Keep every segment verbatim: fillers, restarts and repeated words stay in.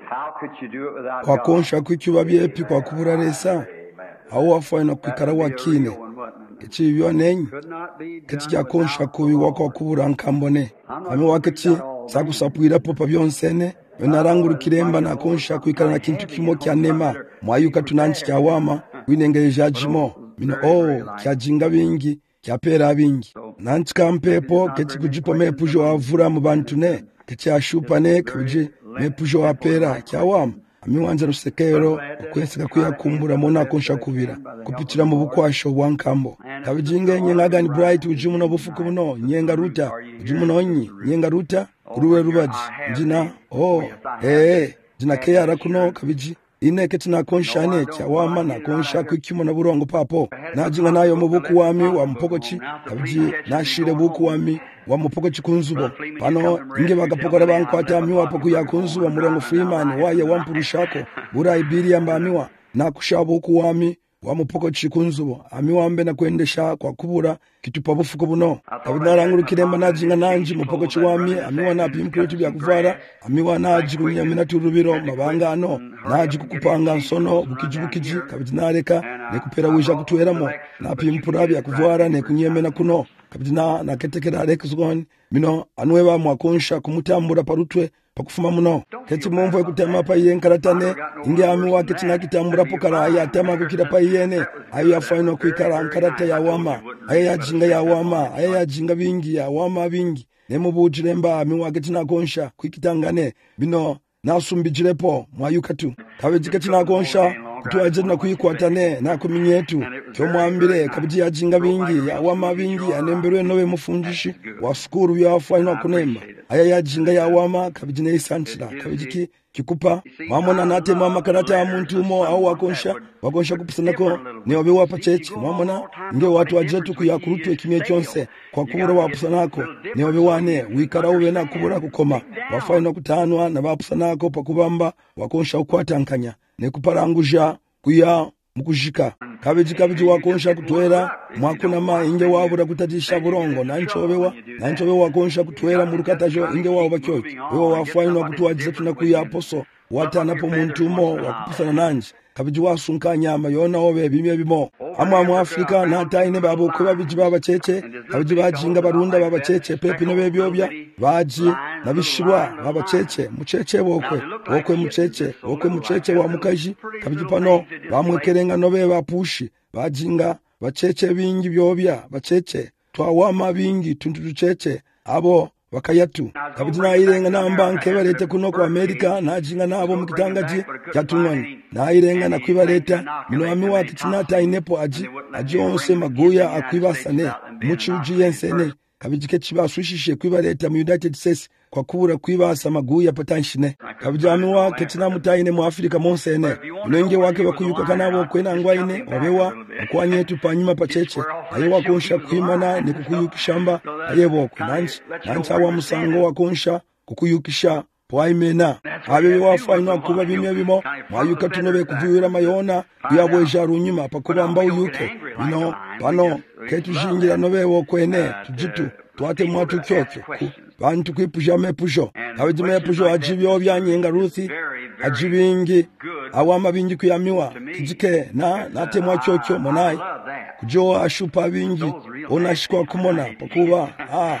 kwa konsha kwikiwa byepi kwa kubura resa aho wafana kwikara wakine kichi byonenyi kichi kya konsha kubi wako kubura nkambone ame wakati sakusapwira popa byonsene benaranguru kiremba na konsha kwikara na kintu kimo kya nema mwayuka tunanchi kya wama winenge jajimo mino oh kya jinga bingi kya pera bingi nanchi kampepo kichi kujipo mepujo avura mu bantu ne kichi ashupane kabiji mepujo wa pera kya wama amiwanza rusekero okweseka kuyakumbura mona konsha kubira kupitira mu bukwasho bwankambo kabijinga nyenga ni bright ujumu no bufuku buno nyenga ruta ujumu nonyi nyenga ruta kuruwe rubaji njina oh eh jina kera kuno kabiji ine ketina konsha ne kya wama na konsha kwikimo na burongo papo najinga nayo mu buku wami wa mpokochi kabiji nashire buku wami wa mupokochi kunzubo pano inge bagapokora bankwata miwa poku ya kunzubo murengo Freeman waye wampurushako bura ibiri amba miwa na kushabo kuwami wa mupokochi kunzubo amiwa ambe na kuendesha kwa kubura kitupa bufuko buno kabinaranguru kiremba najinga nanji mupokochi wami amiwa na pimkretu bya kuvara amiwa naji kunyamina turubiro mabangano naji kukupanga nsono bukijibukiji kabinareka ne kupera wisha kutueramo na pimpura bya kuvara ne kunyemena kuno kabidina na ketekera rekuzgon mino anweba mwakonsha kumutambura parutwe pakufuma muno keti mumvo ekutema pa yenkaratane inge ami wake tina kitambura pokara ayatema kukira pa yene ayo yafaino kwikara ankarata ya wama ayo yajinga ya wama ayo yajinga bingi ya wama bingi nemo bujiremba ami wake tina konsha kwikitangane bino nasumbijirepo mwayukatu kabejike tina konsha kutuajena kuyikwatane na kuminyetu kyo mwambire kabiji yajinga bingi ya wama bingi anemberwe nowe mufundishi wasukuru yafaino kunemba aya yajinga ya wama kabiji ne isanchira kabiji ki kikupa mamona nate mama karata ya muntu mo au wakonsha wakonsha kupisanako ne obe wapa cheche mamona nge watu ajetu kuyakurutwe kimye kyonse kwa kubura wapusanako ne obe wane wikara ube na kubura kukoma wafaino kutanwa na wapusanako pakubamba wakonsha ukwatankanya ne kuparanguja kuya mukujika kabiji kabiji wakonsha kutwera mwakuna ma inge wabura kutatisha burongo nanchobewa nanchobewa wakonsha kutwera murukatajo inge waba kyoki wewe wafaino kutwajiza tunakuya poso watanapo muntu mo wakupusana nanji kabiji wasunka nyama yona obe bimye bimo amwa mu Afrika na taine babo kuba biji baba cheche kabiji bajinga barunda baba cheche pepi no bebyobya baji na bishirwa baba cheche mucheche bokwe bokwe mucheche bokwe mucheche wa mukaji kabiji pano bamwekerenga no be bapushi bajinga bacheche bingi byobya bacheche twawama bingi tuntu ducheche abo wakayatu kabiji na irenga namba nkebalete kuno ku America najinga nabo mukitangaji yatunwani na irenga na kwibaleta mino ami wakitinata inepo aji aji onse maguya akwibasane muchuji yensene kabiji ke chibaswishishe kwibaleta mu United States kwa kubura kwibasa maguya patanshine kabiji ami wakitina mutaine mu Afrika monsene nenge wake bakuyuka kanabo kwena ngwaine obewa akwanye tupanyima pacheche ayo wakonsha kwimana ni kukuyukishamba ayebo kunanchi nanchi awa musango wakonsha kukuyukisha poaimena abe wafaino kuba bimye bimo mwayuka tunobe kuvyura mayona yabweja runyuma pakubamba uyuke bino pano ketujingira nobewo kwene tujitu twate mwatu kyokyo bantu kwipusha mepusho kabiji mepusho ajibyo byanyenga ruthi ajibingi awama bingi kuyamiwa kijike na nate mwachokyo monai kujo ashupa bingi onashikwa kumona pakuba ah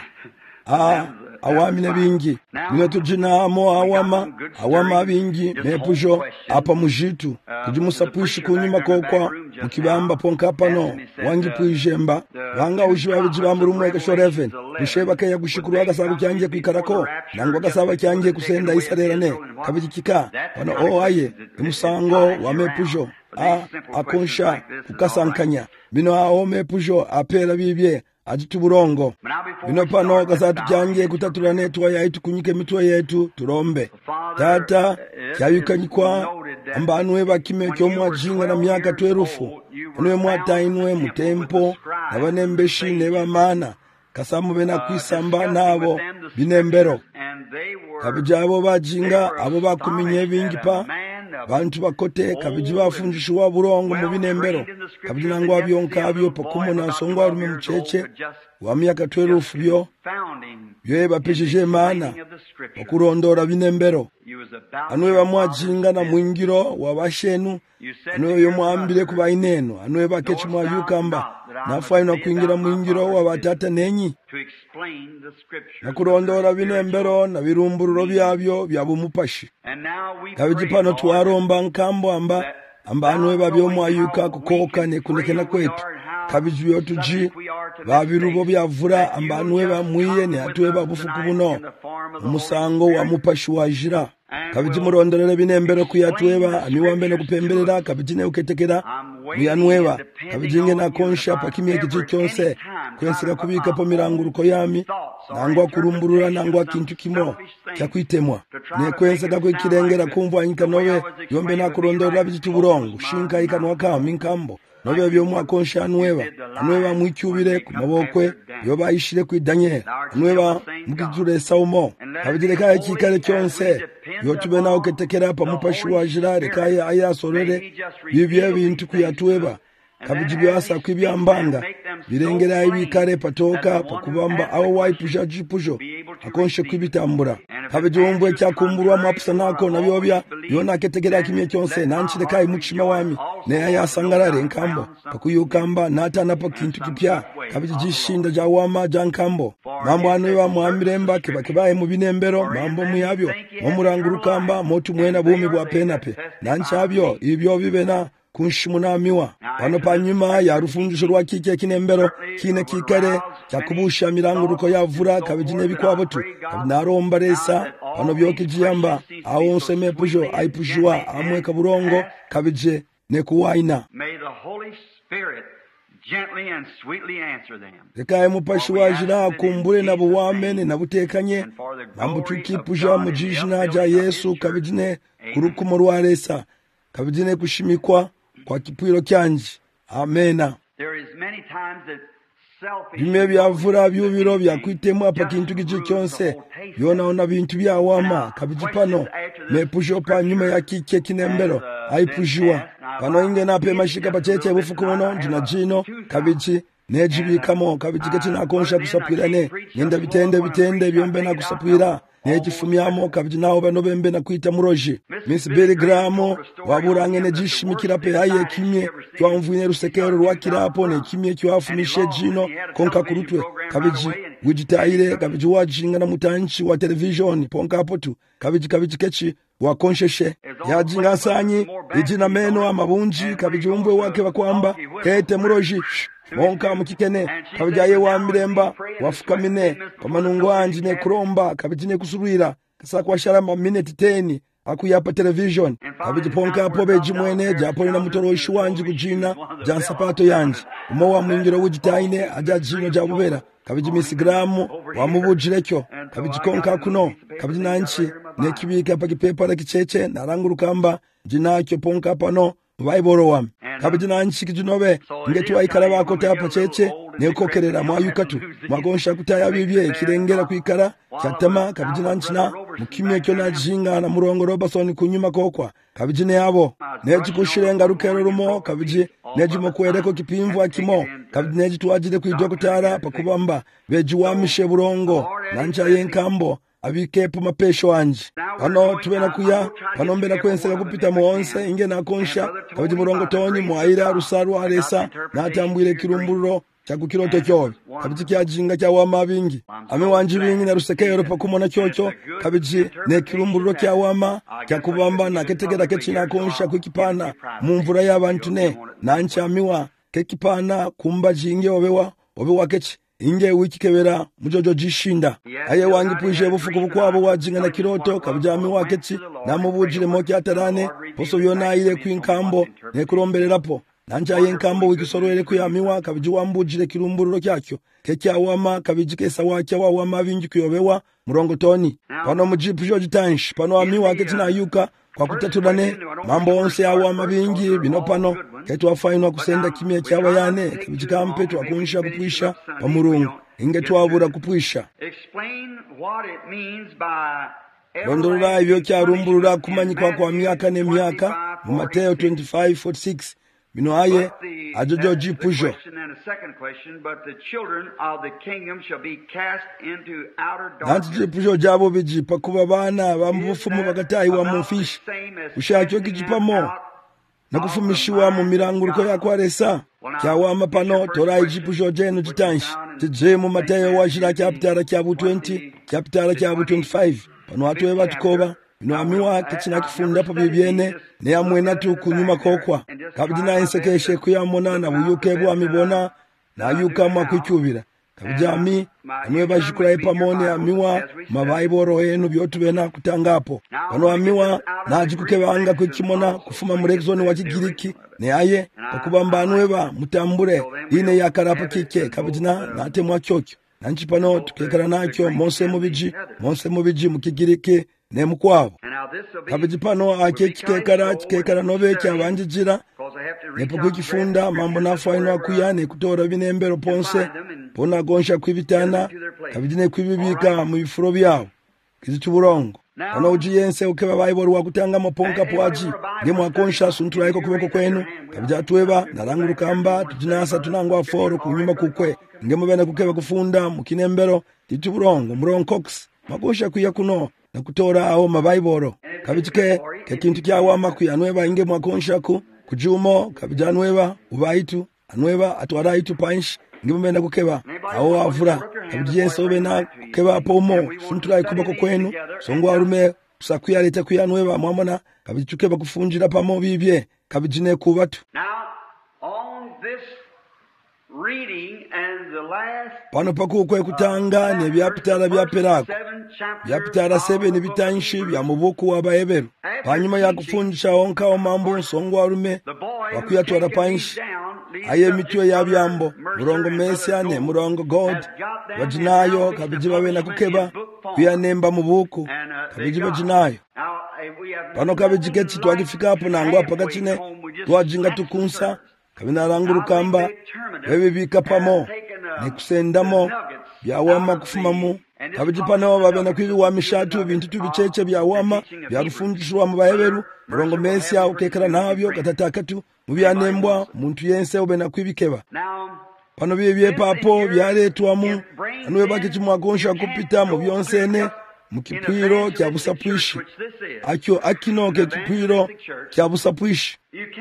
ah awamine bingi nino tujina mo awama awama bingi mepusho apa mujitu kujimusapuishi kunyuma kokwa mukibamba ponka pano wangi puijemba wanga ujiwa bijibamba rumwe ka shoreven bisheba kaya gushikuru agasabu cyanje kwikarako nangwa gasaba cyanje kusenda isarerane kabijikika pano o aye imusango wa mepusho a akonsha kukasankanya bino aho mepusho apera bibye ajitu burongo bino pano gasatu cyange kutaturane twa yaitu kunyike mitwe yetu turombe tata cyayukanyikwa ambanwe bakime cyo mwajinga na myaka twerufu nwe mwatainwe mutempo nabanembeshi nebamana kasamu bena kwisamba nabo binembero kabijabo bajinga abo bakuminye bingi pa bantu bakote kabiji bafunjishwa burongo mu binembero kabijina ngwa byonka byo pakumona songwa rume mucheche wa myaka twerufu byo byo bapejeje mana okurondora binembero anuwe bamwajinga na mwingiro wa bashenu anuwe yomwambire kuba ineno anuwe bakechi mwayukamba nafaina kuingira mwingiro wa batata nenyi na kurondora binembero na birumbururo byabyo byabumupashi kabiji pano twaromba nkambo amba amba anuwe babyo mwayuka kukoka ne kunekena kwetu kabiji yotuji babirubo byavura amba anuwe bamwiye ne atuwe babufuku buno umusango wa mupashi wajira kabiji murondorere binembero kuyatweba aniwambe no kupemberera kabiji ne uketekera muyanweba kabiji nge na konsha pakimye kici cyose kwensira kubika po miranguruko yami nangwa kurumburura nangwa kintu kimo cyakwitemwa ne kwensega kwikirengera kumva anyika nobe yombe na kurondorera bici burongo shinka ikanwa ka minkambo nobe byo mwakonsha anweba anweba mwicyubire ku mabokwe yoba ishire kwidanye anweba mukijure saumo kabijire kaya kikale cyonse yotube nawo ketekera pa mupashi wajira rekaya ayasorere bibye bintu kuyatweba kabiji byasa kwibyambanga birengera ibikare patoka pakubamba aho wayipusha jipusho akonshe kwibitambura kabiji wombwe cyakumburwa mapsa nako nabyo yona ketekera kimye cyonse nanchire kai muchima wami ne yasangarare nkambo pakuyukamba nata napo kintu kipya kabiji jishinda jawama jankambo mambo anu wa muamiremba kibakibaye mu binembero mambo muyabyo momurangurukamba motu mwena bumi bwa penape nanchabyo ibyo bibena kunshimunamiwa pano panyuma ya rufungisho rwa kike kinembero kine kikare cyakubusha miranguruko yavura kabijine bikwabotu kabinaromba resa pano byokijiyamba aho nseme pujo aipujwa amwe kaburongo kabije ne kuwaina gently and sweetly answer them. Rekaye mupashi wajira kumbure na buwamene na butekanye mambo tukipusha mujishina ja Yesu kabijine kurukumo rwaresa kabijine kushimikwa kwa kipwiro kyanji. Amena. There is many times that bime byavura byubiro byakwitemu apa kintu gice cyonse yona ona bintu byawama kabijipano mepusho pa nyuma ya kike kinembero aipujiwa pano inge nape mashika pachete bufukumono ndina jino kabiji nejibikamo kabiji kati nakonsha kusapwirane nyenda bitende bitende byombe na kusapwira nejifumyamo kabiji naho bano bembe na kwita muroji Miss Billy Graham waburange nejishimikira pe aye kimye twamvune rusekero rwakirapo ne kimye cyafumishe jino konka kurutwe kabiji wijitaire kabiji wajinga na mutanchi wa television ponka potu kabiji kabiji kechi wakonsheshe yajinga sanyi ijina meno amabunji kabiji umbwe wake bakwamba kete muroji monka mukikene kabijaye wa miremba wafukamine kamanungu anje ne kuromba kabijine kusurira kasa kwa sharama minute ten akuyapa television kabiji ponka pobe jimwene japo ina mutoroshi wanje kujina jan sapato yanje umo wa mwingiro wujitaine aja jino jabubera kabiji misigramu wa mubujireko kabiji konka kuno kabiji nanchi ne kibika pa kipepa la kicheche narangurukamba jinakyo ponka pano vaiboro wam kabiji nanchi kijinobe ngetu aikara bako tapa cheche ne kokerera mwayukatu magonsha kutaya bibye kirengera kwikara cyatama kabiji nanchi na mukimye cyo na jinga na murongo Robertson kunyuma kokwa kabiji ne yabo neji kushirenga rukero rumo kabiji neji mokwereko kipimvu akimo kabiji neji tuwajide ku dokotara pakubamba beji wamishe burongo nancha yenkambo abikepo mapesho anje pano tubena kuya pano mbena kwensera kupita muonse inge na konsha kabiji murongo toni mwaira rusaru aresa natambwire kirumbururo chakukiroto cyo kabiji kyajinga kya wama bingi ame wanje bingi na rusekero pakumona cyocho kabiji ne kirumbururo kya wama kyakubamba na ketegera kechina konsha kukipana mumvura y'abantu ne nancha miwa kekipana kumba jinge obewa obewa kechi inge wikikebera mujojo jishinda aye wangi puje bufuku bukwabo wajinga na kiroto kabijami wakechi namubujire moki atarane poso yona ile kwinkambo ne kurombererapo nanja yenkambo wikisorwere kuyamiwa kabiji wambujire kirumbururo kyakyo kekya wama kabijike sawakya wa wama bingi kuyobewa murongo toni pano mujipu joji tansh pano amiwa kechi na yuka kwa kutatulane mambo onse ya wama bingi binopano ketu wafainwa kusenda kimya chawa yane kabijika mpetu wakunisha kupwisha wa murungu inge tuwabura kupwisha londorula hivyo kia rumburula kumanyikwa kwa miaka ne miaka Mateo twenty-five forty-six bino aye ajojo jipujo nanti jipujo jabo biji pakuba bana bamufumu bagatayiwa mu fishi ushakyo kijipamo nakufumishiwa mu miranguruko yakwaresa kyawama pano tora ijipujo jenu jitanshi tije mu Matayo washira chapter kya bu twenty chapter kya bu twenty-five pano atwe batukoba bino amiwa kichina kifunda po bibyene ne amwena tu kunyuma kokwa kabidina insekeshe kuyamona na buyuke bwa mibona na yuka makucyubira kabijami amwe bashikura pamone amiwa mabayiboro enu byotubena kutangapo pano amiwa najikukebanga kwikimona kufuma mu Exodus wa Kigiriki ne aye okubamba anweba mutambure ine yakarapa kike kabidina natemwa cyokyo nanchi pano tukekara nakyo Mose mubiji Mose mubiji mu Kigiriki ne mukwabo kabiji pano ake kikekara kikekara nobe cyabanjijira nepo kukifunda mambo nafaino akuyane kutora binembero ponse pona gonsha kwibitana kabijine kwibibika mu bifuro byabo kizichuburongo ono ujiyense ukeba bayiboro wakutanga maponka poaji ndimo akonsha suntura iko kubeko kwenu kabija tweba narangurukamba tujinasa tunangwa foro kunyuma kukwe ngemo bena kukeba kufunda mu kinembero tichuburongo muronkox magosha kuya kuno na kutora aho mabayiboro kabitike kekintu kyawa makuyanweba inge mwakonsha ku kujumo kabijanweba ubaitu anweba atwara itu panshi ngimenda kukeba aho avura kabijenso bena kukeba pomo suntura ikubako kwenu songo arume kusakuya leta kuyanweba mwamona kabichukeba kufunjira pamo bibye kabijine kubatu pano pakukwe kutanga ne byapitara byapirako byapitara seven bitanshi bya mubuku wabayeberu panyuma ya kufunjisha onka o mambo nsongo arume wakuyatwara panshi aye mitwe ya byambo murongo mesiane murongo god wajinayo kabijiba bena kukeba kuyanemba mubuku kabijiba jinayo pano kabijiketi twagifika hapo nangwa pakachine twajinga tukunsa kabinarangurukamba bebibika pamo nekusendamo byawama kufumamu kabijipano babena kwibiwa mishatu bintu tubicheche byawama byarufundishwa mu bayeberu murongo mesia ukekera nabyo gatatakatu mubyanembwa muntu yense ubena kwibikeba pano bibye papo byaletwamu anwe bakicimwagonsha kupita mu byonsene mukipiro kya busapwishi akyo akinoke kipiro kya busapwishi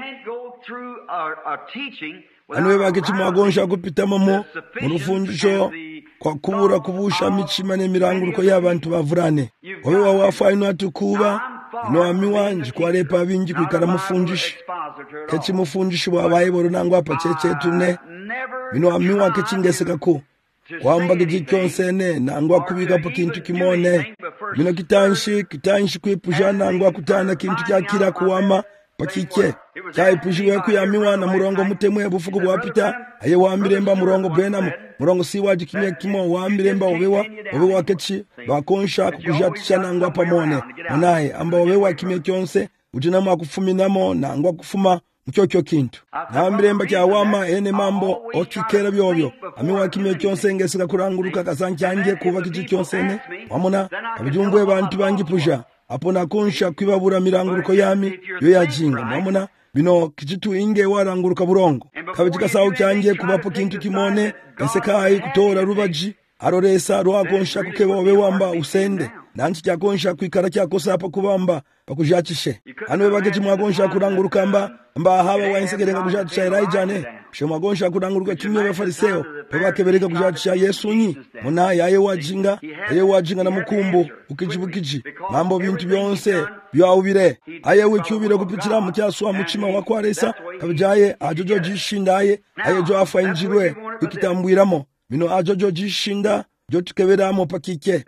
anwe bakicimwagonsha kupita mu rufunjisho kwa kubura kubusha michima ne miranguruko y'abantu bavurane owe wawafaino atukuba no amiwanje kwarepa bingi kwikara mufunjishi kechi mufunjishi wabayiboro nangwa pacheche tune bino amiwa kechingeseka ko kwamba gicyonsene nangwa kubika po kintu kimone bino kitanshi kitanshi kwipujana nangwa kutana kintu cyakira kuwama pakike cyaipujiwe kuyamiwa na murongo mutemwe bufuko bwapita aye wamiremba murongo benamo murongo siwaji kimye kimo wamiremba obewa obewa kechi bakonsha kukujatisha nangwa pamone naye amba obewa kimye cyonse ujinamo akufuminamo nangwa kufuma mchokyo kintu na miremba kya wama ene mambo okikera byobyo amiwa kimye cyonse ngesika kuranguruka kasancyanje kuba kici cyonsene wamona abijumbwe bantu bangipusha apona konsha kwibabura miranguruko yami yo yajinga wamona bino kijitu inge waranguruka burongo kabijika sawo cyanje kubapo kintu kimone esekayi kutora rubaji aroresa rwakonsha kukebobe wamba usende nanchi cyakonsha kwikara cyakosa pa kubamba pakujachishe anwe bageje mwagonsha kuranguruka mba mba haba wainsegereka kujachisha Elijah shomagonsha kuranguruka kimwe bafariseo babakebereka kujachisha Yesu nyi mona yaye wajinga yaye wajinga na mukumbu ukijibukiji mambo bintu byonse byawubire aye wicyubire kupitira mu cyaswa mucima wa kwaresa kabijaye ajojo jishindaye aye jo afa injirwe ikitambwiramo bino ajojo jishinda jo tukeberamo pakike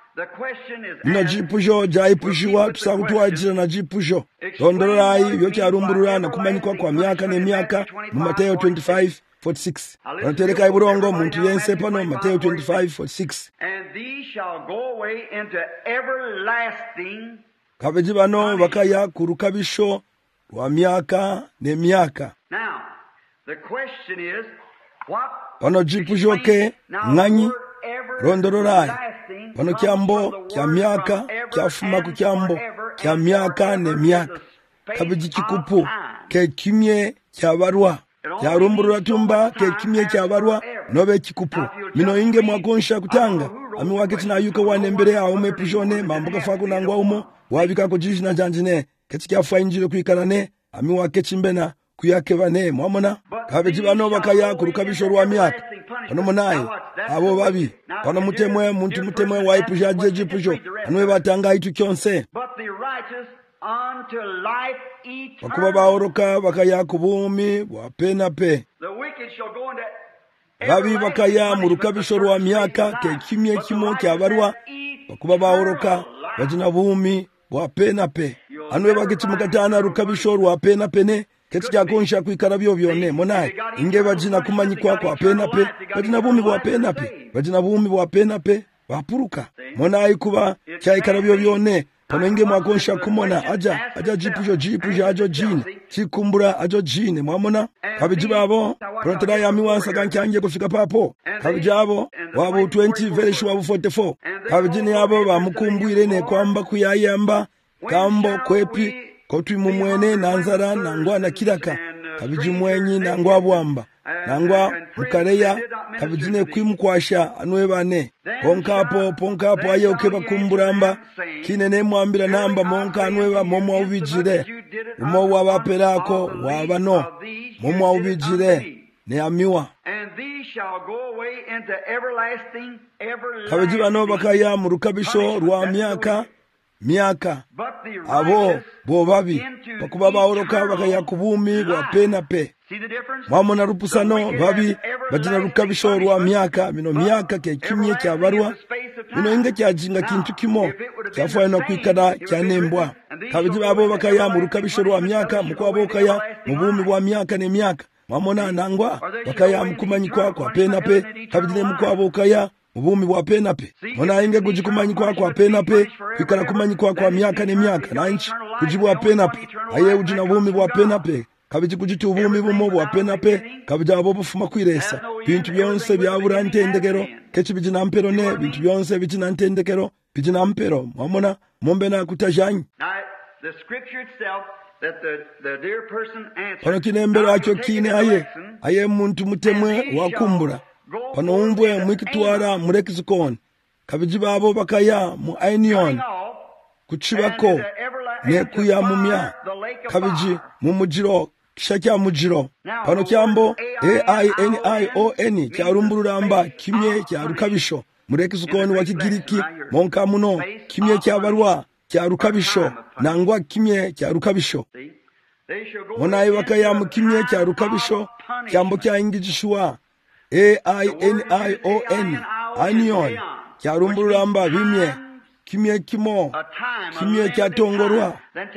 na jipujo jaipujiwa tusakutwajira na jipujo rondorai yote arumburura na kumanyikwa kwa miaka ne miaka mu Matayo twenty-five forty-six wanatereka iburongo muntu yense pano Matayo twenty-five forty-six and these shall go away into everlasting kabeji bano bakaya kurukabisho wa miaka ne miaka. Now the question is what pano jipujo ke nganyi rondororai pano kyambo kya miaka kyafuma ku kyambo kya miaka ne miaka kabiji kikupu ke kimye kyabarwa kyarumburura tumba kekimye kyabarwa nobe kikupu mino inge mwakonsha kutanga ami wake tinayuka wane mbere yawo mepujone mambuka faku nangwa umo wabika ko jishina janjine ketsikya fainjire kuikarane ami wake chimbena kuyake bane mwamona kabeji bano bakaya kurukabisho rwa myaka ono munaye abo babi bano mutemwe muntu mutemwe waipujaje jipujo anwe batanga itu kyonse bakuba baoroka bakaya kubumi bwapena pe babi bakaya mu rukabisho rwa myaka kekimye kimo kyabarwa bakuba baoroka bajina bumi bwapena pe anwe bagitsimukatana rukabisho rwa pena pene keti kyakonsha kwikara byo byone monaye inge bajina kumanyikwa kwa pena pe bajina bumi bwa pena pe bajina bumi bwa pena pe bapuruka monaye kuba kyayikara byo byone pano inge mwakonsha kumona aja aja jipujo jipujo ajo jine chikumbura ajo jine mwamona kabiji babo protera yami wansa kankyange kufika papo kabiji abo wabo twenty verse wabo forty-four kabiji ni abo bamukumbwire ne kwamba kuyayamba kambo kwepi kotwi mumwene nanzara nangwa na kiraka kabiji mwenyi nangwa bwamba nangwa mukareya kabijine kwimukwasha anwe bane ponkapo ponkapo aye okeba kumburamba kinene mwambira namba monka anwe ba momwa ubijire umo wabaperako wabano momwa ubijire ne amiwa kabiji bano bakaya mu rukabisho rwa myaka myaka abo bo babi bakuba baoroka bakaya kubumi bwa pena pe mwamona rupusano babi bajina rukabisho rwa myaka mino myaka ke kimye kyabarwa mino inga kyajinga kintu kimo kyafaya no kwikada kyanembwa kabiji babo bakaya mu rukabisho rwa myaka mukwabo bakaya mu bumi bwa myaka ne myaka mwamona nangwa bakaya mukumanyikwa kwa pena pe kabiji mukwabo bakaya ubumi bwa pena pe mona inge kujikumanyikwa kwa pena pe kwikala kumanyikwa kwa myaka ne myaka nanchi kujibwa pena pe aye ujina ubumi bwa pena pe kabiji kujiti ubumi bumo bwa pena pe kabiji abo bufuma kwiresa bintu byonse byabura ntendekero kechi bijina mpero ne bintu byonse bijina ntendekero bijina mpero mwamona mombe na kutajanyi the scripture itself that the the dear person answered pano kinembero acho kine aye aye muntu mutemwe wakumbura pano umbwe mwikitwara murekizikon kabiji babo bakaya mu ainion kuchibako ne kuyamumya kabiji mu mujiro kishakya mujiro pano kyambo a i n i o n kyarumbururamba kimye kya rukabisho murekizikon wa kigiriki monka muno kimye kyabarwa kya rukabisho nangwa kimye kya rukabisho monaye bakaya mu kimye kya rukabisho kyambo kya ingijishwa A I N I O N anion kyarumbururamba bimye kimye kimo kimye kyatongorwa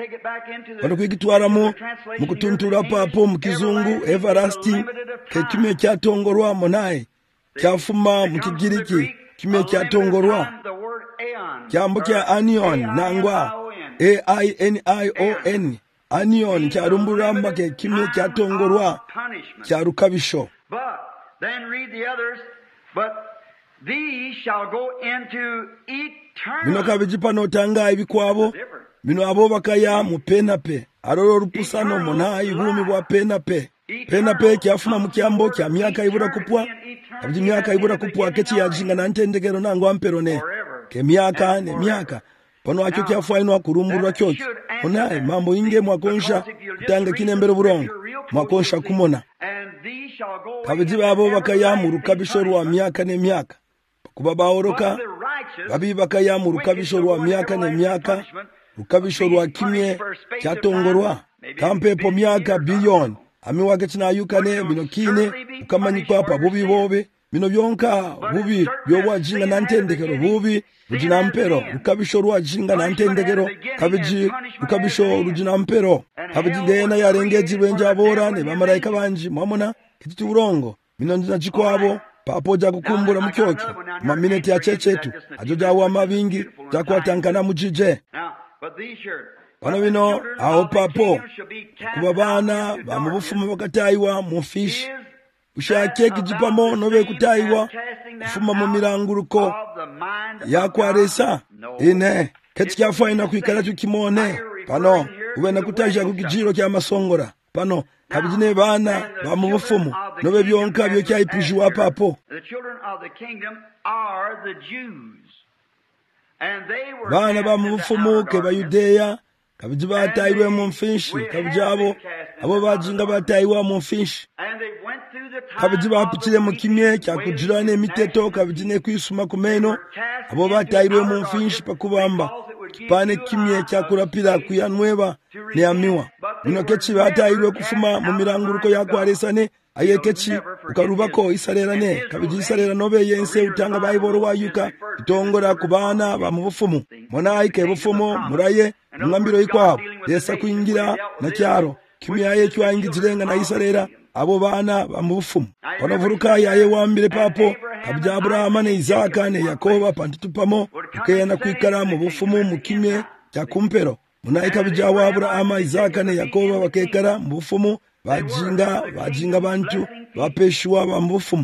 bano kwigitwaramo mu kutuntura papo mu kizungu everlasting ke kimye kyatongorwa monaye kyafuma mu kigiriki kimye kyatongorwa kyambo kya anion nangwa A I N I O N anion kyarumbururamba ke kimye kyatongorwa kyarukabisho. Then read the others, but these shall go into eternal. Mino kabiji pano tanga ibikwabo mino abo bakaya mu pena pe aroro rupusano mona ibumi bwa pena pe pena pe kyafuna mu kyambo kya myaka ibura kupwa kabiji myaka ibura kupwa kechi yajinga na ntendekero nango ampero ne ke myaka ne myaka pano acho kyafainwa kurumburwa kyoki onaye mambo inge mwakonsha kutanga kinembero burongo mwakonsha kumona kabiji babo bakaya mu rukabisho rwa myaka ne myaka kuba baoroka babi bakaya mu rukabisho rwa myaka ne myaka rukabisho rwa kimye kyatongorwa kampepo myaka billion amiwake tinayukane bino kine ukamanyikwa pa bubi bobe bino byonka bubi byobwajinga na ntendekero bubi rujina mpero rukabisho rwajinga na ntendekero kabiji rukabisho rujina mpero kabiji ngena yarengeji benja bora ne bamarayika banji mwamona kititi urongo mino ndina chikwabo papo ja kukumbura mukyoki mamineti ya chechetu ajoja wa mabingi ja kwatankana mujije pano bino aho papo kuba bana bamubufuma bakataiwa mu fish ushake kijipamo nobe kutaiwa kufuma mu miranguruko yakwaresa ine ketikafaina kwikala tukimone pano ube nakutaja kukijiro kya masongora pano kabijine bana ba mu bufumu nobe byonka byo cyayipijwa papo. Bana ba mu bufumu ke ba Yudeya kabiji batayirwe mu mfinshi kabijabo abo bajinga batayirwa mu mfinshi kabiji bapikire mu kimye cyakujirane miteto kabijine kwisuma kumeno abo batayirwe mu mfinshi pakubamba kipane kimye cyakurapira kuyanweba ne amiwa bino kechi batayirwe kufuma mu miranguruko yakwaresane aye kechi ukarubako isarerane kabiji isarera nobe yense utanga bayiboro wayuka itongora kubana ba mu bufumu mona ike bufumu muraye mwambiro ikwabo desa kuingira na cyaro kimyaye cywangizirenga na isarera abo bana ba mu bufumu onovuruka yaye wambire papo kabya Abrahama ne Isaka ne Yakoba pantitupamo ukeyana kwikara mu bufumu mu kimye cya kumpero muna kabya wa Abrahama Isaka ne Yakoba bakekara mu bufumu bajinga bajinga bantu bapeshwa ba mu bufumu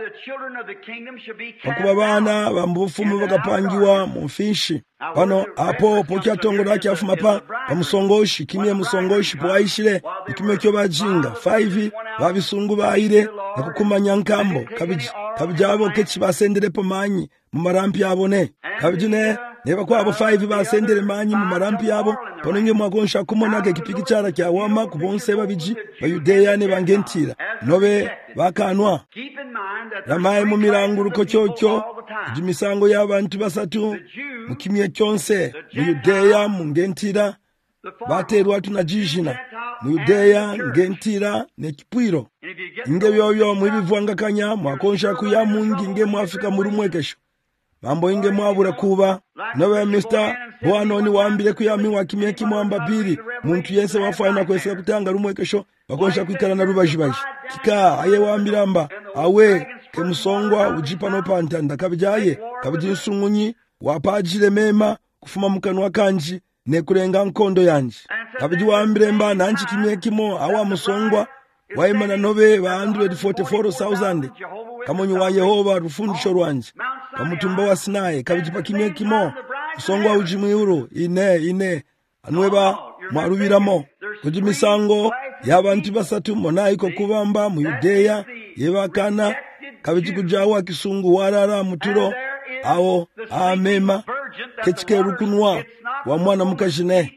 okuba bana ba mu bufumu bakapangiwa mu mfinshi pano apo pokyatongora kyafuma pa bamusongoshi kimye musongoshi poayishire ikimye cyo bajinga five babisungu baire nakukumanya nkambo kabiji kabijabo kechi basendere po manyi mu marampi yabo ne kabijine neba kwabo five basendere manyi mu marampi yabo ponenge mwagonsha kumona ke kipiki cyara kya wama kubonse babiji ba Yudeya ne bangentira nobe bakanwa yamaye mu miranguruko cyocyo imisango y'abantu basatu mu kimye cyonse mu Yudeya mu ngentira baterwa tunajijina mu Yudeya ngentira ne kipwiro inge byoyo mu bivwangakanya mwakonsha kuya mungi nge mu Afrika muri mwekesho mambo inge mwabura kuba nobe mister bwanoni wambire kuyami wa kimye kimwamba biri muntu yense wafana kwese kutanga rumwekesho bakonsha kwikara na rubajibaji kika aye wambiramba awe ke musongwa ujipa no pantanda kabjaye kabjinsungunyi wapajire mema kufuma mukanwa kanji ne kurenga nkondo yanji kabji wambire mba nanchi kimye kimo awa musongwa waimana nobe ba one hundred forty-four thousand kamonyi wa Yehova rufundisho rwanje bamutumba wa Sinai kabijipa kimye kimo musongwa ujimwiro ine ine anweba mwarubiramo kuji misango y'abantu basatu mona iko kubamba mu Yudeya yebakana kabiji kujawa kisungu warara muturo awo amema kechike rukunwa wa mwana mukashine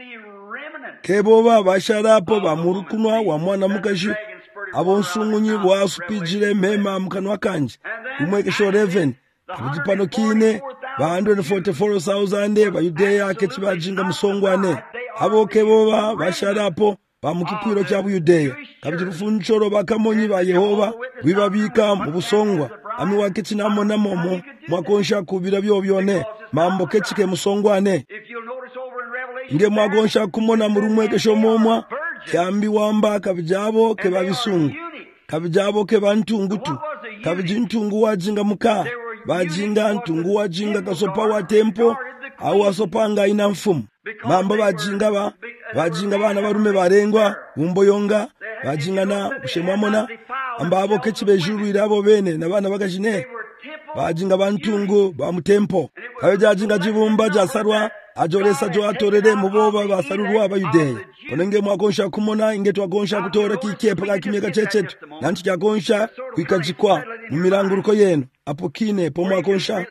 keboba basharapo bamurukunwa wa mwana mukashi abonsungunyi bwasupijire mema mukanwa kanje umwekesho eleven kabijipano kine ba one hundred forty-four thousand ba Yudeya kechibajinga musongwane abo keboba basharapo bamukipwiro cya Yudeya kabirufunchoro bakamonyi ba Yehova bibabika mu busongwa ami wakechi namo namomo mwakonsha kubira byo byone mambo kechike musongwane nge mwagonsha kumona mu rumwekesho momwa kyambi wamba kabijabo ke babisungu kabijabo ke bantungutu kabijintungu wajinga muka bajinga ntungu wajinga kasopa wa tempo au asopanga ina mfumu mambo bajinga ba bajinga bana barume barengwa bumboyonga bajinga na ushemwamona ambabo kechibe juru irabo bene na bana bakajine bajinga bantungu ba mutempo kabijajinga jibumba jasarwa ajolesa jo atorere muboba basarurwa ba Yudeya onenge mwagonsha kumona inge twagonsha kutora kikepa ka kimyeka chechetu nanti cyagonsha kwikajikwa mu miranguruko yenu apokine po mwagonsha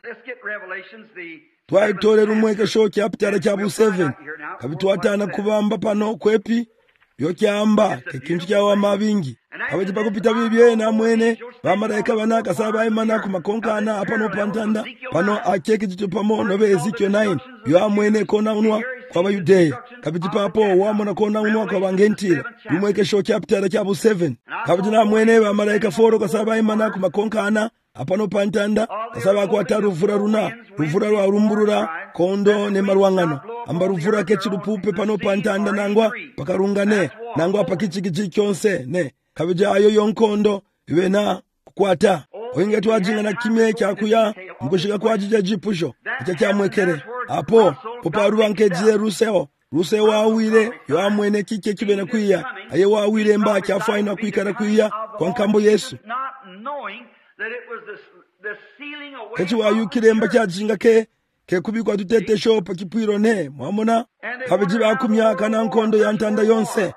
twayitorera umwekesho cyapitara cya bu seven kabitwatana kubamba pano kwepi yo cyamba kekintu cyawa mabingi abaje bakupita bibye na mwene bamarayika banaka saba imana ku makonkana apano pantanda pano akeke kitupamo nobe Ezekiel nine yo amwene kona unwa kwa Yudeya kabitipapo wamona kona unwa kwa bangentira umwekesho chapter cya bu seven kabijina mwene bamarayika foro kasaba imana ku makonkana apano pantanda kasaba kwa taruvura runa ruvura rwa rumburura kondo ne marwangano ambaruvura kechirupupe pano pantanda nangwa pakarungane nangwa pakichikiji kyonse ne kabija ayo yonkondo ibena kukwata oinge twajinga na kimye kyakuya mkushika kwa jija jipusho ita kyamwekere apo poparuwa nkeje ruseo ruseo wawire yo amwene kike kibena kuya aye wawire mba kyafaina kwikara kuya kwa nkambo Yesu kechi wayukire mba kyajinga ke ke kubikwa tutete shopa kipwiro ne mwamona kabiji bakumya kana nkondo ya ntanda yonse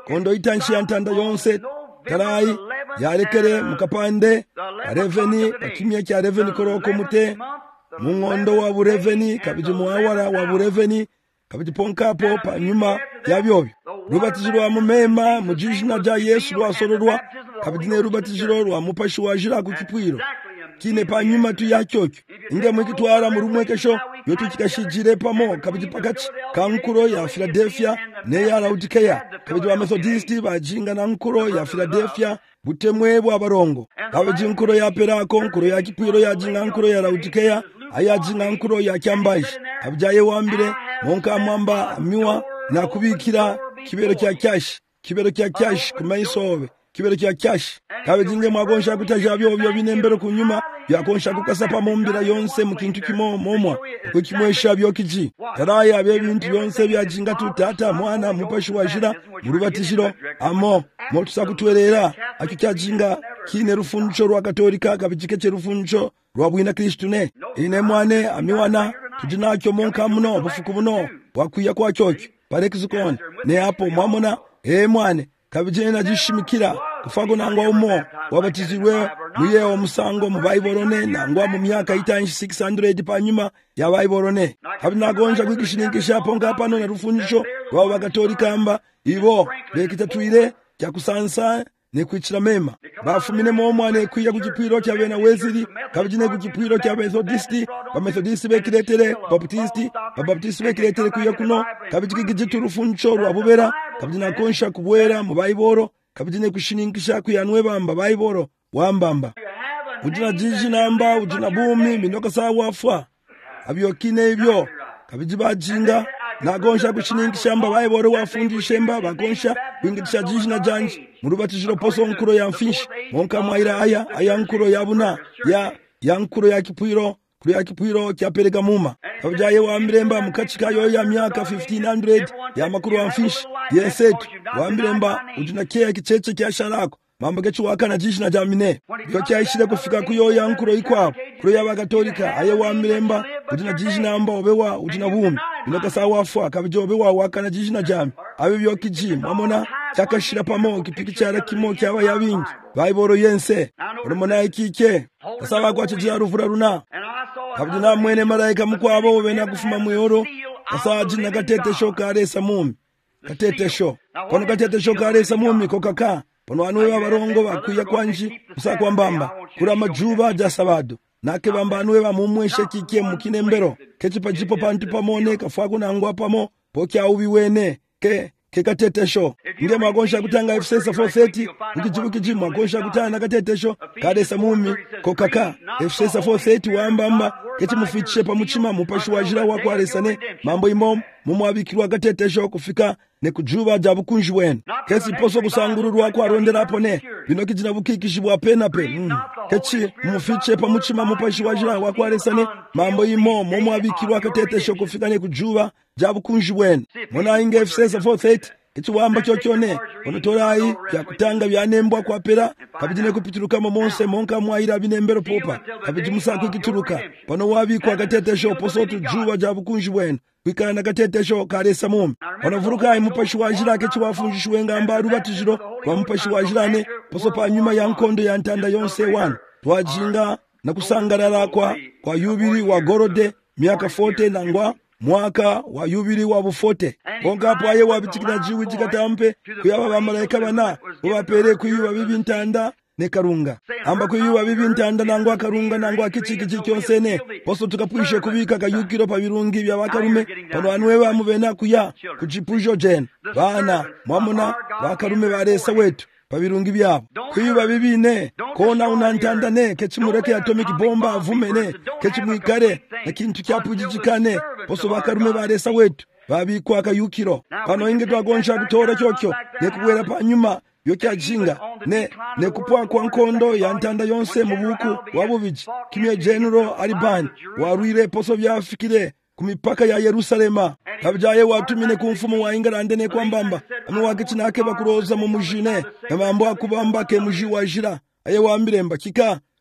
kondo itanshi ya ntanda yonse tarai yarekere mukapande areveni pakimya kya reveni koroko mute mungondo wa bureveni kabiji muawara wa bureveni kabiji ponkapo pa nyuma yabyobyo rubatiziro wa mumema mujishina ja Yesu rwasororwa kabiji ne rubatiziro rwa mupashi wa jira ku kipwiro kine pa nyuma tu yakyokyo inge mwikitwara mu rumwekesho yotu kikashijire pamo kabiji pakati ka nkuro ya Philadelphia ne ya Laodicea kabiji wa Methodisti bajinga na nkuro ya Philadelphia butemwe bwa barongo kabiji nkuro ya Perako nkuro ya kipwiro ya jinga nkuro ya Laodicea aya jinga nkuro ya Kyambaishi kabijaye wambire monka mwamba amiwa na kubikira kibero kya cash kibero kya cash kumaisobe kibero kya cash kabijinge mwagonsha kutaja byo byo binembero kunyuma byakonsha kukasa pa mombira yonse mu kintu kimo momwa kukimwesha byo kiji taraya byo bintu yonse byajinga tutata mwana mupashi wajira murubatishiro amo motusa kutwerera akikyajinga kine rufuncho rwa katolika kabijike che rufuncho rwa bwina Kristu ne ine mwane amiwana tujinakyo monka muno bufuku buno wakwiya kwa cyokyo parekizukone ne hapo mwamona eh mwane kabijena jishimikira kufago nangwa umo wabatizirwe muye omusango mu Bible ne nangwa mu myaka itanshi six hundred panyuma ya Bible ne kabinagonja kwigishinikisha ponga pano na rufunisho rwa bakatolika amba ibo bekitatwire kya kusansa ne kwicira mema bafumine mo mwane kwiya kugipwiro kya bena weziri kabijine kugipwiro kya Methodisti ba Methodisti bekiretere Baptisti ba Baptisti bekiretere kuya kuno kabijike giturufuncho rwa bubera kabijina konsha kubwera mu Bible kabijine kushiningisha kuyanwe bamba Bible wambamba ujina jiji namba ujina bumi minoka sawa afa abyokine ibyo kabijibajinga nagonsha kushiningisha mba Bible wafundishe mba bagonsha kwingisha jiji na janji murubatishiro poso nkuro ya mfishi monka mwaira aya aya nkuro ya buna ya ya nkuro ya kipwiro kuri ya kipwiro kya Pergamuma kabijaye wa miremba mukachika yo ya myaka fifteen hundred ya makuru wa mfishi yesetu wa miremba ujina kya kicheche kya sharako mamba gechu wakana jishi na jamine yo kya ishire kufika kuyo ya nkuro ikwa kuri ya bakatolika aye wa miremba ujina jishi na amba obewa ujina bumi inoka sawa afwa kabijo obewa wakana jishi na jami abe byo kiji mamona chakashira pamo kipiki cyara kimo cyaba yabingi Bible yense urumona ikike kasaba kwa chijira ruvura runa kabijina mwene malaika mukwabo bena kufuma muyoro kasaji na gatete shokare samumi gatete sho kono gatete shokare samumi kokaka pono anwe barongo bakuya kwanji usakwa mbamba kura majuba ja sabado nake bamba anwe bamumweshe kike mukine mbero kechipa jipo pantu pamone kafaku nangwa pamo pokya ubi wene ke kekatetesho nge magonsha kutanga Efeso four thirty ngijibu kijimu magonsha kutanga katetesho kade samumi kokaka Efeso four thirty wambamba keti mufiche pa muchima mupashi wajira wako aresane mambo imom mumwabikirwa katetesho kufika ne kujuba jabukunji wenu kesi poso kusangururu wako arondera pone bino kijina bukikishibwa pena pe mm. Kechi mufiche pa muchima mupashi wajira wako aresane mambo imom mumwabikirwa katetesho kufika ne kujuba jabukunji wenu mona inge Efeso four thirty kichiwamba chochone onotorai kya kutanga byanembwa kwa pera kabijine kupituruka monse monka mwaira binembero popa kabijimusa kwikituruka pano wabikwa katetesho posotu juwa jabukunji bwenu kwikana katetesho karesa mumi pano vuruka imupashi wajira kechiwafunjishwe ngamba rubatijiro kwa mupashi wajirane poso pa nyuma ya nkondo ya ntanda yonse one twajinga na kusangarara kwa kwa yubiri wa gorode miaka forty nangwa mwaka wa yubiri wa bufote bonga hapo aye wabitikina jiwi jikatampe kuyaba bamalaika bana ubapere kuyuba bibi ntanda ne karunga amba kuyuba bibi ntanda nangwa karunga nangwa kichiki cyonsene poso tukapwishe kubika kayukiro pa birungi bya bakarume pano anwe bamubena kuya kujipujo jen bana mwamuna bakarume baresa wetu pabirungi byabo kuyuba bibine kona unantanda ne kechimureke atomic bomba avumene kechimwikare na kintu cyapujijikane poso bakarume baresa wetu babikwa akayukiro pano inge twagonsha gutora cyokyo ne kubwera panyuma yo cyajinga ne ne kupwa kwa nkondo ya ntanda yonse mu buku wabubiji kimye general Aliban warwire poso byafikire kumipaka ya Yerusalema kabjaye watumine kumfumo wa England ne kwambamba amwe wakicinake bakuroza mu mujine namambo akubamba ke muji wajira aye wambiremba kika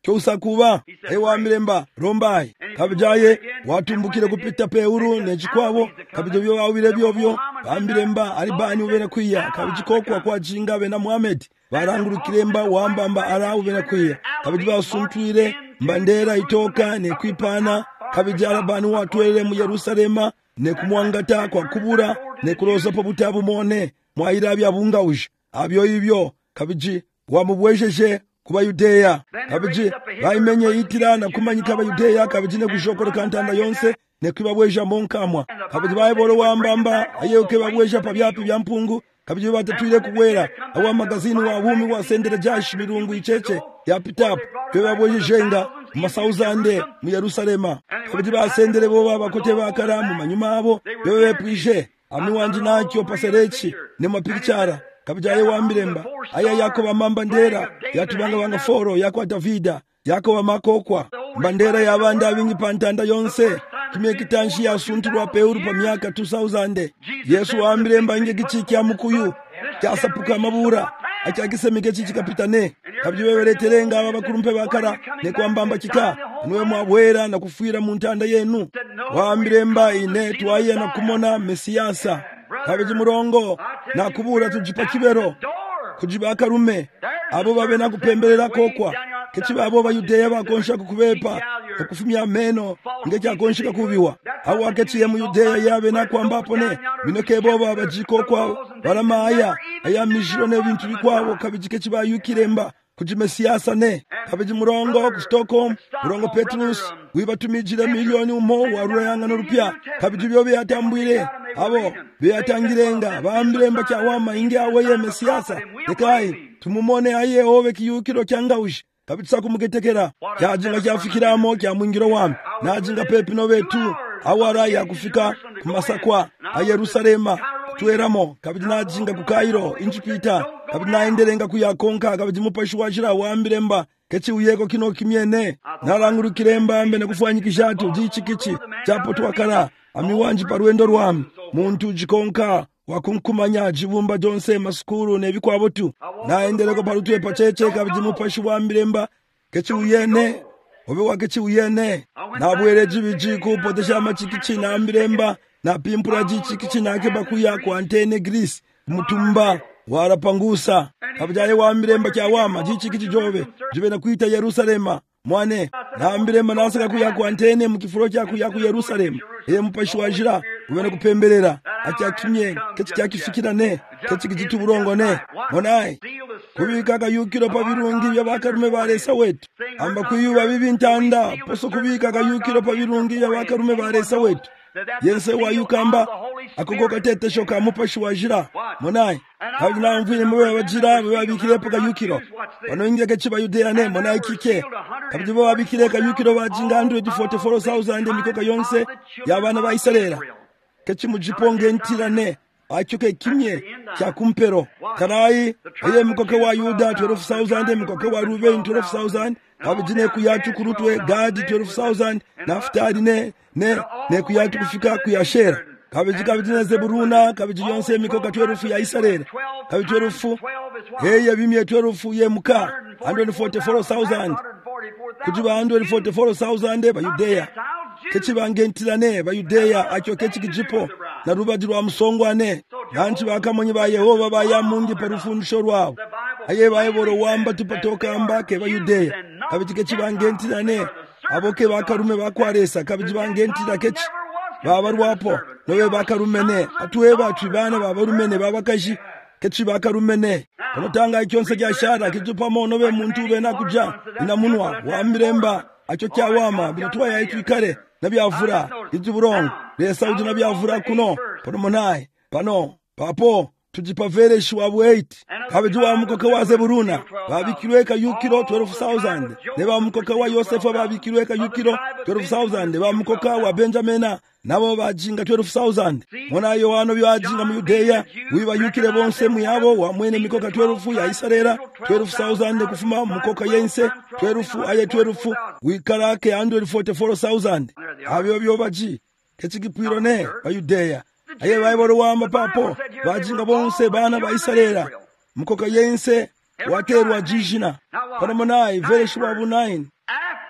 chosakuba ewa milemba rombai kabijaye watumbukire kupita peuru nechikwavo kabije byo wawire byobyo bambilemba alibani ubena kwiya kabijikokwa kwa jinga bena Muhammad barangurukiremba wambamba ara ubena kwiya kabije basuntwire mbandera itoka ne kwipana kabijala banu watwele mu Yerusalema ne kumwangata kwa kubura ne kuloza po butabu mone mwaira byabunga uji abyo ibyo kabiji wamubwejeje kuba Yudeya kabiji baimenye itira na kumanyika ba Yudeya kabiji ne kushokora kantanda yonse ne kwibabweja monkamwa kabiji baibolo wambamba ayoke babweja pa byapi bya mpungu kabiji batatwire kuwera awa magazini wa bumi wa sendere jashi mirungu icheche ya pitap kwibabwejenga masauzande mu Yerusalema kabiji basendere bo babakote bakaramu manyuma abo bebe pije amiwanji nakyo paserechi ne mapikichara kabijaye wambilemba aya yako bamamba ndera yatubanga banga foro yako Davida yako bamakokwa mbandera yabanda bingi pantanda yonse kimye kitanshi yasunturwa peuru pa myaka two thousand Yesu wambilemba inge gichikya mukuyu kyasapuka mabura achakisemike chichikapitane kabyiwewereterenga abakurumpe bakara ne kwambamba kika niwe mwabwera na kufira mu ntanda yenu wambilemba ine twaye na kumona mesiyasa kabiji murongo na kubura tujipa kibero kujiba karume abo babe na kupemberera kokwa kechiba abo ba Yudeya bakonsha kukubepa okufumya meno ngeke akonshika kubiwa abo akechiye mu Yudeya yabe na kwambapo ne binoke boba bajikokwa baramaya aya mijiro ne bintu bikwabo kabiji kechiba yukiremba kujime siyasa ne kabiji murongo ku Stockholm murongo Petrus wibatumijire milioni umo waruyanga n'urupya kabiji byo byatambwire abo byatangirenga bambilemba kya wama inge awe ye mesiyasa ekai tumumone aye obe kiyukiro cyangaushi kabitsa kumugetekera cyajinga cyafikiramo kya mwingiro wami najinga pepi no betu awara ya kufika kumasakwa a Yerusalema tueramo kabidi najinga ku Kairo inchipita kabidi naendelenga kuyakonka kabidi mupashi washira wambilemba kechi uyeko kino kimyene narangurukiremba mbe nekufanyikishatu jichikichi chapo twakara amiwanji parwendo rwami muntu jikonka wakunkumanya jibumba jonse masukuru nebikwabo tu naendeleko parutwe pacheche kabidi mupashi wambilemba kechi uyene obe wakechi uyene nabwere jibiji kupotesha machikichi na ambilemba na pimpura jichikichi nake bakuya kwa antene Greece mutumba warapangusa kabijaye wambilemba kya wama jichikichi jobe jibe na kuita Yerusalema mwane na ambilemba nasaka kuya kwa antene mukifuro kya kuya ku Yerusalema ye mupashi wajira ubene kupemberera acyakimye kechi cyakifikira ne kechi kijitu burongo ne monai kubika kayukiro pa birungi by'abakarume baresa wetu amba kuyuba bibintanda poso kubika kayukiro pa birungi by'abakarume baresa wetu yense wayukamba akogoka tete shoka mupashi wajira monai habi na mvini mwe wajira babikire pa kayukiro bano kechi ba Yudeya ne monai kike kabidi babikire kayukiro bajinga one hundred forty-four thousand mikoka yonse yabana ba Israela kechi mujiponge ntirane achuke kimye kya kumpero karai eye mikoke wa Yuda twelve thousand mikoke wa Ruben twelve thousand kabijine kuyatu kurutwe Gadi twelve thousand Naftali ne ne ne kuyatu kufika kuyashera kabiji kabijine Zeburuna kabiji yonse mikoka twelve ya Israel kabiji twelve eye bimye twelve ye muka one hundred forty-four thousand kujiba one hundred forty-four thousand ba Yudeya kechi bangentirane ba Yudeya acho kechi kijipo na rubajirwa musongwane nanchi bakamonye ba Yehova ba yamungi parufundisho rwabo aye bayeboro wamba tupatoka ambake ba Yudeya kabiji kechi bangentirane aboke bakarume bakwaresa kabiji bangentira kechi baba rwapo nowe bakarumene atuwe batwibana baba rumene babakashi kechi bakarumene onotanga ikyonse kya shara kitupamo nowe muntu bena kuja inamunwa wamiremba acho kyawama bilitwa yaitwikare nabyavura ijuburongo lesa ujina byavura kuno panomonai pano papo tujipavere shwabu eight kabejuwa mukoka wa Zeburuna babikirweka yukiro twelve thousand neba mukoka wa Yosefa babikirweka yukiro twelve thousand neba mukoka wa Benjamina nabo bajinga twelve thousand mona Yohano byajinga mu Yudeya wiba yukire bonse muyabo wa mwene mikoka twelve ya Israela twelve thousand kufuma mukoka yense twelve aye twelve wikarake one hundred forty-four thousand abyo byo baji kechikipiro ne ba Yudeya aye bayibolo wamba papo bajinga bonse bana ba Israela mukoka yense waterwa jijina panomonai very shwabu nine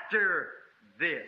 after this.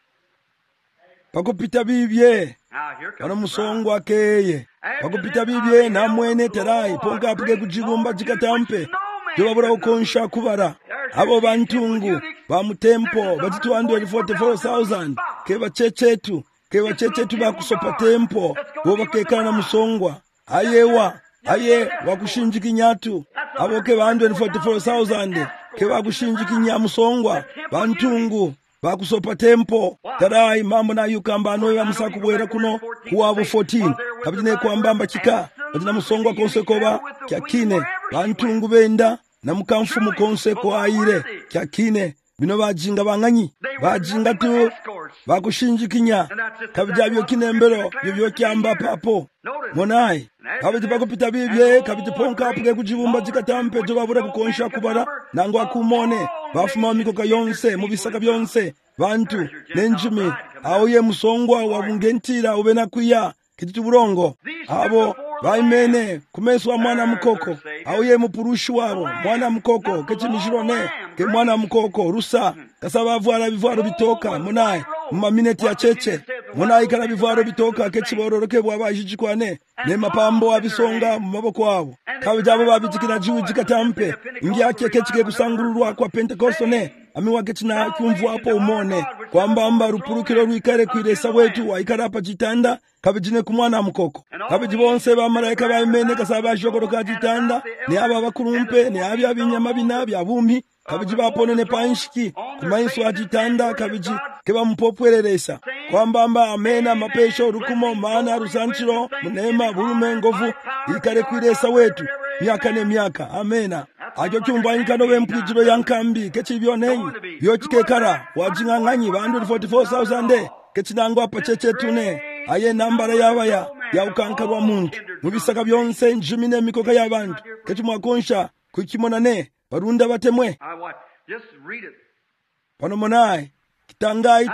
pakupita bibye Now here pano comes musongo akeye pakupita bibye namwene terai ponka apike kuchibumba chikatampe jobabura ukonsha kubara abo bantungu bamutempo bati two hundred forty-four thousand ke bachechetu ke bachechetu bakusopa tempo bo bakekana musongwa ayewa aye wakushinjikinyatu abo ke one hundred forty-four thousand ke bakushinjikinya musongwa bantungu bakusopa tempo tarai mambo na yukamba anoya musakubwera kuno kuwabo fourteen kabine kwambamba chika batina musongwa konse koba kyakine bantungu benda na mukamfumu konse ko aire kyakine bino bajinga banganyi bajinga tu bakushinjikinya kabijabyo kinembero byo kyamba papo monai kabiti pakupita bibye kabiti ponka apike kujibumba chikatampe jobabura kukonsha kubara nango akumone bafuma mikoka yonse mubisaka byonse bantu nenjimi auye musongwa wabungentira ubena kuya kititi burongo abo baimene kumeswa mwana mkoko auye mupurushi wabo mwana mkoko kechimishirone ke mwana mkoko rusa kasaba vwara bivwaro bitoka munaye mumamineti ya cheche munaye kana bivwaro bitoka kechibororoke bwabajijikwane ne mapambo abisonga mu maboko abo kabijabo babitikira jiwi jikatampe ngyake kechike kusangururwa kwa Pentekoste ne amiwake china kumvu hapo umone kwamba amba rupurukiro rwikare kwiresa wetu waikarapa chitanda kabijine kumwana mkoko kabijibonse ba malaika baimene kasaba shokoroka chitanda ni aba bakurumpe ni abya binyama binabi abumi kabijibapone ne panshiki kumaiso achitanda kabiji keba mpopwereresa kwamba amba amena mapesho rukumo maana rusanchiro munema burume ngovu ikare kwiresa wetu miaka ne miaka amena ajo cyumva inkano bempwijiro yankambi kechibyonenyi yochikekara wajinganganyi ba one hundred forty-four thousand kechinango apacheche tune aye nambara yabaya ya ukankarwa muntu mubisaka byonse njimine mikoka y'abantu kechimwakonsha kukimonane barunda batemwe just read it. pano monai kitangait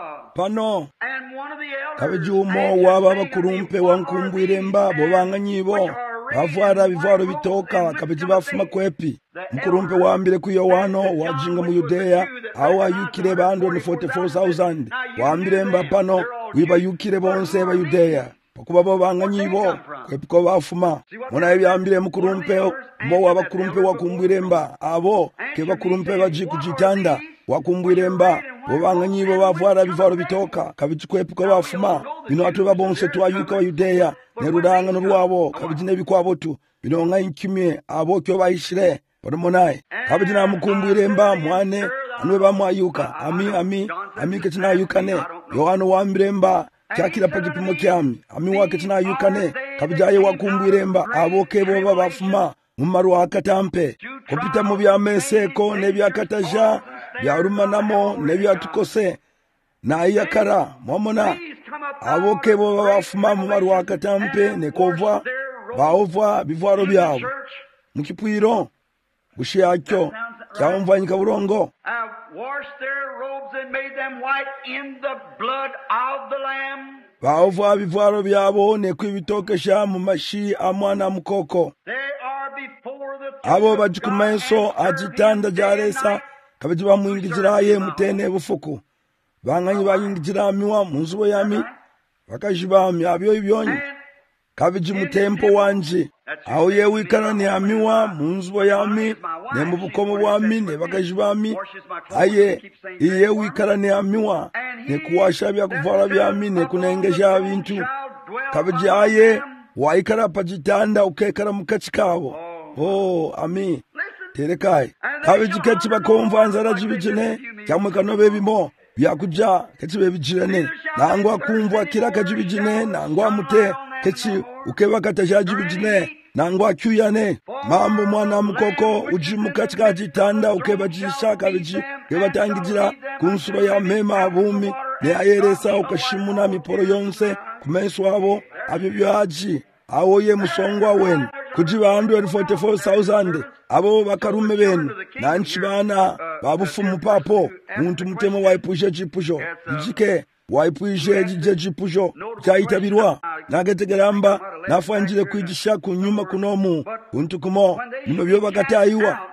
pano kabijumo waba bakurumpe wankumbwire mbabo banganyibo bavwara bivaro bitoka kabijibafuma kwepi mukurumpe wambire ku Yohano wajinga mu Yudeya aho ayukire ba one hundred forty-four thousand wambire mba pano wibayukire bonse ba Yudeya kuba bo banganyibo kwepiko bafuma mona ebyambire mukurumpe mo wabakurumpe wakumbwire mba abo ke bakurumpe baji kujitanda wakumbwire mba bo banganyibo bavwara bivaro bitoka kabichikwepiko bafuma bino atu babonse twayuka wa Yudeya nerudanga n'urwabo kabijine bikwabo tu binonga inkimye abo kyo bayishire baramonai kabijina mukumbwire mba mwane anwe bamwayuka ami ami ami ketina yukane Yohano wambire mba kyakira pagipimo kyami ami wake tina yukane kabijaye wakumbwire mba abo kebo babafuma mumaru akatampe kopita mu byameseko nebyakataja byarumanamo nebyatukose na yakara mwamona abo kebo babafuma mumaru akatampe nekova baova bivaro byabo mukipwiro gushiyakyo cyamvanyika burongo baova bivaro byabo nekwibitokesha mu mashi amwana mukoko abo bajikumeso ajitanda jaresa kabijiba mwingiziraye mutene bufuku banganyi bayingira miwa munzubo yami bakajiba myabyo ibyonyi kabiji mutempo wanje aho yewikana ni amiwa munzubo yami ne mubukomo bwami ne bakajibami aye iye wikana ni amiwa ne kuwasha bya kuvara byami ne kunengesha bintu kabiji aye waikara pajitanda ukekara mukachikabo oh ami terekai kabiji kechi bakomva nzara jibijene cyamwe kanobe bimo byakuja kechi bebijirene nangwa kumva kira kajibijine nangwa mute kechi ukeba katajajibijine nangwa kyuyane mambo mwana mukoko ujimuka chikajitanda ukeba jishaka biji kebatangijira kunsuro ya mema abumi ne ayeresa ukashimuna miporo yonse kumeswa abo abyo byaji awoye musongwa wen kujiba one hundred forty-four thousand abo bakarume benu nanchi bana babufumu papo muntu mutemo waipushe chipusho ijike waipushe jije chipusho chaitabirwa nagetegeramba nafanjire kwigisha kunyuma kunomu untu kumo nimebyo bakataiwa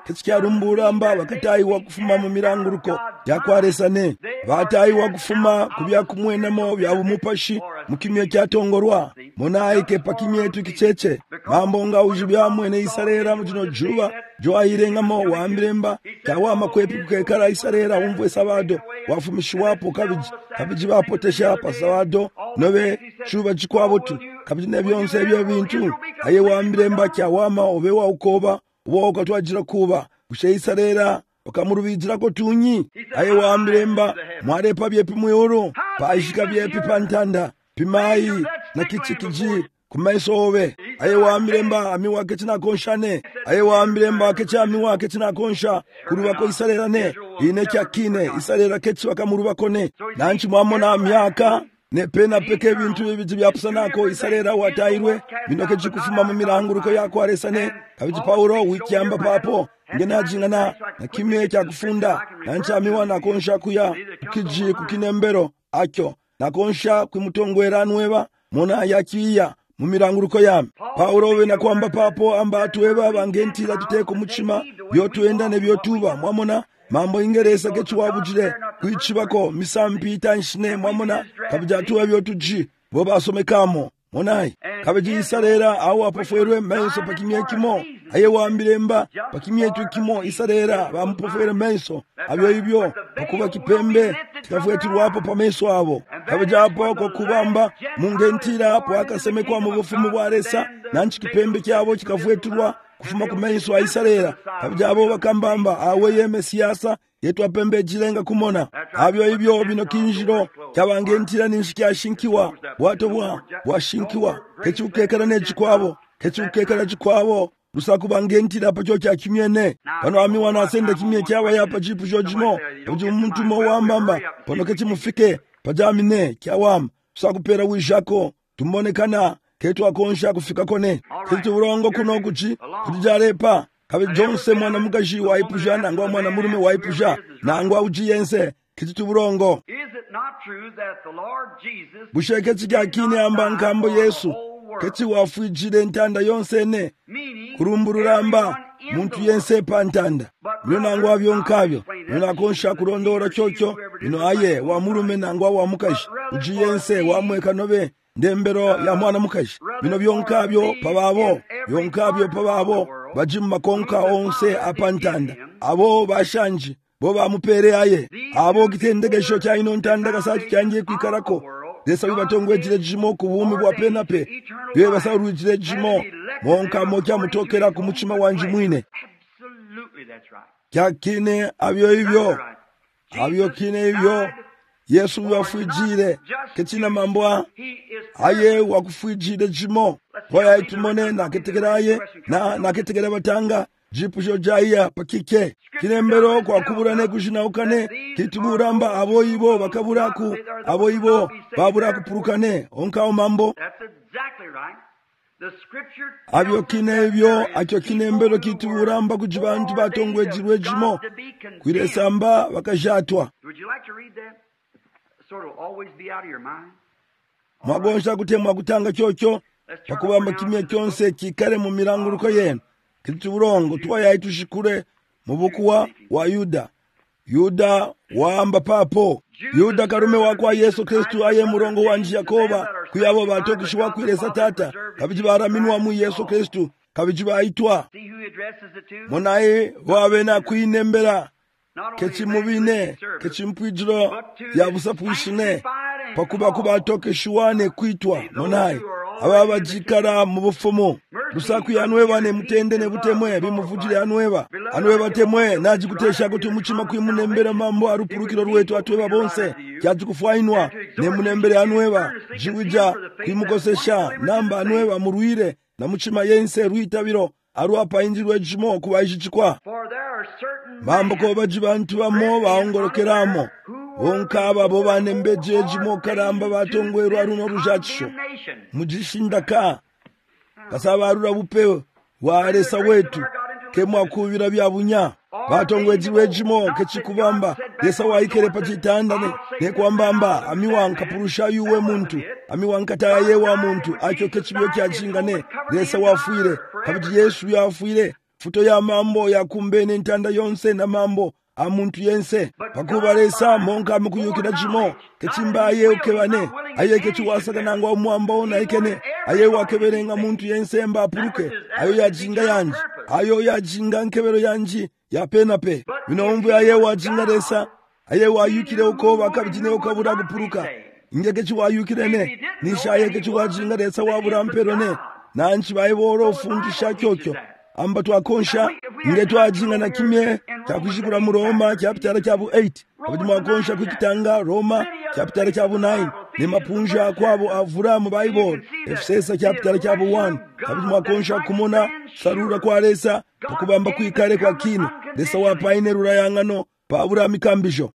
kechikyarumburamba vakatayiwa kufuma mu miranguruko yakwaresane vatayiwa kufuma kubyakumwenamo byabumupashi mukimye kyatongorwa munaike pakimyetu kicheche mambo nga uji byamwene isarera mutino juba joayirengamo wambiremba kyawama kwepi kukekala isarera umvwe sabado wafumishwapo kabiji kabiji bapotesha pasawado nobe chuba chikwabotu kabiji nebyonse ebyo bintu aye wambiremba kyawama obewa ukoba woka twajira kuba usheisarera wakamurubijira ko tunyi aye wambiremba mwarepa byepi muyoro paishika byepi pantanda pimayi na kichikiji kumaisowe aye wambiremba ami wake tina konshane aye wambiremba kecha ami wake tina konsha kuruba ko isarera ne ine kyakine isarera kechi wakamuruba kone nanchi mwamona myaka ne pena peke bintu bibiji byapusanako isarera watayirwe binoke chikufuma mu miranguruko yako aresane kabiji Paulo wikyamba papo ngena jingana na kimye kya kufunda nancha amiwa na konsha kuya kiji kukinembero akyo na konsha kumutongwera nweba mona yakiya mu miranguruko yame Paulo we na kwamba papo amba atweba bangentira tuteko muchima byotuenda ne byotuba mwamona mambo ingeresa kechiwabujire kuichibako misampi itanshine mwamona kabija tuwe byotuji bo basomekamo monai kabiji isarera awu apofwerwe menso pakimye kimo aye wambiremba pakimye tukimo isarera bampofwere menso abyo ibyo bakuba kipembe tikafwetirwapo pameso abo kabija apo ko kubamba mungentira hapo akasemekwa mu bufumu bwaresa nanchi kipembe kyabo kikafwetirwa kufuma kumenso aisarera kabija abo bakambamba awe ye mesiyasa yetu apembe jilenga kumona abyo ibyo bino kinjiro kyabangentira ninshikya shinkiwa wato bwa washinkiwa kechukekera ne chikwabo kechukekera chikwabo rusaku bangentira pacho kya kimyene pano ami wanasenda kimye kyawa yapa jipu jojimo uji umuntu mo wambamba pano kechimufike pajamine kyawam rusakupera wijako tumonekana ketu akonsha kufika kone ketu urongo kuno kuchi kujarepa kabe jonse mwana mukaji waipuja nangwa mwana murume waipuja nangwa ujiyense kitu burongo busheke chikakine amba nkambo Yesu keti wafujire ntanda yonse ne kurumbururamba muntu yense pantanda nangwa byonkabyo nakonsha kurondora chocho ino aye wa murume nangwa wa mukaji ujiyense wamweka nobe ndembero ya mwana mukaji bino byonkabyo pababo byonkabyo pababo bajimma konka onse apantanda abo bashanji bo bamupere aye abo kitendegesho kya ino ntanda kasati kyanje kwikarako desa bibatongwejire jimo ku bumi bwa penape bye basarujire jimo monka mokya mutokera ku muchima wanje mwine kyakine abyo ibyo abyo kine ibyo Yesu wafujire ketina mambo aye wakufujire jimo Poya itumone na ketegeraye na na ketegera batanga jipujo jaya pakike kinembero kwa kuburane kujinaukane kituburamba aboyibo bakaburaku aboyibo baburaku purukane onkao mambo abyo kinebyo akyo kinembero kituburamba kujibantu batongwe jirwe jimo kwiresamba bakajatwa mwagonsha kutemwa kutanga chocho pakubamba kimye kyonse kikare mu miranguruko yenu kitu burongo twaya itushikure mu bukuwa wa Yuda Yuda wamba papo Yuda karume wakwa Yesu Kristu aye murongo wanje Yakoba kuyabo batokishwa kwiresa tata kabiji baraminwa mu Yesu Kristu kabiji baitwa monaye wabe na kwinembera kechi mubine kechi mpwijiro yabusapushine pakuba kuba tokishwane kwitwa monaye ababa jikara mu bufumu rusaku yanweba ne mutende ne butemwe bimuvujire yanweba anweba temwe naji kutesha kuti muchima kwimunembera mambo arupurukiro rwetu atweba bonse kyaji kufainwa ne munembere anweba jiwija kwimukosesha namba anweba muruire na muchima yense ruitabiro aruapa injirwe jimo kubayichikwa mambo ko bajibantu bamo baongorokeramo onkaba bo banembeje jimo karamba batongwerwa runo rujacho mujishindaka kasaba arura bupe waresa wetu kemwa kubira byabunya batongwejirwe jimo kechikubamba desa waikere pachitanda ne ne kwambamba amiwanka purusha yuwe muntu amiwanka taye wa muntu acho kechibyo kyachingane desa wafuire kabiji Yesu yafuire futo ya mambo yakumbene ntanda yonse na mambo a muntu yense pakuba lesa monka mukuyukira chimo kechimbaye ukebane aye kechiwasaka nangwa umwamba na ikene aye wakeberenga muntu yense mba apuruke ayo yajinga yanji ayo yajinga nkebero yanji yapenape minomvu aye wajinga lesa aye wayukire uko bakabijine ukabura gupuruka inge kechiwayukirene nisha aye kechiwajinga lesa wabura mperone nanchi bayiboro fungisha kyokyo amba twakonsha nge twajinga na kimye kyakushikura mu Roma chapter chabu eight abudi mwakonsha kukitanga Roma chapter chabu nine ne mapunja kwabo avura mu Bible Efeso chapter chabu one abudi mwakonsha kumona sarura kwa lesa okubamba kwikale kwa kino lesa wapaine rura yangano pabura mikambisho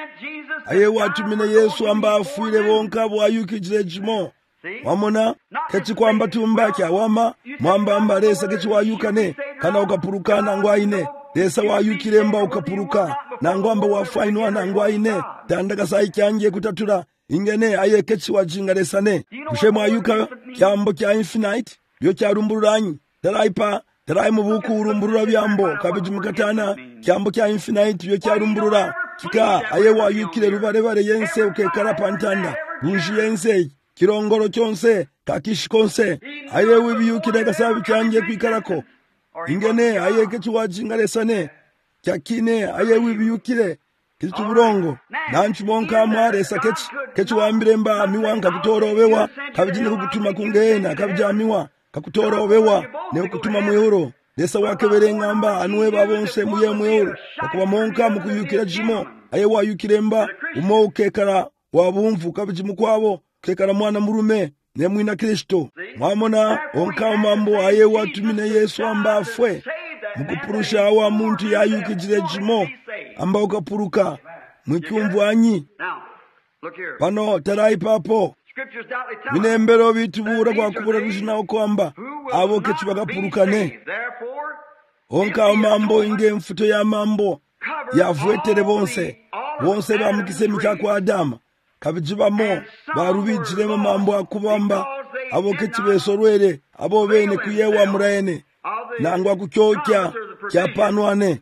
aye watumine Yesu amba afuire bonka bwayukijire jimo wamona kechi kwamba tumba kya wama mwamba amba lesa kechi wayukane kana ukapuruka nangwa ine lesa wayukire mba ukapuruka nangwa amba wafainwa nangwa ine tandaka sai kyanje kutatura ingene aye kechi wajinga lesa ne kushema ayuka kyambo kya infinite byo kyarumburanyi daraipa darai mubuku urumburura byambo kabiji mukatana kyambo kya infinite byo kyarumburura kika aye wayukire rubare bare yense ukekara pantanda ruji yense kirongoro cyonse kakishikonse aye wibiyukire gasabi cyanje kwikarako ingene aye kechi wajinga lesane cyakine aye wibiyukire kituburongo nanchi monka mware sakechi kechi wambiremba miwanga kutorobewa kabijine kugutuma kungena kabijamiwa kakutorobewa ne kutuma muyoro lesa wakeberenga mba anwe babonse muye muyoro akuba monka mukuyukira jimo aye wayukiremba umokekara wabumvu kabijimu kwabo kekara mwana murume ne mwina Kristo mwamona onka mambo aye watumine Yesu amba afwe mukupurusha wa muntu yayukijire jimo amba ukapuruka mwikumvwanyi pano tarai papo minembero bitubura kwa kubura rujina okwamba abo kechi bakapurukane onka mambo inge mfuto ya mambo yavwetere bonse bonse bamukise mikakwa Adama kabijibamo barubijiremo mambo akubamba abo kechi besorwere abo bene kuyewa murene nangwa kukyokya kyapanwane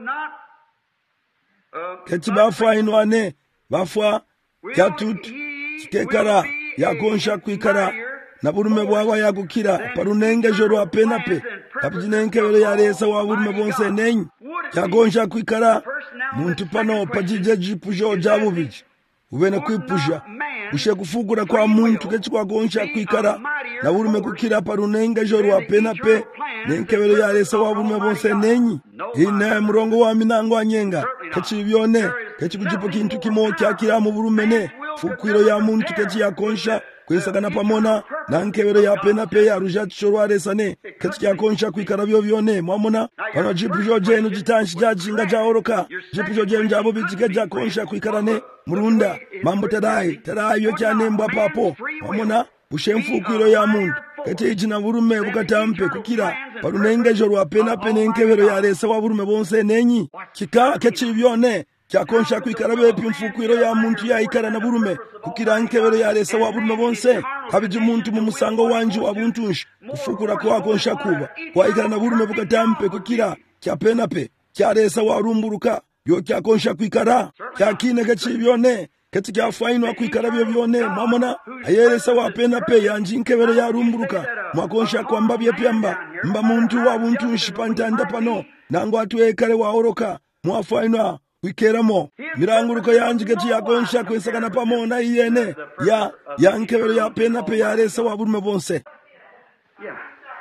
kechi bafainwane bafwa kyatutu kekara yakonsha kwikara na burume bwawa yakukira parunenge joro apenape kapijinenke ya lesa wa burume bonse nenyi yakonsha kwikara muntu pano pajije jipujo jabubiji ubene kwipusha ushe kufugura kwa muntu kechi kwa gonsha kwikara na burume kukira parunenge joro apenape nenkebero ya lesa wa burume bonse nenyi ine murongo wa minango anyenga kechi byone kechi kujipo kintu kimo kyakira mu burumene fukwiro ya muntu kechi yakonsha kwisagana pamona na nkebero ya penape ya rujati shorware sane kechi yakonsha kwikara byo byone mwamona pano jipujo jenu jitanshi jajinga jaoroka jipujo jenu jabo bijike jakonsha kwikarane murunda mambo tadai tadai yo kyanemba papo mwamona bushemfukwiro ya muntu kete ijina burume bukatampe kukira parunenge joro apena pene nkebero ya lesa wa burume bonse nenyi kika kechi byone kyakonsha kwikara bepi mfukwiro ya muntu ya ikara na burume kukira nkebero ya lesa wa burume bonse kabiji muntu mu musango wanje wa buntunshi kufukura kwa konsha kuba kwa ikara na burume bukatampe kukira kyapena pe kya lesa wa rumburuka yo kyakonsha kwikara kyakine kechi byone keti kyafainwa kwikara byo byone mwamona ayelesa wapena pe yanji nkebero ya rumburuka mwakonsha kwamba byepyamba mba muntu wa buntu nshipantanda pano nango atwekale waoroka mwafainwa wikeramo miranguruka yanji keti yakonsha kwesakana pamona iyene ya ya nkebero ya pena pe yalesa wa burume bonse Yeah.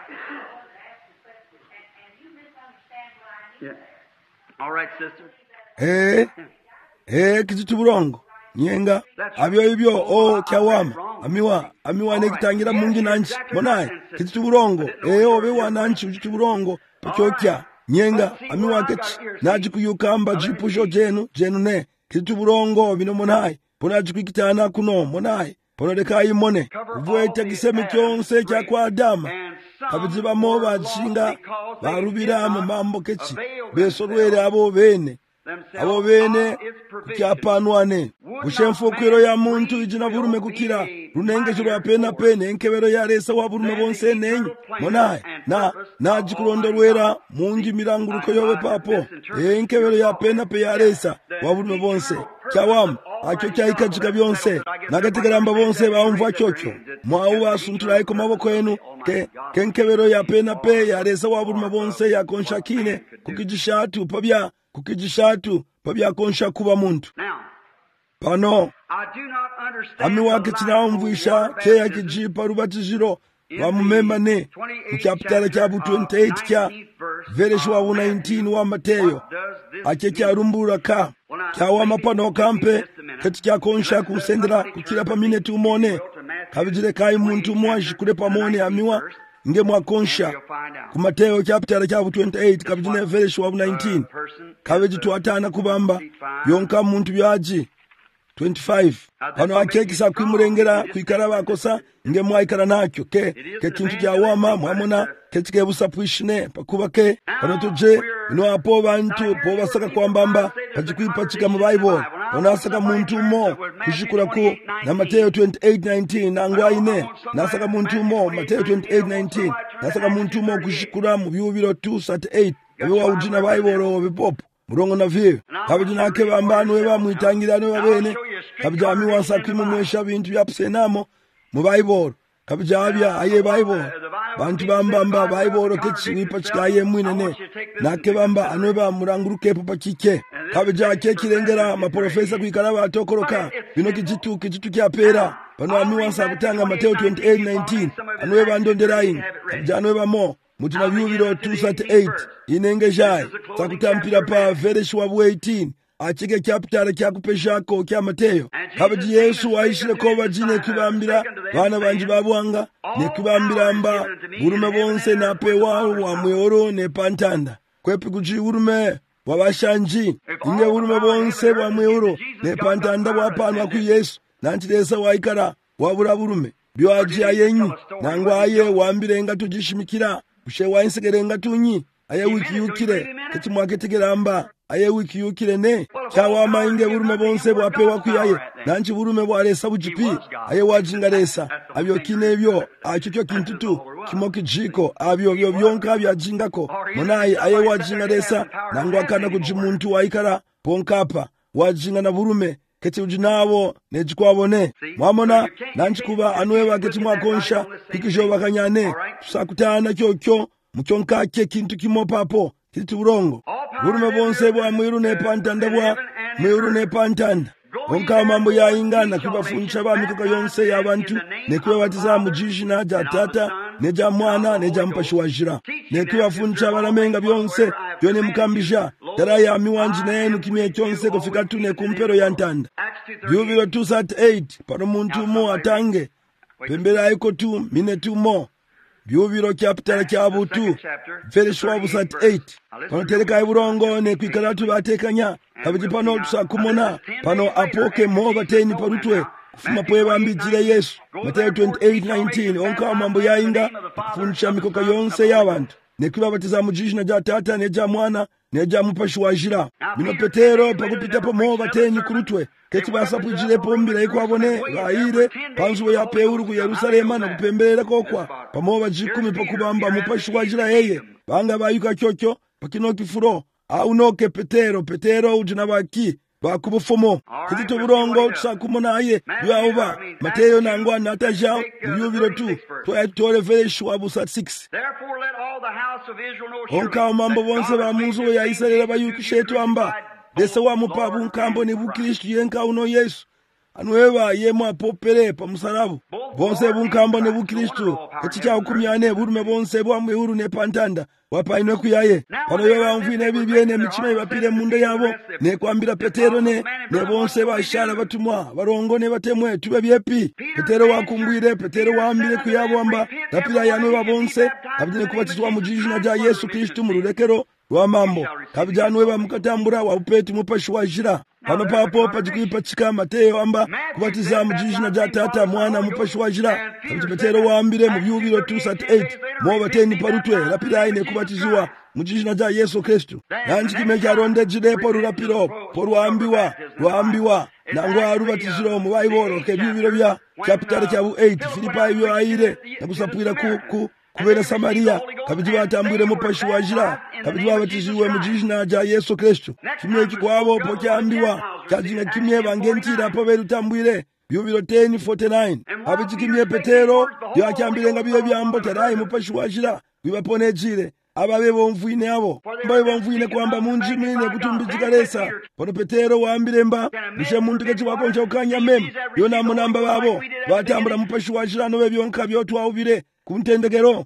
Yeah. All right, sister. eh eh kitituburongo nyenga abyo ibyo o kyawama amiwa amiwa nekitangira mungi nanchi monaye kitituburongo eh obe wananchi kitituburongo pakyokya nyenga amiwa kechi naji kuyukamba jipujo jenu jenu ne kitituburongo bino monaye ponaji kwikitana kuno monaye ponodeka imone kuvweta kiseme kyonse kya kwa Adama kabiziba mo bachinga barubira mu mambo kechi besorwere abo bene abo bene kyapanwane bushemfukwiro ya muntu ijina burume kukira lunengezo lwa penape n'enkebero ya leesa wa bulume bonse nenyi monaye na nagikulondolwera mungi milanguluko yowe papo enkebero ya penape ya leesa wa bulume bonse kyawamu akyo kyayikajika byonse nagategeramba bonse bawumva kyokyo mwawu basuntulaiko maboko enu ke kenkebero ya penape ya leesa wa bulume bonse yakonshakine kukijishatu pabya kukijishatu pabya konsha kuba muntu pano ami wake kinawumvisha keya kijipa rubatiziro bamumembane mu kyapitala kya bu twenty-eight kya vereshi wa bu nineteen wa Mateyo ake kyarumbura ka kyawama pano kampe kati kyakonsha kusendera kukira pa minute umone kabijire kai muntu mwashi kule pamone amiwa nge mwakonsha ku Mateyo kyapitala kya bu twenty-eight kabijine vereshi wa bu nineteen kabijitu atana kubamba yonka muntu byaji twenty-five pano akekisa kwimurengera kwikara bakosa nge mwaikara nakyo ke ke kintu kya wama mwamona kechike busapwishine pakuba ke pano tuje ino apo bantu po basaka kwambamba pachikwipa chika mu Bible onasaka muntu mo kushikura ku na Mateyo twenty-eight nineteen nangwa ine nasaka muntu mo Mateyo twenty-eight nineteen nasaka muntu mo kushikura mu byubiro two thirty-eight ewa ujina Bible ro bipopo murongo na vye kabijina ke bambano we bamwitangira ne babene kabijami wasakwimu mwesha bintu byapusenamo mu Bible kabijabya aye Bible bantu bambamba Bible kechiwipa chikaye mwinene nake bamba anwe bamuranguruke papa kike kabija ke kirengera maprofesa kwikara batokoroka bino kijitu kijitu kyapera pano ami wasa kutanga Mateyo twenty-eight nineteen anwe bandonderayin kabija anwe bamo mutina byubiro two thirty-eight inengejaye sakutampira pa vereshi wa bu eighteen achike kyapitala kyakupeshako kya Mateyo kabiji Yesu waishire ko bajine kibambira bana banji babwanga ne kibambira mba burume bonse na pewa wa mworo ne pantanda kwepi kuji urume wabashanji inge urume bonse wa mworo ne pantanda wapanwa ku Yesu nantiresa waikara wabura burume byo aji ayenyi nangwaye wambirenga tujishimikira ushe wainsegerenga tunyi aye wiki yukire kiti mwaketegeramba aye wiki yukire ne kyawa mainge burume bonse bwapewa kuyaye nanchi burume bwaresa bujipi aye wajingaresa abyo kinebyo akyo kintutu kimoki jiko abyo byo byonka byajingako monayi aye wajingaresa nangwa kana kujimuntu waikara ponkapa wajinga na burume keti ujinabo nejikwabone mwamona nanchikuba anwe baketi mwakonsha kikisho bakanyane tusakutana kyokyo mukyonka ke kintu kimopapo kiti burongo burume bonse bwa mwiru ne pantanda bwa mwiru ne pantanda onka mambo ya ingana kubafuncha ba mikuka yonse y'abantu ne kubatiza mu jishina ja tata ne ja mwana ne ja mpashi wajira ne kubafuncha baramenga byonse byone mukambisha tara ya miwanji nenu kimye kyonse kufika tune kumpero ya ntanda byubiro two thirty-eight pano muntu mo atange pembera iko tu mine tu mo byubiro kyapitala kya butu vereshi wa bu thirty-eight pano tereka iburongo ne kwikaratu batekanya kabiji pano tusakumona pano apoke mo bateni parutwe kufuma poe bambijire Yesu Mateyo twenty-eight nineteen onka mambo yainga kufuncha mikoka yonse y'abantu ne kubabatiza mu jishina ja tata ne ja mwana ne ja mupashi wajira bino Petero pakupita po mo bateni kurutwe keti basapujire pombira iko abone baire panzuwe ya peuru ku Yerusalema na kupembelera kokwa pamo bajikumi pakubamba mupashi wajira yeye banga bayuka kyokyo pakino kifuro aunoke Petero Petero ujina baki bakubufomo kiti tuburongo tusakumona aye yauba Mateyo nangwa nataja yubiro tu to atore vereshi wa bu thirty-six onka mambo bonse ba munzu ya Israeli bayukishetu amba desa wa mupabu nkambo ne bukristo yenka uno Yesu anweba yemwe apopere pa musarabu bonse bunkambo ne bukristo echicha ukumyane burume bonse bwa mwihuru ne pantanda wapainwe kuyaye pano yo bamvine bibyene michime bapire munde yabo ne kwambira Petero ne ne bonse bashara batumwa barongo ne batemwe tube byepi Petero wakumbwire Petero waambire kuyabo amba tapira yanwe babonse abdine kubatizwa mu jina rya Yesu Kristo mu rurekero rwa mambo kabijanwe bamukatambura wa upeti mupashi wajira pano papo pachikuipachika Mateyo amba kubatiza mujizina ja Tata Mwana mupashwajira kapiti Petero wambire mu byubiro two thirty-eight mobateni parutwe lapirai ne kubatiziwa mujizina ja Yesu Kristu nanji kimeja ronde jidepo rurapiro porwambiwa rwambiwa nangwa rubatiziro mu bayibolo ke byubiro bya chapter kya eight Filipi byo aire nakusapwira ku ku kubera Samaria kabiti batambwire mu pashwajira kabiti babatiziwe mujizina ja Yesu Kristu kimwe kikwabo pokyambiwa kyajina kimwe bangentira po berutambwire byubiro ten forty-nine abiti kimwe Petero yakyambire nga bibe byambo tarayi mu pashwajira bibaponejire ababe bomvuine abo mbaye bomvuine kwamba munji mine kutumbijikalesa pono Petero wambire mba bishe muntu kechi wakoncha ukanya mem yona munamba babo batambula mupashwajira no byonka byotwawubire kumtendekero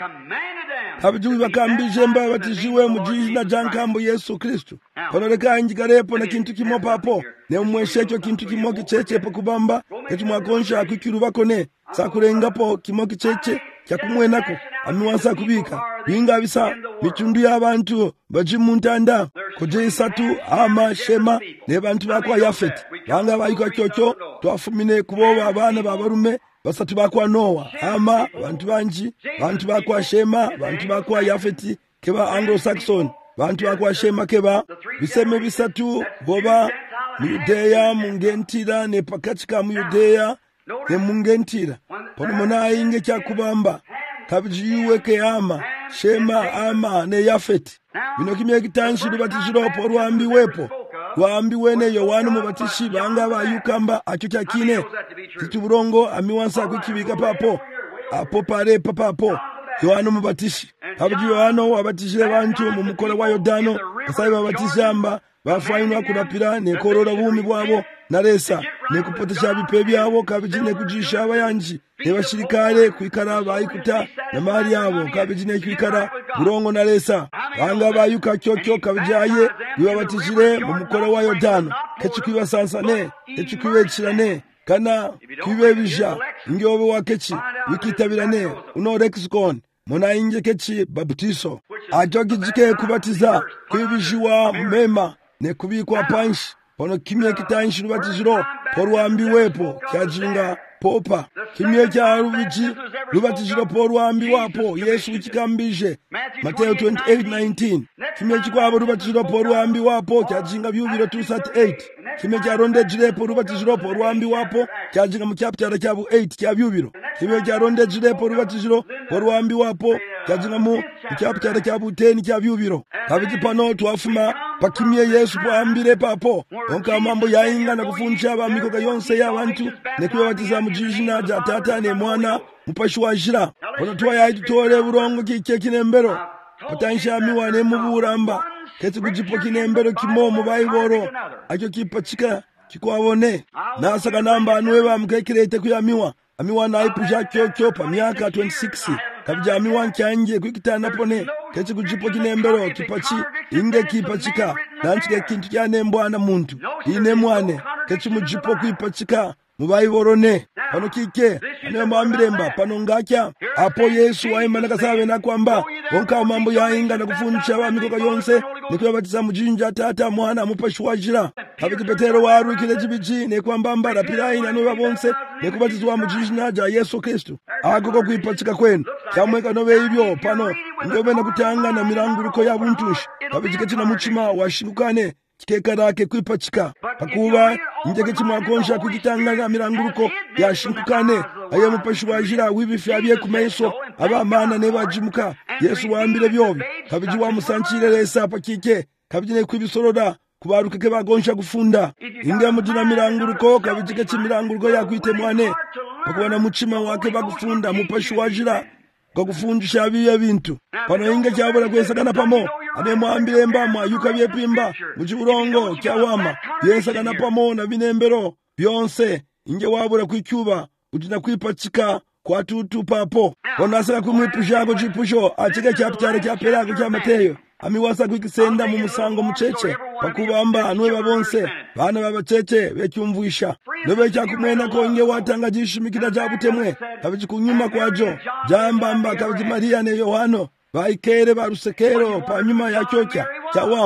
kabiji bakambije mba batijiwe mujizina jankambo Yesu Kristu pono leka njikarepo na kintu kimo papo ne umweshecho kintu kimo kicheche po kubamba kechi mwakonsha kukiru bakone sakurengapo kimo kicheche kyakumwenako amiwansa kubika binga bisa michundu y'abantu bajimuntanda koje isatu ama Shema ne bantu bakwa Yafeti banga bayiko kyokyo twafumine kuboba abana babarume basatu bakwa Nowa ama bantu banji bantu bakwa Shema bantu bakwa Yafeti keba Anglo-Saxon bantu bakwa Shema keba biseme bisatu boba mu Yudeya mungentira ne pakachika mu Yudeya ne mungentira pono mona inge kyakubamba kabijiwe ke ama Shema ama ne Yafeti bino kimye kitanshi rubatishiro po rwambi wepo rwambi wene Yohana mubatishi banga bayukamba acho cyakine kituburongo amiwansa kwikibika papo apo pare papapo Yohana mubatishi abiji Yohana wabatishire bantu mu mukora wa Yordano kasaye babatishamba bafanywa kurapira ne korora bumi bwabo naresa ne kupotesha bipe byabo kabiji ne kujisha abayanji ne bashirikare kwikara bayikuta na mari yabo kabiji ne kwikara burongo naresa banga bayuka kyokyo kabijaye bibabatishire mu mukora wa Yordano kechi kwibasansane kechi kwibekirane kana kwibebija ngyobe wa kechi wikitabirane uno lexicon mona inje kechi baptizo ajogijike kubatiza kwibijiwa mema ne kubikwa panshi pono kimye kitanshi rubatiziro porwambi wepo kyajinga popa kimye kya rubiji rubatiziro porwambi wapo Yesu ukikambije Mateo twenty-eight nineteen kimye kikwabo rubatiziro porwambi wapo kyajinga byubiro two thirty-eight kimye kya ronde jirepo rubatiziro porwambi wapo kyajinga mu chapter kya eight kya byubiro kimye kya ronde jirepo rubatiziro porwambi wapo kyajinga mu chapter kya ten kya byubiro kabiti pano twafuma pakimye Yesu poambire papo onka mambo yainga na kufunja abamiko kayonse y'abantu ne kubatiza mujizina ja Tata ne Mwana mupashwajira ono twaye tutore burongo kike kinembero patansha miwane muburamba kete kujipo kinembero kimo mu bayiboro acho kipachika kikwabone nasaka namba anwe bamkekirete kuyamiwa amiwa na ipuja kyokyo pa miaka twenty-six kabija amiwa nkyange kwikitana pone kete kujipo kinembero kipachi inge kipachika nanchike kintu kyane mbwana muntu ine mwane kete mujipo kwipachika mubayiborone pano kike ane mwambiremba pano ngakya apo Yesu waimana kasabe na kwamba wonka mambo yainga na kufuncha abamiko kayonse nikubatiza mujinja Tata Mwana mupashwajira kabiti Petero waru kile jibiji ne kwamba mbara pirai na noba bonse ne kubatizwa mujinja ja Yesu Kristu agoko kuipachika kwenu kyamweka nobe ibyo pano ngobe na kutanga na miranguruko ya buntushi kabiti kachina muchima washingukane kikekarake kwipachika pakuba njeke chimwakonsha kukitanga na miranguruko yashingukane aye mupashwajira wibifi bye kumeso abamana ne bajimuka Yesu wambire byobi kabiji wa musanchire lesa pakike kabiji ne kwibisoroda kubarukeke bagonsha gufunda inga mujina miranguruko kabiji ke chimiranguruko yakwite mwane bakubana muchima wake bagufunda mupashwajira kakufunjisha biya bintu pano inga cyabura kwesagana pamo ane mwambire mba mwayuka byepimba mujiburongo cyawama yesagana pamo na binembero byonse inge wabura kwicyuba utina kwipachika kwa tutu papo onasaka kumwipushago jipusho achike cyapitare cyaperago cya Mateyo amiwasa kwikisenda mu musango mucece pakubamba anwe babonse bana babacece becyumvuisha nobe cyakumwena ko inge watanga jishimikira jabutemwe kabiji kunyuma kwajo jambamba kabiji Maria ne Yohano baikere barusekero pa nyuma ya cyokya cyawamba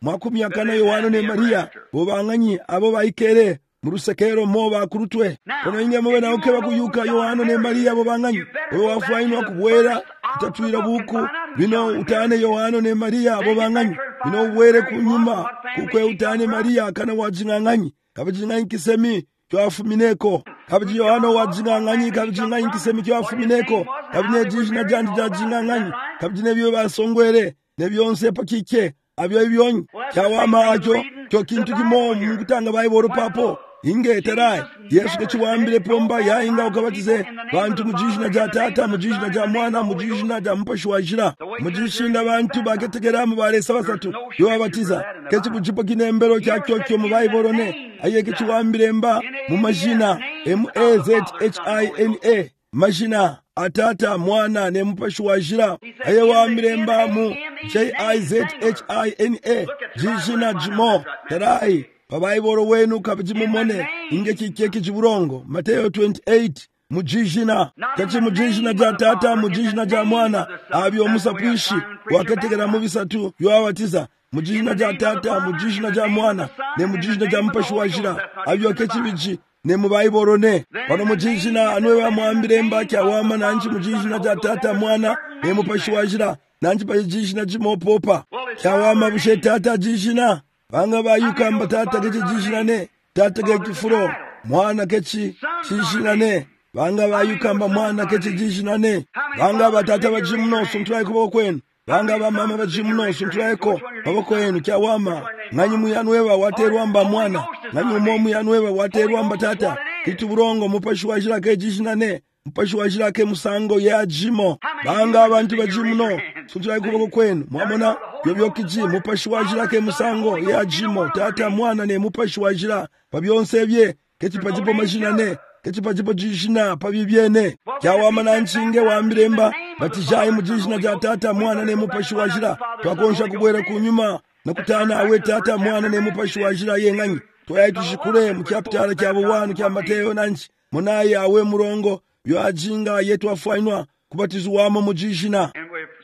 mwakumi akana Yohana ne Maria bobanganyi abo bayikere mu rusekero mo bakurutwe kono inge mwe na ukeba kuyuka Yohana ne Maria bobanganyi bo wafainwa kubwera tatwira buku bino utane Yohana ne Maria bobanganyi bino were kunyuma kukwe utane Maria kana wajinganganyi kabijinganyi kisemi twafumineko kabiji Yohana wajinganganyi kabijinganyi kisemi twafumineko kabine jishina jandi jajinganganyi kabine byo basongwere ne byonse pakike abyo ibyonyi kyawama ajo cyo kintu kimo mukutanga bayiboro papo inge tarai Yesu kechiwambire pomba ya inga ukabatize bantu mujishina ja tata mujishina ja mwana mujishina ja mpashi wajira mujishina bantu baketegera mu baresa basatu yo abatiza kechi bujipo kinembero kya kyokyo mu bayiboro ne aye kechiwambire mba mu majina M A Z H I N A majina atata mwana ne mpashi wajira aye wambire mba mu J I Z H I N A jishina jimo tarai pabayiboro wenu kabijimumone inge kikeki chiburongo Mateo twenty-eight mujishina kachi mujishina ja tata mujishina ja mwana abyo musapwishi wakategera mu bisatu yo abatiza mujishina ja tata mujishina ja mwana ne mujishina ja mpashi wajira abyo kechibiji ne mubayiboro ne bano mujishina anwe bamwambire mbaki awama nanji mujishina ja tata mwana ne mupashi wajira nanji pajishina jimopopa kyawama bushe tata jishina banga bayuka mbatata kechi jishina ne tata kechi furo mwana kechi jishina ne banga bayuka mba mwana kechi jishina ne banga batata bajimuno suntulaye kuboko kwenu banga bamama bajimuno suntulaye ko kuboko kwenu kyawama nganyi muyanweba waterwa mba mwana nganyi umomu yanweba waterwa mba tata kitu burongo mupashi wajira ke jishina ne mpashi wajira ke musango ya jimo banga abantu bajimuno suntulaye kuboko kwenu mwamona byobyo kiji mupashi wajira ke musango ya jimo tata mwana ne mupashi wajira pabyonse bye kechi pajipo majina ne kechi pajipo jishina pabibyene kyawama nanchinge wambiremba batijayi mujishina ja tata mwana ne mupashi wajira twakonsha kubwera kunyuma nakutana awe tata mwana ne mupashi wajira yenganyi twayitushikure mu chapter kya buwanu kya Mateo nanchi munaye awe murongo byo ajinga yetu afainwa kubatizwamo mujishina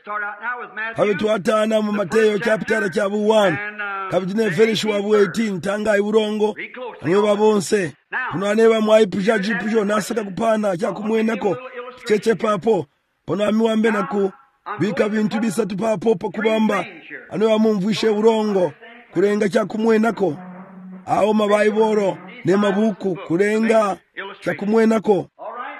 Hawe tuatana mu Mateo chapter kya buwanu kabijine ferishi wabu eighteen tanga iburongo amwe babonse tunaneba mwaipusha jipujo nasaka kupana kya kumwenako cheche papo pono amiwambe naku bika bintu bisatu papo pakubamba anwe amumvishe urongo kurenga kya kumwenako aho mabayiboro ne mabuku kurenga kya kumwenako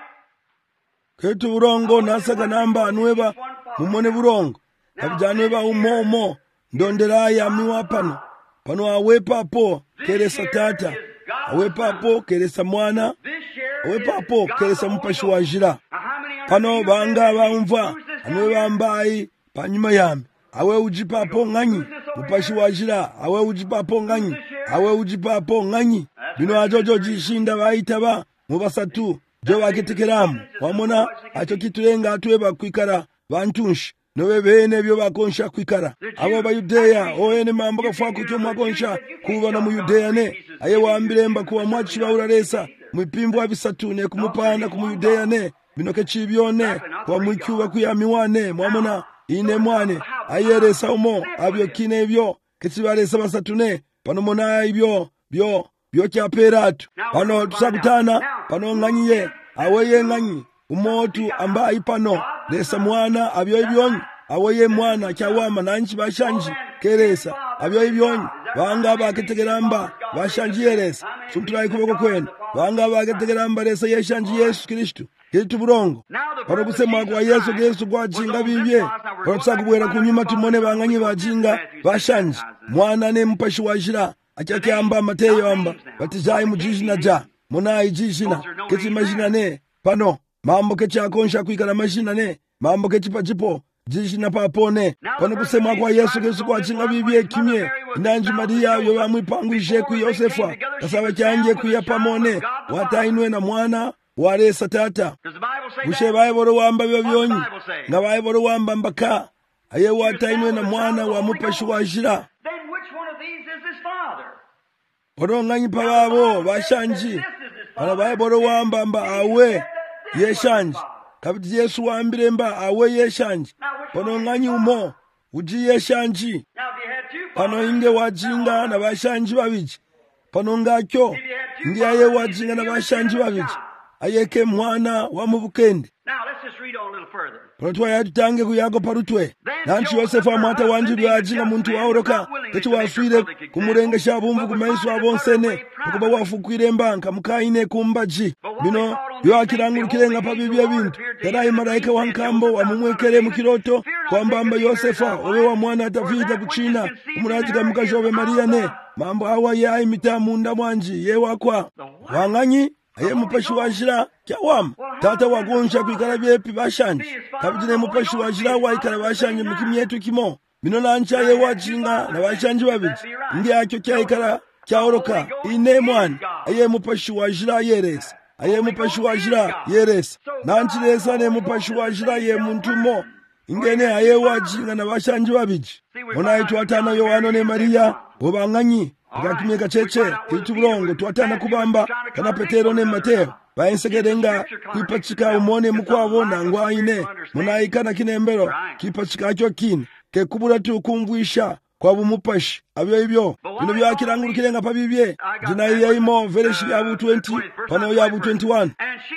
ketu urongo nasaka namba anweba mumone burongo kabijanweba umomo ndondera ya miwa pano pano awe papo keresa tata awe papo keresa mwana awe papo keresa mupashi wajira pano banga baumva anwe bambayi panyuma yami awe ujipapo nganyi mupashi wajira awe ujipapo nganyi awe ujipapo nganyi bino ajojo jishinda bayitaba mubasatu jo baketekeramu wamona acho kitulenga atweba kwikara bantunshi nobe bene byo bakonsha kwikara abo bayudeya oyene mambo kafako cyo mwakonsha kubana mu Yudeya ne aye wambiremba kuwa mwachi bauraresa mwipimbwa bisatu ne kumupana ku Yudeya ne binoke chibyone kwa mwikyuba kuyamiwane mwamona ine mwane ayeresa umo abyo kine byo ketsibaresa basatu ne pano mona ibyo byo byo kya peratu pano tusakutana pano nganyiye aweye nganyi umotu ambaye pano lesa mwana abyo ibyonyi awoye mwana kyawama nanchi bashanji keresa abyo ibyonyi banga baketegeramba bashanji yeresa suntulaye kuboko kwenu banga baketegeramba lesa yeshanji Yesu Kristo kitu burongo pano kusema kwa Yesu Yesu kwa jinga bibye pano tusakubwera kunyuma tumone banganyi bajinga bashanji mwana ne mupashi wajira achakyamba Mateo amba batijayi mujishina ja munayi jishina kiti majina ne pano mambo kechi akonsha kwikala majina ne mambo kechi pachipo jishina papone pano kusema kwa Yesu Yesu kwa chinga bibye kimye nanji Maria yo bamwipangwishe ku Yosefa kasaba cyanje kuya pamone watainwe na mwana waresa tata ushe bayiboro wamba byo byonyi nga bayiboro wamba mbaka aye watainwe na mwana wa mupashi wajira Poronganyi pababo bashanji ana bayiboro wamba mba awe yeshanji kabiti Yesu wambire mba awe yeshanji poronganyi umo uji yeshanji pano inge wajinga na bashanji babiri pano ngakyo ngi aye wajinga na bashanji babiri ayeke mwana wa mubukende. Pano twaya tutange kuyago parutwe nanchi Yosefu amwata wanjirwe ajinga muntu waoroka kati waswire kumurengesha bumvu kumaiso abonsene okuba wafukwire mbanka mukaine kumbaji bino yo akirangurukire pa bibya bintu yaraye malaika wankambo wamumwekere mu kiroto kwambamba Yosefa owe wa mwana Davida kuchina umurajiga mukajobe Maria ne mambo awa yayi mitamu nda mwanji ye wakwa wanganyi aye mupashi wajira kyawam tata wagonsha kwikara byepi bashanji kabijine mupashi wajira waikara bashanji mukimyetu kimo bino nancha ye wajinga na bashanji babiri ndi akyo kyaikara kyaoroka ine mwana aye mupashi wajira yeresa aye mupashi wajira yeresa nanchi lesa ne mupashi wajira ye muntumo ingene aye wajinga na bashanji babiri ona itwatana Yohana ne Maria obanganyi akatumika cheche kitubulongo twatana kubamba kana Petero ne Mateo bayensegerenga kwipachika umone mukwabo nangwa ine munayikana kinembero kipachika kyo kine ke kubura tu kumvisha kwa bumupashi abyo ibyo bino byakirangurukire nga pabibye jina yayimo vereshi ya bu twenty pano ya bu twenty-one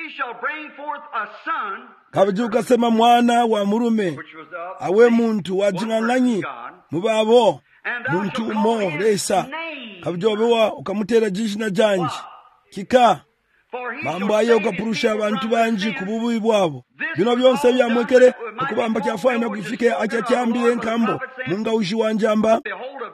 kabijuka sema mwana wa murume awe muntu wajinganganyi mubabo muntu mo lesa kabijobewa ukamutera jishina janji kika mambo ayo ukapurusha abantu banji kububuyi bwabo bino byonse byamwekere okubamba kyafana kufike acha kyambire nkambo munga ushi wanjamba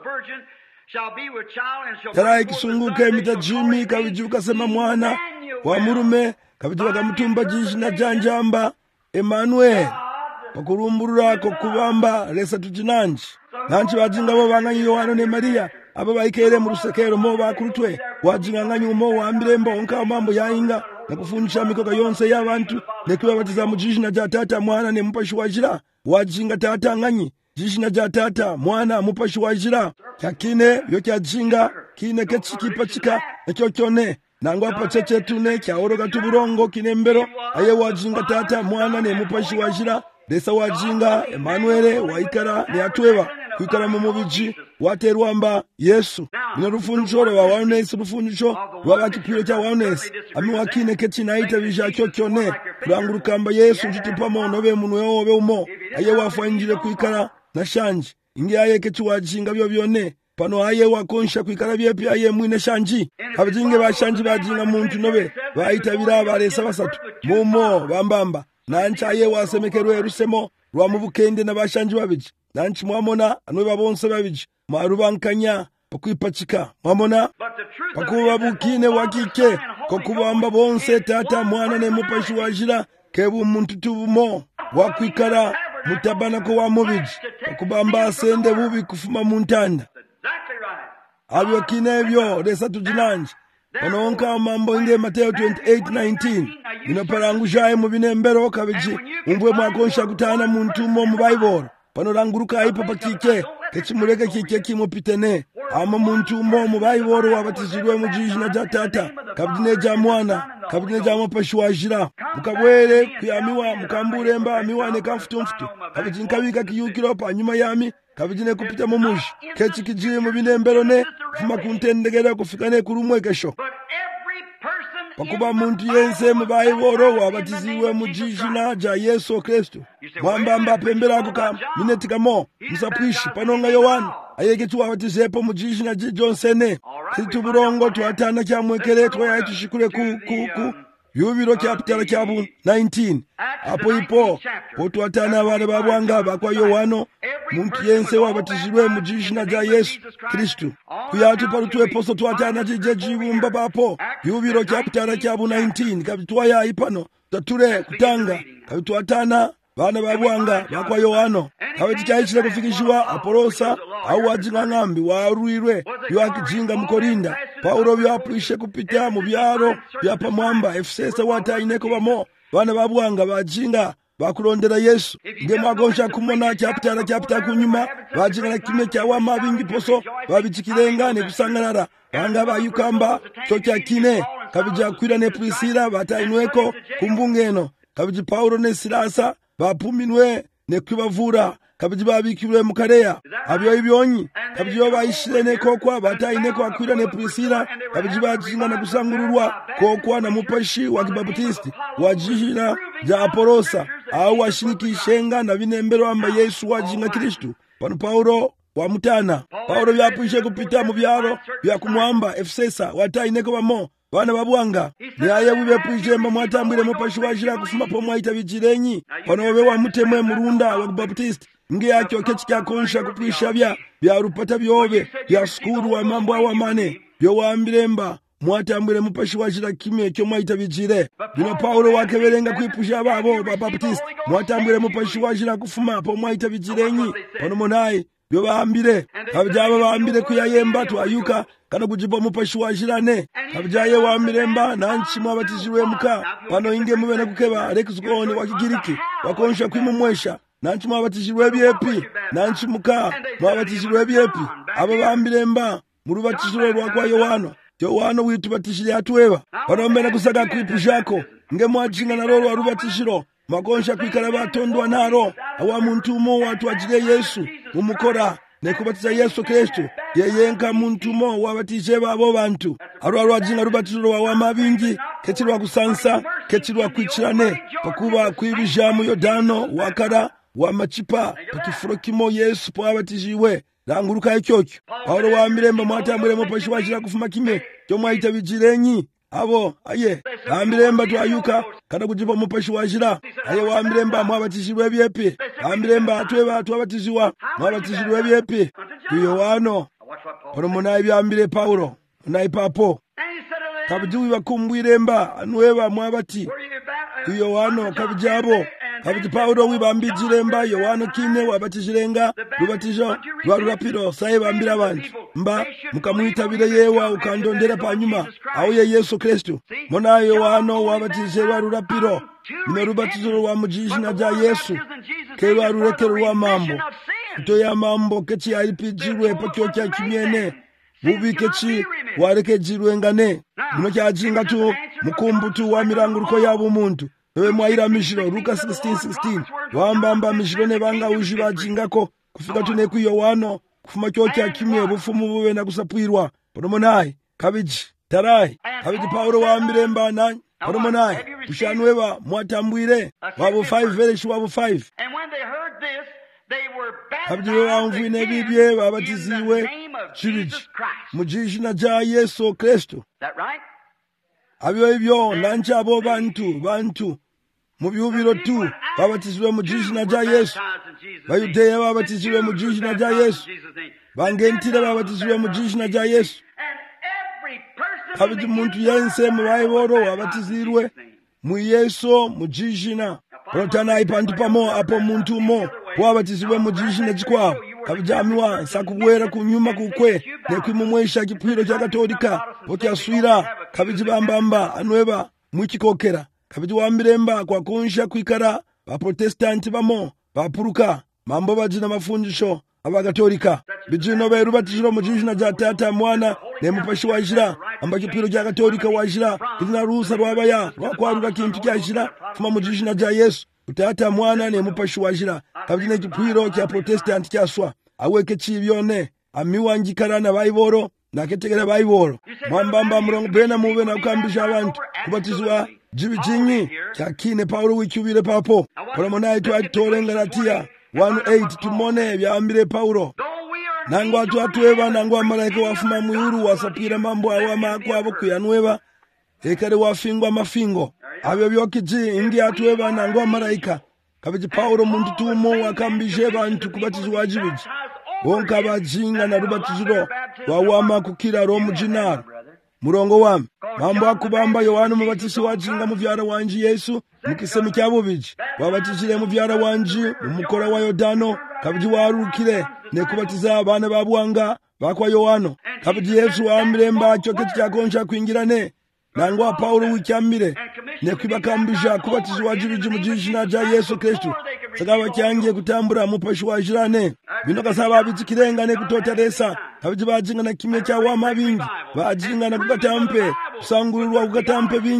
tara ikisunguke mitajimi kabijuka sema mwana wa murume kabijuka kamutumba jishina janjamba Emmanuel pakurumburura ko kubamba lesa tujinanji nanchi bajinga bo banganyi Yohana ne Maria aba bayikere mu rusekero mo bakurutwe wajinga nganyi mo wambirembo onka mambo yainga nakufunisha mikoka yonse y'abantu nekiba batiza mu jishina ja tata mwana ne mupashi wajira wajinga tata nganyi jishina ja tata mwana mupashi wajira kyakine yo kyajinga kine kechikipachika ekyo kyone nangwa pacheche tune kyaoroka tuburongo kinembero aye wajinga tata mwana ne mupashi wajira lesa wajinga Emmanuel waikara ne atweba kwikara mu mubiji waterwamba Yesu ino rufunjo wa waonesi rufunjo wa kipiro cha waonesi ami wakine kechinaita bija kyo kyone kurangurukamba Yesu jitipamo nobe munwe obe umo aye wafanjire kwikara na shanji inge aye kechi wajinga byo byone pano aye wakonsha kwikara byepi aye mwine shanji abijinge bashanji bajinga muntu nobe baitabira baresa basatu mumo bambamba nancha aye wasemekerwe rusemo rwa mubukende na bashanji babiji nanchi mwamona anwe babonse babiji marubankanya pakwipachika mwamona pakuba bukine wakike kokubamba bonse tata mwana ne mupashi wajira kebu muntu tubumo wakwikara mutabana ko wa mubiji pakubamba sende bubi kufuma muntanda abyo kinebyo lesa tujinanji Ononka mambo inge Mateo twenty-eight nineteen inoparangushaye mu binembero kabiji umbwe mwakonsha kutana muntu mo mu Bible panoranguruka ipo pakike kechimureke kike kimupitene ama muntu mo mu Bible wabatizirwe mu jishina ja tata kabine ja mwana kabine ja mupashi wajira mukabwere kuyamiwa mukamburemba miwane kamfutumfutu kabiji nkabika kiyukiro pa nyuma yami kabijine kupita mu mushi kechi kijiri mu binembero ne fuma kuntendegera kufikane kurumwe kesho pakuba muntu yense mu Bible wabatiziwe mu jishina ja Yesu Kristo mwambamba pembera kuka minetikamo musapwishi panonga Yohana ayeke tuwabatizepo mu jishina ji Johnsene situburongo twatana kyamwekere twaye tushikure ku ku ku yubiro chapter kyabu nineteen apo ipo potwatana bale babwanga bakwa Yohana muntu yense wabatizirwe mu jishina ja Yesu Kristo kuyatu parutwe poso twatana jije jibumba bapo yubiro chapter kyabu nineteen kabitwaya ipano tature kutanga kabitwatana bana babwanga bakwa Yohana kabitichayishira kufikishwa Apolosa au wajinga ngambi waruirwe yakijinga mukorinda Paulo byapwishe kupita mu byaro byapa mwamba Efeso wataineko bamo bana babwanga bajinga bakurondera Yesu nge mwagonsha kumona chapter chapter kunyuma bajinga na kime cya wama bingi poso babichikirenga ne kusanganara banga bayukamba cyo cya kine kabija kwira ne Priscilla batainweko kumbungeno kabiji Paulo ne Silasa bapuminwe ne kwibavura kabiji babikibule mu Kaleya abyo ibyonyi kabiji bayishirene kokwa batayine kwa Akwila ne Prisila kabiji bajinga na kusangurulwa kokwa na mupashi wa Kibaptisti wajihira ja Apolosa au washinikishenga na binembero amba Yesu wajinga Kristo pano Paulo wa mutana Paulo byapwishe kupita mu byaro bya kumwamba Efesesa watayineko bamo bana babwanga naye bwepwishe mba mwatambwire mupashi wajira kufuma po mwaita bijirenyi pano obe wa mutemwe murunda wa Baptist nge yakyo kechika konsha kupwisha bya bya rupata byobe bya skuru wa mambo wa mane byo wambiremba mwatambwire mupashi wajira kimwe cyo mwaita bijire bino Paulo wakeberenga kwipusha babo ba Baptist mwatambwire mupashi wajira kufuma po mwaita bijirenyi pano monayi byo bahambire kabijaba bahambire kuyayemba twayuka kana kujipa mupashi wajirane kabijaye wamiremba nanchi mwabatishirwe muka pano inge mubena kukeba rekuzukoni wakigiriki wakonsha kwimumwesha nanchi mwabatishirwe byepi nanchi muka mwabatishirwe byepi aba bahambiremba murubatishirwe rwakwa Yohana Yohana witubatishire atweba pano mbena kusaka kwipushako nge mwajinga na rolo warubatishiro makonsha kwikala batondwa naro awa muntu umo watu ajire Yesu umukora nekubatiza Yesu Kristo yeyenka muntu umo wabatije babo bantu aro aro ajinga rubatiro wa mabingi kechirwa kusansa kechirwa kwicirane pakuba kwibijamu Yordano wakara wa machipa pakifuro kimo Yesu pwabatijiwe languruka ekyokyo aro wa miremba mwatambure mupashi wajira kufuma kimwe cyo mwaita bijirenyi abo aye amiremba twayuka kana kujipa mupashi wajira aye wa miremba mwabatishirwe byepi amiremba atweba atwabatizwa mwabatishirwe byepi Yohana pano munayi byambire Paulo munayi papo kabijuwi bakumbwiremba anweba mwabati Yohana kabijabo kabiji Paulo wibambijiremba Yohana kine wabatishirenga rubatijo rwarurapido saye bambira abantu mba mukamwitabire yewa ukandondera panyuma aho ye Yesu Kristo mona Yohana wabatije rwarurapido no rubatizo rwa mujishina ja Yesu ke rwarurekero rwa mambo to ya mambo kechi alipijirwe pakyo kya kimyene bubi kechi warekejirwe ngane muno cyajinga tu mukumbutu wa miranguruko yabo umuntu ewe mwaira mishiro Luka sixteen sixteen wambamba mishiro ne banga uji bajingako kufika tune ku Yohana kufuma cyokya kimwe bufumu bube na kusapwirwa ponomonayi kabiji tarai kabiji Paulo wa miremba na ponomonayi ushanweba mwatambwire wabo five village wabo five kabiji wamvine bibye babatiziwe chiriji mujishina ja Yesu Kristo abyo ibyo nanchi abo bantu bantu mu byubiro tu babatizwe mu jishina ja Yesu bayudeya babatizwe mu jishina ja Yesu bangentire babatizwe mu jishina ja Yesu kabiji muntu yense mu bayiboro wabatizirwe mu Yesu mu jishina protana ipantu pamo apo muntu mo wabatizwe mu jishina jikwa kabijamiwa sakubwera kunyuma kukwe nekwimumwesha kipwiro kya Katolika okyaswira kabijibambamba anweba mwikikokera kabiji wamiremba kwa kunsha kwikara ba Protestanti bamo bapuruka mambo bajina mafunjisho aba Katolika bijino berubatishiro mu jishina ja Tata Mwana ne mupashi wajira amba kipwiro kya Katolika wajira kidina rusa rwabaya rwakwarura kintu kyajira fuma mu jishina ja Yesu Tata Mwana ne mupashi wajira kabijine kipwiro kya Protestanti kyaswa aweke chibyone amiwangikarana bayiboro naketegera bayiboro mwambamba murongo bena mube na kukambisha abantu kubatizwa jibijinyi kyakine Paulo wikyubire papo polomonayi twatolenga latia one eight tumone byambire Paulo nango atu atweba nango amalaika wafuma muyuru wasapira mambo awama kwabo kuyanweba ekare wafingwa mafingo abyo byokiji ingi atweba nango amalaika kabiji Paulo muntu tumo wakambishe bantu kubatizwa jibiji bonka bajinga na rubatiziro wawama kukira romu jinaro murongo wami mambo akubamba Yohana mubatisi wajinga mu vyara wanji Yesu mukisemi kyabo biji wabatishire mu vyara wanji umukora wa Yordano kabiji warukire ne kubatiza abana babwanga bakwa Yohana kabiji Yesu wamiremba cyo kiti cyakonsha kwingirane nangwa Paulo wicyamire ne kwibakambisha kubatiza wajibiji mu jishina ja Yesu Kristo sagaba cyangiye kutambura mupashi wajirane bino kasaba bitikirengane kutotaresa kabiji bajinga na kimwe cya wa mabingi bajinga na kugatampe kusangururwa kugatampe bingi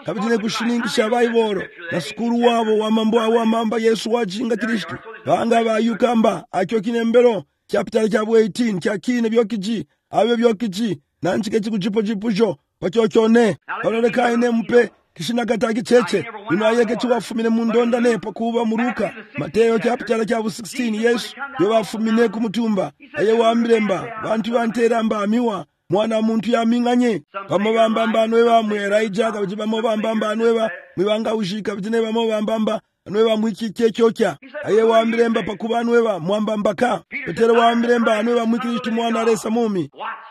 kabijine kushiningisha baiboro na sukuru wabo wa mambo wa mamba Yesu wajinga Kristo banga bayukamba akyo kinembero chapter cha eighteen cha kine byokiji abyo byokiji nanchike chikujipo jipujo pachochone baloleka ine mpe kishina kataki cheche inayeke chiwafumine mundonda nepa kuba muruka Mateo chapter cha sixteen Yesu yobafumine kumutumba aye wambiremba bantu banteramba amiwa mwana muntu yaminganye bamobamba anwe bamwera ijaga bije bamobamba anwe ba mwibanga ushika bije bamobamba anwe ba mwikike cyokya aye wambiremba pakuba anwe ba mwambambaka Petero wambiremba anwe ba mwikristo mwana resa mumi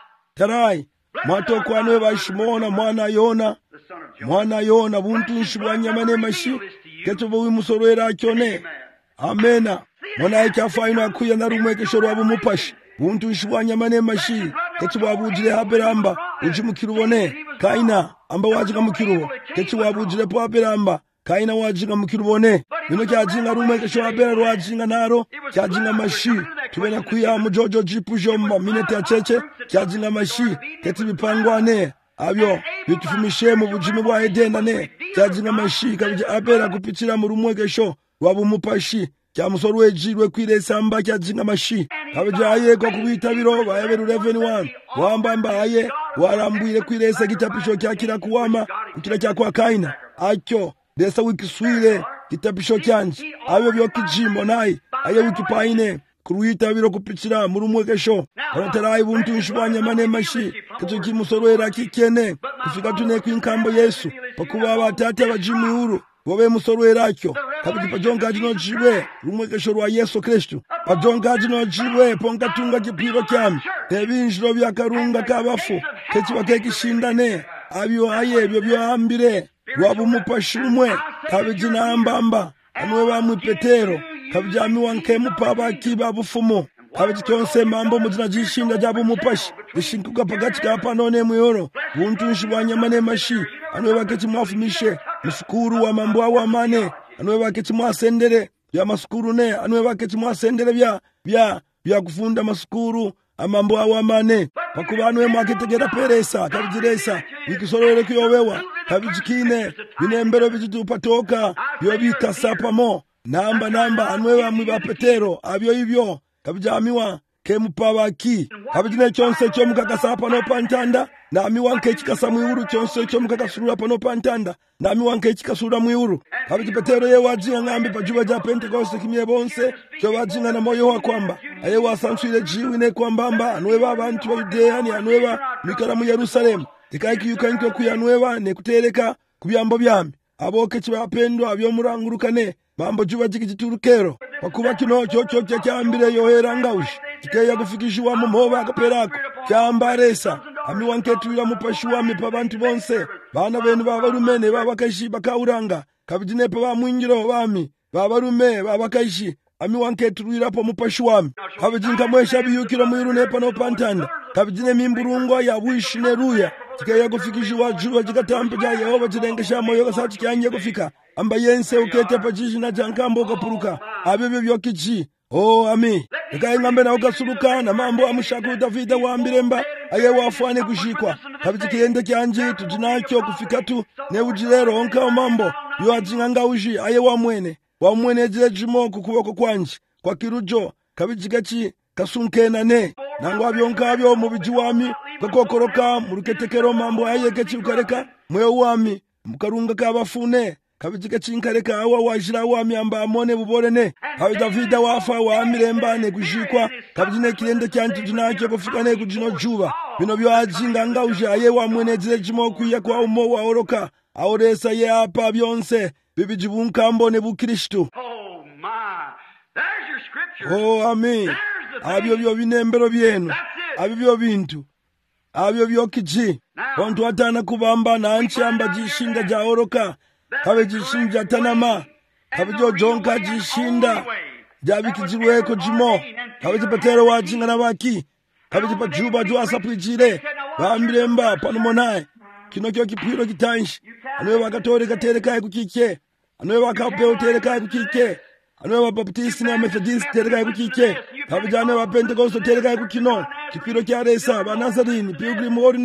tarai mwato kwa anwe ba Shimona mwana Yona mwana Yona buntu nshibwanyamane mashi keto bo wimusorera cyone amena mwana icyafaino akuya na rumwe keshoro abumupashi buntu nshibwanyamane mashi keto babujire haberamba uji mukirubone kaina amba wajiga mukirubo keto babujire po haberamba kaina wajiga mukirubone bino cyajinga rumwe keshoro habera rwajinga naro cyajinga mashi tubena kuya mujojo jipujo mba minete ya cheche cyajinga mashi keto bipangwane abyo bitufumishe mu bujimi bwa Edena ne cyajinga mashi kabije abera kupitira mu rumwegesho wabumupashi cyamusorwe jirwe kwiresa cyajinga mashi kabije ayeko kubitabiro bayabera eleven one wambamba aye warambwire kwiresa kitapisho cyakira kuwama kukira cyakwa Kaina acyo desa wikiswire kitapisho cyanje abyo byo kijimo nayi aye wikipaine kuruyitabiro kupitira mu rumwegesho baroterayi buntu nshibanya mane mashi kituki musorwera kikene kufika tune kwinkambo Yesu pakuba abatata bajimu uru bobe musorwera cyo kabiti pajonga jino jiwe rumwegesho rwa Yesu Kristo pajonga jino jiwe ponga tunga kipiro cyami ebinjiro byakarunga kabafu kechi bakekishindane abyo aye byo byambire wabumupashumwe kabijina ambamba anwe bamwe Petero kabijami wanke mupaba kiba bufumo kabiti kyonse mambo muzina jishinda jabo mupashi bishinkuka pagati kapa none muyoro buntu nshibanya mane mashi anwe bakechi mwafumishe musukuru wa mambo wa mane anwe bakechi mwasendere ya masukuru ne anwe bakechi mwasendere bya bya bya kufunda masukuru amambo wa mane pakubanwe mwakitegera peresa kabijiresa wikisorere kuyowewa kabijikine binembero bijitupatoka yobikasapamo namba namba anwe bamwe ba Petero abyo ibyo kabijamiwa kemupabaki kabijine cyonse cyo mukakasapa no pantanda nami wanke kikasa mwihuru cyonse cyo mukakasura pano pantanda nami wanke kikasura mwihuru kabiji Petero ye wajinga ngambi pajuba ja Pentecost kimye bonse cyo wajinga na moyo wa kwamba aye wasanswire jiwi ne kwambamba anwe babantu ba Yudea ni anwe ba mikara mu Yerusalemu tikaiki yukanke kuyanweba ne kutereka kubyambo byami aboke kibapendwa abyo murangurukane mambo juba jikiturukero pakuba kino cyo cyo cyambire yohera ngaushi kikeya kufikishwa mu mhoba akaperako cyambaresa ami wanketwira mupashwa mi pabantu bonse bana benu babarumene babakashi bakauranga kabijine pa bamwingiro bami babarume babakashi ami wanketwira po mupashwa kabijinka mwesha biyukiro mwirune pano pantanda kabijine mimburungo ya wishine ruya kikeya kufikishwa juba jikatampa ja Yehova jirengesha moyo kasati cyanye kufika amba yense ukete pajiji na jankambo kapuruka abebe byokiji oh ami ikaye ngambe na ukasuruka na mambo amushaku Davida wambiremba aye wafane kushikwa kabiti kiende kyanje tujinacyo kufika tu ne ujirero onka mambo yo ajinganga uji aye wamwene wamwene jire jimo kukuboko kwanje kwa kirujo kabiti gachi kasunkena ne nangwa byonka byo mu bijiwami kokokoroka muruketekero mambo aye kechi ukareka mwe wami mukarunga kabafune kabijika chinkareka awa wajira wa myamba amone buborene hawe Davida wafa wa mirembane kushikwa kabijine kirende cyantu jinacyo kufukane kujino juba bino byo ajinga ngauje aye wa mwenezire jimo kuya kwa umo wa oroka aoresa ye apa byonse bibijibunka mbone bu Kristo. Oh my, there's your scripture. Oh amen abyo byo binembero byenu abyo bintu abyo byo kiji onto atana kubamba na anchamba jishinga ja oroka kabe jishinja tanama kabe jojonka jishinda jabi kijirweko jimo kabe Petero wajinga na baki kabe pajuba jo asapwijire bambiremba panomonaye kino kyo kipiro kitanshi anwe bakatore katereka kukike anwe bakape tereka kukike anwe baptist na methodist tereka kukike kabe jane ba Pentecost tereka kukino kipiro kya resa ba Nazarene pilgrim holiness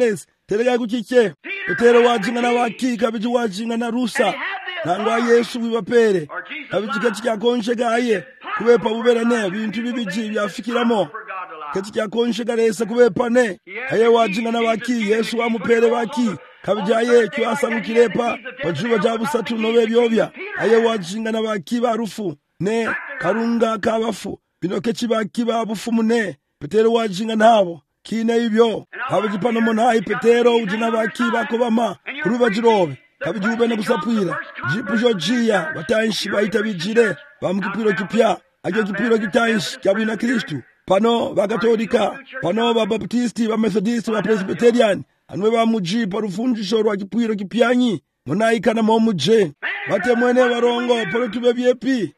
tereka kuchiche Petero wajingana waki kabiji wajingana rusa nangwa Yesu wibapere kabiji ketika konshega aye kubepa buberane bintu bibiji byafikiramo ketika konshega resa kubepa ne aye wajingana waki Yesu amupere waki kabiji aye kyasa mukirepa pajuba jabu satu nobe byobya aye wajingana waki barufu ne karunga kabafu bino kechiba kiba bufumu ne Petero wajingana habo kine ibyo kabiji pano monayi Petero ujina baki bakobama kuruba jirobe kabiji ubene kusapwira jipu jojiya batanshi bayita bijire bamukipiro kipya ajo kipiro kitanshi kyabwina Kristu pano bakatolika pano babaptisti bamethodisti bapresbyterian anwe bamujipa rufunjisho rwa kipiro kipyanyi monayi kana momuje bate mwene barongo polo tube byepi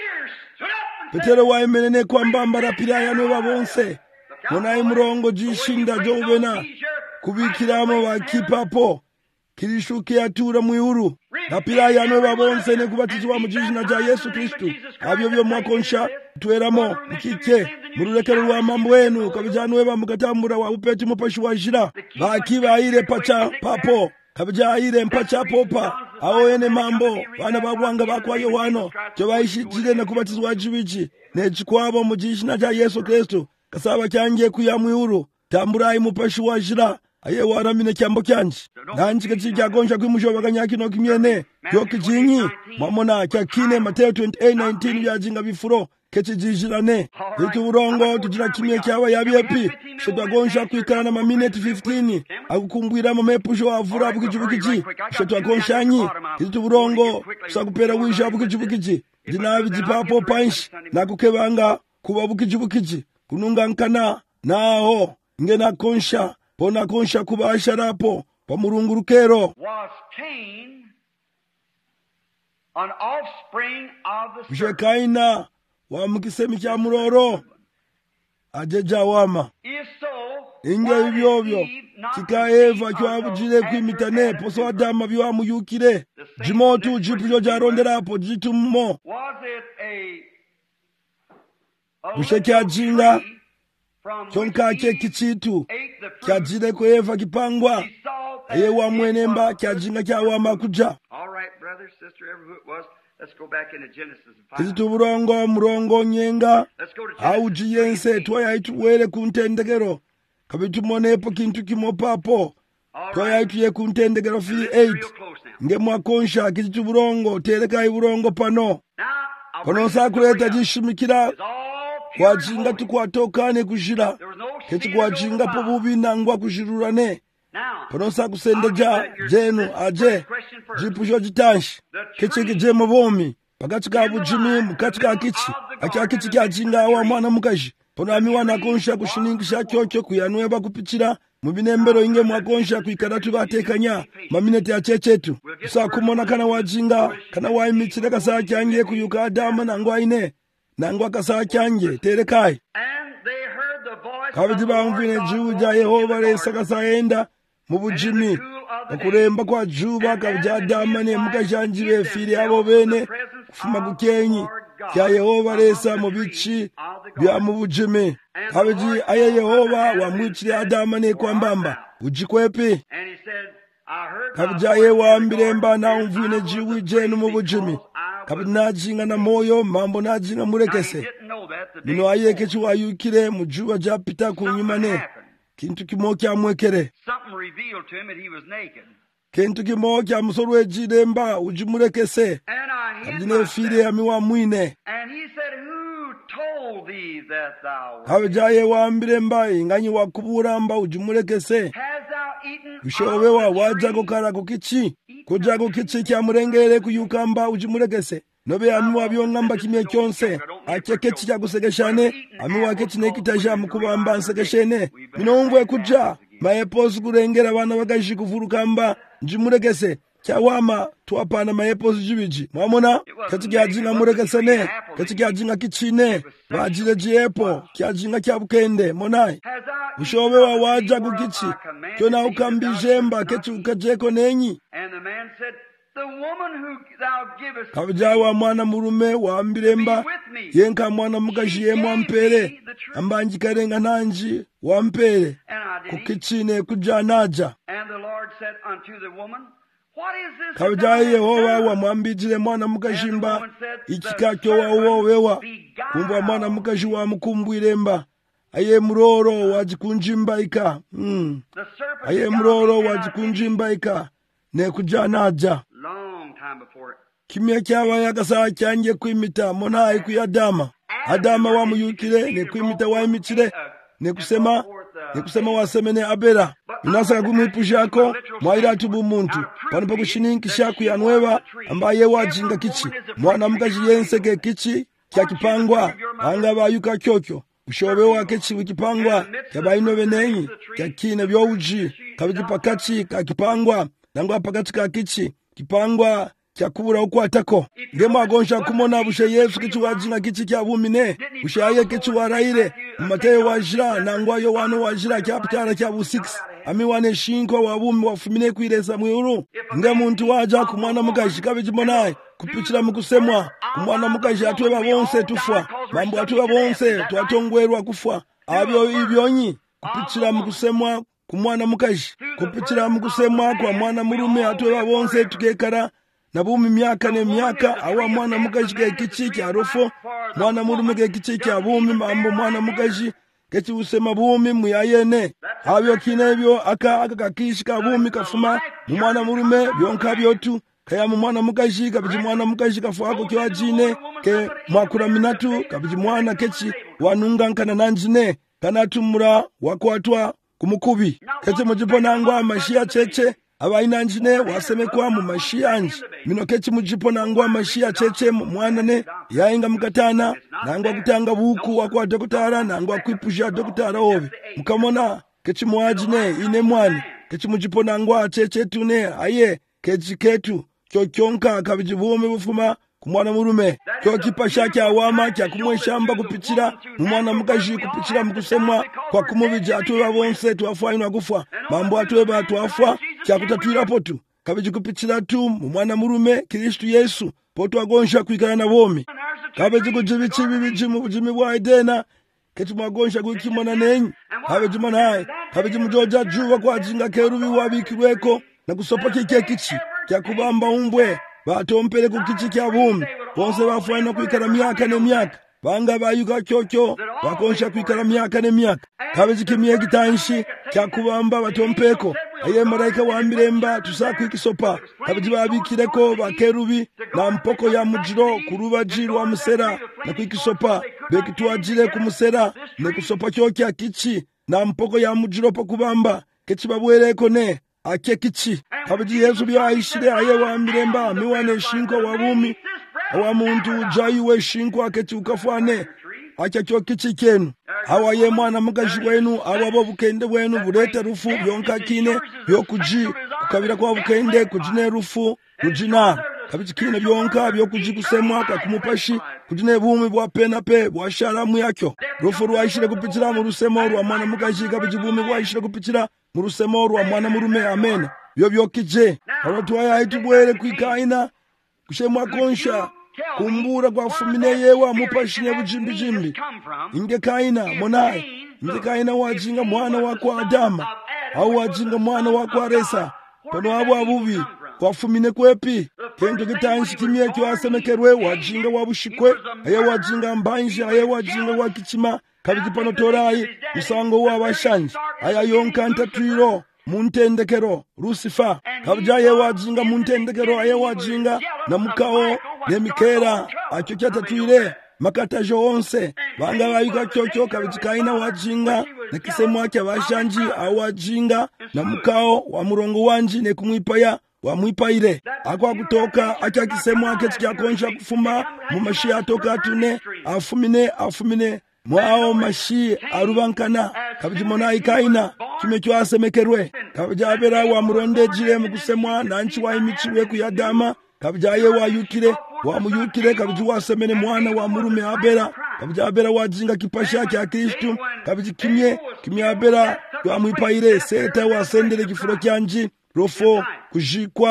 Petero waimenene kwa mbamba rapira yanwe babonse monayi murongo jishinda jovena kubikiramo bakipapo kirishuke atura mwihuru rapira yanwe babonse ne kubatizwa mu jina rya Yesu Kristu abyo byo mwakonsha tweramo mukike mururekero rwa mambo wenu kabijanwe bamugatambura wa upeti mupashi wajira bakibaire pacha papo kabijaire mpacha popa aho ene mambo bana babwanga bakwa Yohano cyo bayishikire na kubatizwa jibiji ne chikwabo mu jina rya Yesu Kristu kasaba cyangiye kuyamwihuru tamburayi mupashi wajira aye waramine cyambo cyanje nanjye kicyagonja kwimushobaganya kino kimyene yo kijinyi mamona cyakine Mateo twenty-eight nineteen byajinga bifuro kecijijirane itu burongo tugira kimye cyaba yabiyepi shotwagonja kwikana ma minute fifteen akukumbwira mu mepusho avura bukijubukiji shotwagonjanyi itu burongo sakupera wisha bukijubukiji dinabi jipapo punch nakukebanga kuba bukijubukiji kunungankana naho ngena konsha pona konsha kubasha rapo pamurungu rukero was Cain an offspring of the serpent. Kaina wa mukisemi kya muroro ajeja wama inge ibyobyo kika Eva kyabujire kwimitane poso Adama byo amuyukire jimotu jipyo jaronderapo jitumo bushekya jinga chonkake kichitu kyajire ko Eva kipangwa aye wa mwenemba kyajinga kyawa makuja. All right, brother, sister, ever who it was, let's go back into Genesis and find. Kizitu burongo murongo nyenga au jiyense twa ituwele kuntendegero kabitu monepo kintu kimopapo twa ituye kuntendegero fifty-eight nge mwakonsha kizitu burongo tereka iburongo pano kono sakureta jishimikira kwajinga tukwatokane kushira keti kwajinga po bubi nangwa kushirurane kono sakusendeja jenu aje jipusho jitanshi keti jemo bomi pakati ka bujimi mukati ka kichi acha kichi kyajinga wa mwana mukaji kono amiwana konsha kushiningisha kyokyo kuyanweba kupichira mubinembero inge mwakonsha kuikaratu batekanya maminete ya chechetu sa kumona kana wajinga kana waimichira kasa kyangiye kuyuka Adama nangwa ine nangwa kasa kyange terekai kabidi bamvine juja Yehova lesa kasa enda mubujimi okuremba kwa juba kabija Adama ne mukashanjire fili abo bene kufuma gukenyi kya Yehova lesa mubichi bya mubujimi kabiji aye Yehova wamwitire Adama ne kwambamba ujikwepi kabija ye wambiremba na umvine jiwi jenu mubujimi kabidi najinga na moyo mambo najinga murekese mino aye kechi wayukire mujuba japita kunyumane kintu kimo kya mwekere kintu kimo kya musorwe jidemba ujimurekese kabidi ne file ya miwa mwine kabija ye wambiremba inganyi wakuburamba ujimurekese ushobewa wajago karako kichi kujago kichi kya murengere kuyukamba ujimurekese nobe amiwa byongamba kimye kyonse akeke kya gusegeshane amiwa kechi nekitaja mukubamba nsegeshene minongwe kuja maepos kurengera bana bagashi kuvurukamba njimurekese kyawama twapana maepos jibiji mwamona kati kyajinga murekesene kati kyajinga kichine bajire jiepo kyajinga kyabukende monai ushobe wa waja kukichi kyona ukambijemba kechi ukajeko nenyi The woman who thou givest kabija wa mwana murume wa mbiremba yenka mwana mugaji yemwe ampere ambanjikarenga nanji wampere kukichine kujanaja. And the Lord said unto the woman, What is this? kabija Yehova wa mwambijire mwana mugajimba ikikakyo wa uwowewa kumva mwana mugaji wa mukumbwiremba aye muroro wajikunjimbaika mm. aye muroro wajikunjimbaika ne kujanaja. Kimya kyabaye akasaba kyange kwimita monayi kuyadama Adama wamuyukire ne kwimita wayimikire ne kusema ne kusema wasemene Abera inasaka kumwipushako mwaira tubu muntu pano pakushininkisha kuyanweba ambaye wajinga kichi mwana mukaji yenseke kichi kyakipangwa anga bayuka kyokyo ushobe wake chi wikipangwa kyabayinobe nenyi kyakine byouji kabikipakachi kakipangwa nangwa pakati ka kichi kipangwa kyakubura ukwatako ngema agonsha kumona bushe Yesu kichi wajinga kichi kyabumine bushe aye kichi waraire Mateyo wajira nangwa yo wano wajira kyapitara kyabu six ami wane shinko wabumi wafumine kwiresa mwuru nge muntu waja kumwana mukaji kabijimonaye kupichira mukusemwa kumwana mukaji atweba bonse tufwa mambo atweba bonse twatongwerwa kufwa abyo ibyonyi kupichira mukusemwa kumwana mukaji kupichira mukusemwa kwa mwana murume atweba bonse tukekara na bumi myaka ne myaka awa mwana mukaji ke kichiki arofo mwana murume ke kichiki abumi mambo mwana mukaji kechi usema bumi muyayene abyo kinebyo aka akakishika bumi kafuma mu mwana murume byonka byotu kaya mu mwana mukaji kabiji mwana mukaji kafuako kyo ajine ke mwakura minatu kabiji mwana kechi wanunga nkana nanjine kanatumura wakwatwa kumukubi kechi mujiponangwa mashia cheche abaina njine wasemekwa mu mashia anji mino kechi mujiponangwa mashia cheche mwana ne yainga mukatana nangwa kutanga buku wakwa dokutara nangwa kwipusha dokutara obi mukamona kechi mwajine ine mwani kechi mujiponangwa cheche tune aye kechi ketu kyo kyonka kabijibume bufuma kumwana murume kyo kipasha kya wama kya kumweshamba kupichira mwana mukaji kupichira mukusemwa kwa kumubija atweba bonse twafainwa kufa mambo atweba twafa kya kutatwira potu kabiji kupichira tu mwana murume Kristo Yesu potu agonsha kwikana na bomi kabiji kujibichi bibiji mu bujimi bwa Edena ketu magonsha kwikimona nenyi kabiji manaye kabiji mujoja juwa kwa jinga kerubi wabikirweko na kusopa kike kichi kya kubamba umbwe batompele kukichi kya bumi bonse bafwana kwikara myaka ne myaka banga bayuka kyokyo bakonsha kwikara myaka ne myaka kabiji kimye gitanshi kya kubamba batompeko aye malaika wa mbiremba tusakwikisopa kabiji babikireko bakerubi na mpoko ya mujiro kuruba jirwa musera na kwikisopa bekitwajire kumusera ne kusopa kyokya kichi na mpoko ya mujiro pokubamba kechi babwereko ne ake kichi kabiji Yesu byo ayishire aye wa mbiremba miwane shinko wabumi awa muntu jayiwe shinko akechi ukafwane acha kyo kichi kenu awa ye mwana mugaji wenu awa bo bukende wenu burete rufu byonka kine byokuji kukabira kwa bukende kujine rufu kujina kabiji kine byonka byokuji kusemwa kakumupashi kujine bumi bwa pena pe bwa sharamu yakyo rufu rwayishire kupichira mu rusemo rwa mwana mugaji kabiji bumi bwayishire kupichira mu rusemo rwa mwana murume amen byo byokije arotwaya itubwere kwikaina kushemwa konsha kumbura kwa fumine yewa mupashine bujimbi jimbi inge kaina monaye inge kaina wajinga mwana wako Adama au wajinga mwana wako Resa pano abo abubi kwa fumine kwepi kento gitanshi kimye kyo asemekerwe wajinga wabushikwe aye wajinga mbanje aye wajinga wakichima kabiki pano torai usango wabashanje aya yonka ntatwiro muntendekero Lucifer kabija ye wajinga muntendekero aye wajinga na mukao ne mikera acho kyatatuire makatajo onse banga bayuka kyokyo kabiji kaina wajinga na kisemwa kya bashanji awajinga na mukao wa murongo wanji ne kumwipaya wa mwipaire akwa kutoka acha kisemwa kye kyakonsha kufuma mu mashi atoka tune afumine afumine mwao mashi arubankana kabiji mona ikaina kime kyo asemekerwe kabija abera wa muronde jire mu kusemwa nanchi wa imichiwe ku Adama kabija ye wa yukire wa muyukire kabiji wasemene mwana wa murume abera kabija abera wajinga kipasha kya Kristo kabiji kimye kimye abera wa mwipaire seta wasendere kifuro kyanji rofo kujikwa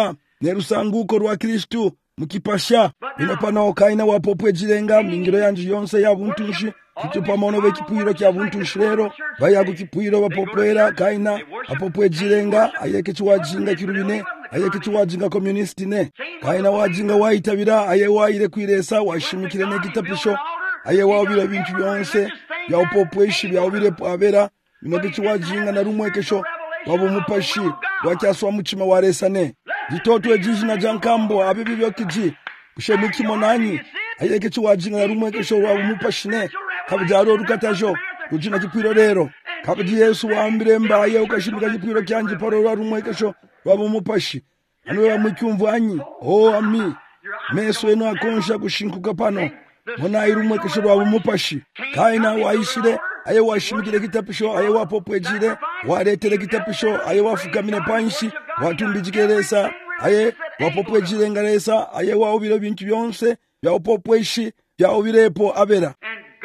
nerusanguko rwa Kristu mukipasha inopano kaina wapopwe jirenga mingiro yanju yonse ya buntushi kitupa mono ve kipwiro kya buntushi lero vaya kukipwiro vapopwera kaina apopwe jirenga ayeke chiwajinga kirubine ayeke chiwajinga communisti ne kaina wajinga waitabira aye waire kwiresa washimikire ne kitapisho aye wabira bintu byonse ya upopweshi byawire pabera inoke chiwajinga na rumwekesho wabo mupashi wakyaswa muchima waresane ditotwe jijina jankambo abibi byokiji ushemiki monanyi ayeke chiwajinga na rumwekesho wabo mupashine kabijaro rukatajo kujina kipwiro rero kabiji Yesu waambire mbaye ukashimika kipwiro kyanje paro rwa rumwekesho wabo mupashi anwe bamucyumva anyi oh ami meso eno akonsha kushinkuka pano mona irumwekesho wabo mupashi kaina waishire aye washimikire kitapisho aye wapopwejire waretere kitapisho aye wafukamine panshi watumbijikeresa aye wapopwejire ngaresa aye waubire bintu byonse byawupopweshi byawubirepo abera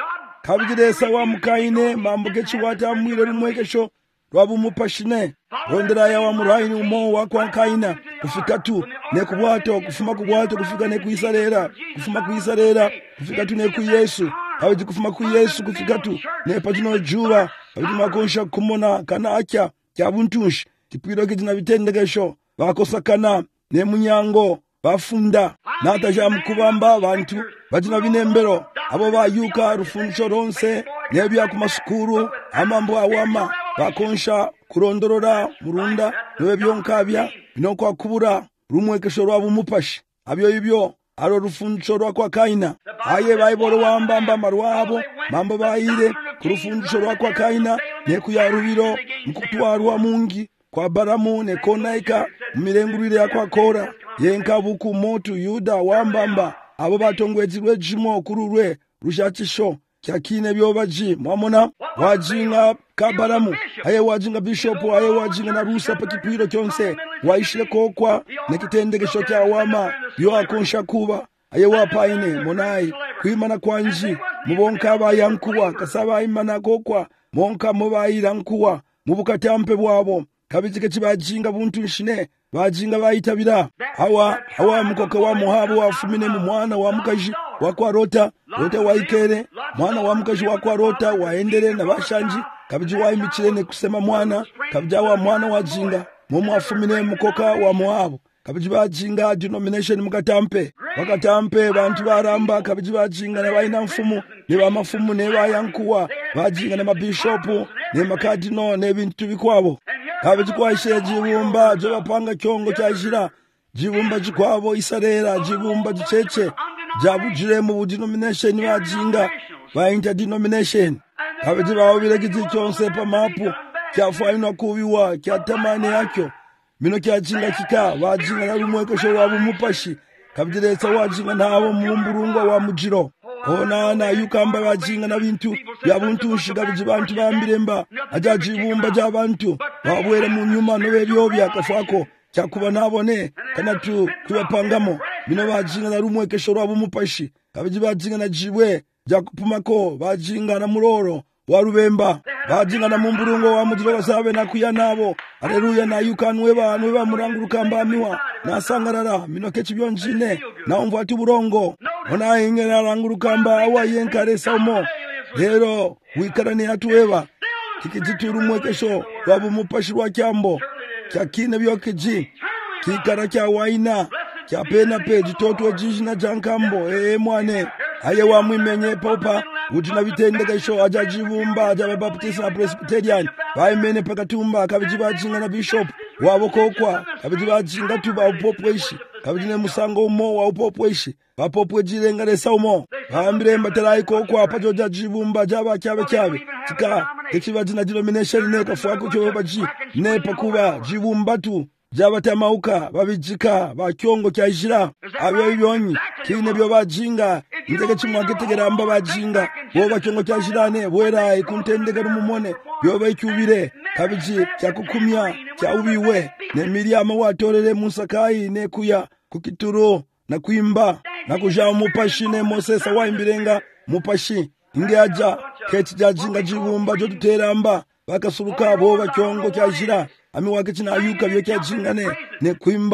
kabijiresa wa mukaine mambo gechiwata mwire rumwekesho rwabu mupashine rondera ya wa muraini umo wakwa kaina kufika tu ne kubwato kufuma kubwato kufika ne kuisarera kufuma kuisarera kufika tu ne ku Yesu abiji kufuma ku Yesu kufika tu ne patino juwa abiji makonsha kumona kana akya kya buntushi kipiro kidina bitendegesho bakosakana ne munyango bafunda nataja mukubamba abantu batina binembero abo bayuka rufunjo ronse nebya ku masukuru amambo awama bakonsha kurondorora murunda nobe byonkabya binokwa kubura rumwekesho rwabo mupashi abyo ibyo aro rufunjo rwakwa kaina aye bayiboro wambamba marwabo mambo bayire kurufunjo rwakwa kaina ne kuyarubiro mukutwarwa mungi kwa baramu ne konaika mirengurire yakwa kora yenka buku motu Yuda wambamba abo batongwezirwe jimo kururwe rushachisho kyakine byobaji mwamona wajinga kabaramu aye wajinga bishop aye wajinga na rusa pakipiro kyonse waishire kokwa nekitendegesho kya wama yo akonsha kuba aye wapaine monai kwimana kwanji mubonka abayankuwa kasaba imana kokwa monka mubayira nkuwa mubukatampe bwabo kabijike kibajinga buntu nshine bajinga bayitabira hawa hawa mukoka wa muhabu wafumine mu mwana wa mukaji wakwa rota rota waikere mwana wa mukaji wakwa rota waendere na bashanji kabiji waimikire ne kusema mwana kabija wa mwana wa jinga mumu afumine mukoka wa muhabu kabiji bajinga denomination mukatampe wakatampe bantu baramba kabiji bajinga na baina mfumu ne bamafumu ne bayankuwa bajinga na mabishopu ne makadino ne bintu bikwabo kabiji kwaishe jibumba jo bapanga kyongo cyajira jibumba jikwabo isarera jibumba jicheche jabujire mu denomination bajinga ba interdenomination kabiji bawo biregiti cyonse pa mapu cyafanywa kubiwa cyatamane yakyo mino kyajinga kika bajinga na rumwekesho wabo mupashi kabijiresa wajinga nabo mu mburungo wa mujiro ona na yukamba bajinga na bintu bya buntu shiga bantu bambiremba ajajibumba jabantu babwere mu nyuma nobe byobya kafako cyakuba nabone kana tu kubapangamo bino bajinga na rumwekesho rwabo mupashi kabiji bajinga na jibwe jakupumako bajinga na muroro wa rubemba bajinga na mumburungo wa mujiro basabe na kuya nabo haleluya na yukanwe bantu bamuranguruka mbamiwa na sangarara mino kechi byonjine na umva ati burongo ona ingera ranguruka mba wa yenkare saumo rero wikarane atuweba kikijituru mwekesho wabo mupashi wa kyambo kyakine byokeji kikara kya waina kya pena peji toto jijina jankambo ee mwane aye wa mwimenye popa utina bitendegesho ajajibumba ajabaptisa na presbyterian baimene pakatumba kabijibajinga na bishop wabo kokwa kabijibajinga tuba upopweshi kabijine musango umo wa upopweshi bapopwe jirenga resa umo baambire mbatarayi kokwa pajoja jibumba jaba kyabe kyabe tika ekibajina denomination ne kafako cyo baji ne pakuba jibumba tu jabatamauka babijika bakyongo cyajira abyo byonyi kine byo bajinga ndege kimwagetegera mba bajinga bo bakyongo cyajirane bwera ikuntendega rumumone byo bacyubire kabiji cyakukumya cyaubiwe ne Miriam watorere Musakai ne kuya kukituro na kuimba na kuja mupashi ne Moses waimbirenga mupashi ingeaja keti jajinga jibumba jo tuteramba bakasuruka bo bakyongo cyajira ami wake china ayuka byo cyajingane ne kuimba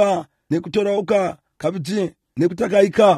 nekutoroka kabiti nekutakayika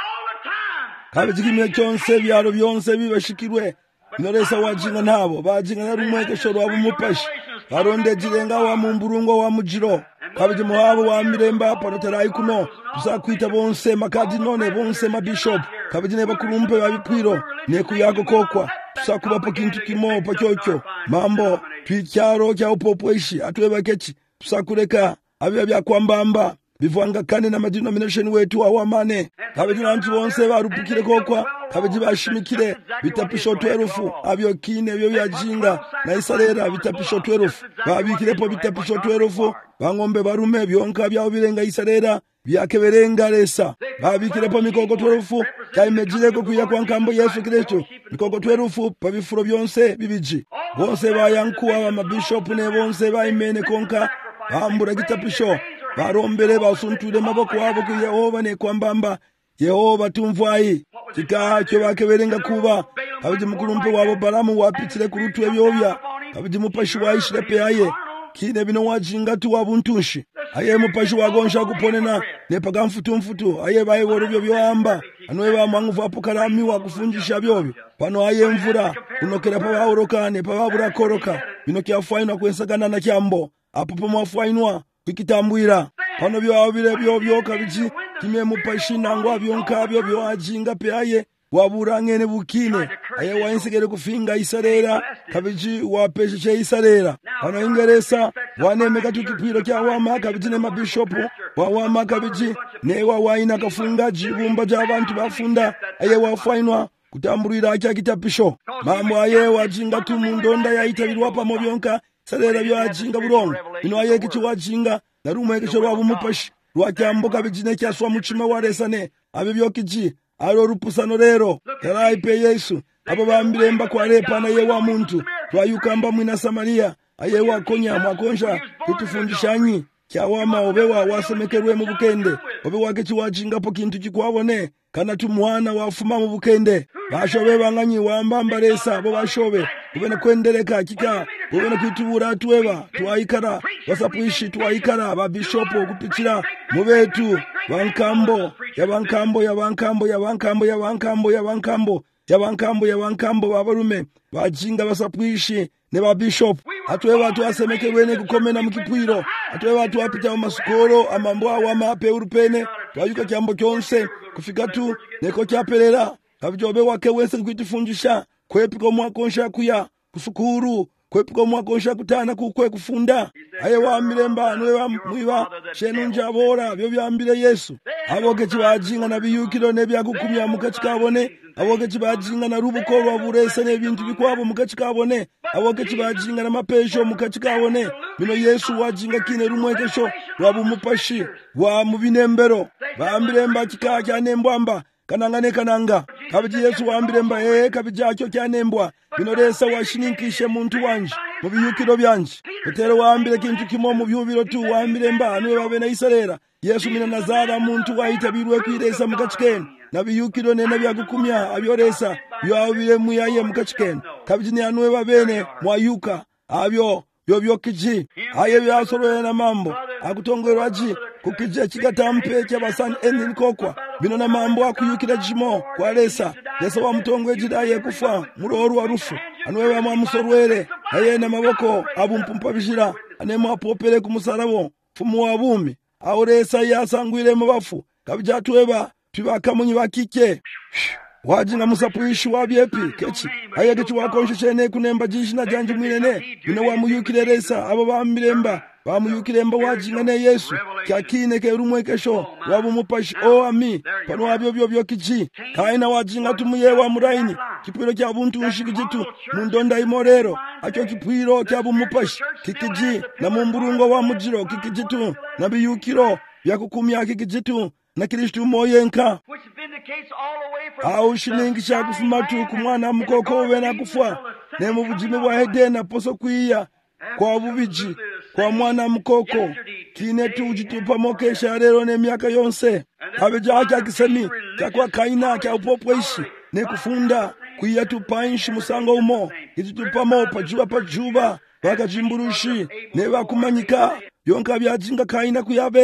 kabiti kimwe kyonse byalo byonse bibashikirwe inoresa wajinga nabo bajinga na rumwekesho rwabo mupashi barondejirenga wa mumburungo wa mujiro kabiti muhabo wa miremba panoterayi kuno tusakwita bonse makadi none bonse mabishop kabiti ne bakurumpe babikwiro nekuyako kokwa tusakubapo kintu kimo pacyocyo mambo twicyaro cya upopweshi atwebakechi tusakureka abya byakwambamba bivanga kane na denomination wetu awamane kabiti nantu bonse barupukire kokwa kabiti bashimikire bitapisho twerufu abyo kine byo byajinga na isarera bitapisho twerufu babikirepo bitapisho twerufu bangombe barume byonka byawo birenga isarera byakeberenga lesa babikirepo mikoko twerufu kaimejireko kuya kwa nkambo Yesu Kristo mikoko twerufu pabifuro byonse bibiji bonse bayankuwa wa mabishop ne bonse baimene konka bambura gitapisho barombere basuntude maboko wabo ku Yehova ne kwambamba Yehova tumvayi kika cyo bakeberenga kuba kabiji mukurumpe wabo Balamu wapitire ku rutwe byobya kabiji mupashi wayishire pe aye kine bino wajinga tu wabuntushi aye mupashi wagonsha kuponena ne pagamfutu mfutu aye baye woro byo byamba anwe ba mwanguva apokarami wakufunjisha byobyo pano aye mvura unokera pa baurokane pa babura koroka bino kyafaina kwensakana na kyambo apo pa mwafainwa kwikitambwira pano byo bire byo byo kabiji kimye mupashi nangwa byonka byo byo ajinga pe aye wabura ngene bukine aye wainsigere kufinga isarera kabiji wapeshe isarera pano ingeresa wanemeka tukipiro kya wama kabiji ne mabishopu wa wama kabiji ne wa waina kafunga jibumba ja abantu bafunda aye wafainwa kutamburira kya kitapisho mambo aye wajinga tu mundonda yaitabilwa pa mobyonka sarera byo ajinga burongo ino aye kichi wajinga na rumwe kesho rwabo mupashi rwakyambo kabiji ne kyaswa muchima waresane abe byo kiji alo rupusano rero yarayi pe Yesu abo bambiremba kwa repa na yewa muntu twayukamba mwina Samaria ayewa konya mwakonsha kutufundishanyi kyawama obewa wasemekerwe mu bukende obe wakechi wajingapo kintu kikwabone kana tumuhana wafuma mu bukende bashobe banganyi wambamba resa abo bashobe ubene kwendereka kika ubene kwitubura tweba twayikara basapuishi twayikara ba bishop okupitira mu betu bankambo yabankambo yabankambo yabankambo yabankambo yabankambo yabankambo yabankambo babarume bajinga basapuishi ne ba bishop atwe watu asemekerwe ne kukomena mukipwiro atwe watu apita mu masukoro amambo awa mape urupene twayuka kyambo kyonse kufika tu neko kyapelera kabjobe wake wese kwitifunjisha kwepiko mwakonsha kuya kusukuru kwepiko mwakonsha kutana kukwe kufunda aye wa miremba nwe wa mwiba shenu njabora byo byambire Yesu aboke kibajinga na biyukiro ne byagukumya mukachikabone aboke kibajinga na rubuko rwa burese ne bintu bikwabo mukachikabone aboke kibajinga na mapesho mukachikabone bino Yesu wajinga kine rumwekesho rwabu mupashi wa mubinembero bambiremba kika kyanembwamba kanangane kananga kabiji Yesu wambiremba eh kabiji acyo cyanembwa bino resa washininkishe muntu wanje mu biyukiro byanje petero wambire kintu kimo mu byubiro tu wambiremba anwe babe na isarera Yesu mina nazara muntu wayitabirwe kwiresa mukachikene na biyukiro ne nabyagukumya abyoresa yawire muyaye mukachikene kabiji ni anwe babene mwayuka abyo byo byo kiji aye byasoro na mambo akutongwerwa ji kukije chikatampe cyabasani endini kokwa bino na mambo akuyukira jimo kwa lesa lesa wa mutongwe jidaye kufa muroru wa rufu anwe wa mamusorwere aye na maboko abumpumpa bishira anema popere kumusarabo fumu wa bumi auresa yasangwire mu bafu kabijatweba tubakamunyi bakike wajinga musapuishi wabyepi kechi aye kichi wakonshene kunemba jishina janje mwinene bino wa muyukireresa abo bamiremba bamuyukiremba wajinga ne Yesu kyakine ke rumwekesho wabo mupashi o ami pano wabyo byo byo kichi kaina wajinga tumuye wa muraini kipiro kya buntu nshikiji mundonda imorero acho kipiro kya bumupashi kikiji na mumburungo wa mujiro kikiji tu na biyukiro yakukumya kikiji tu na Kristo moyenka au shiningi cha kufuma tu kumwana mukoko we na kufa ne mu bujime bwa hedena poso kwiya kwa bubiji kwa mwana mukoko kine tu ujitupa mokesha rero ne miaka yonse abeja acha kisemi kakwa kaina kya upopweshi ne kufunda kwiya tu painshi musango umo ijitupa mo pajuba pajuba bakajimburushi ne bakumanyika yonka byajinga kaina kuyabera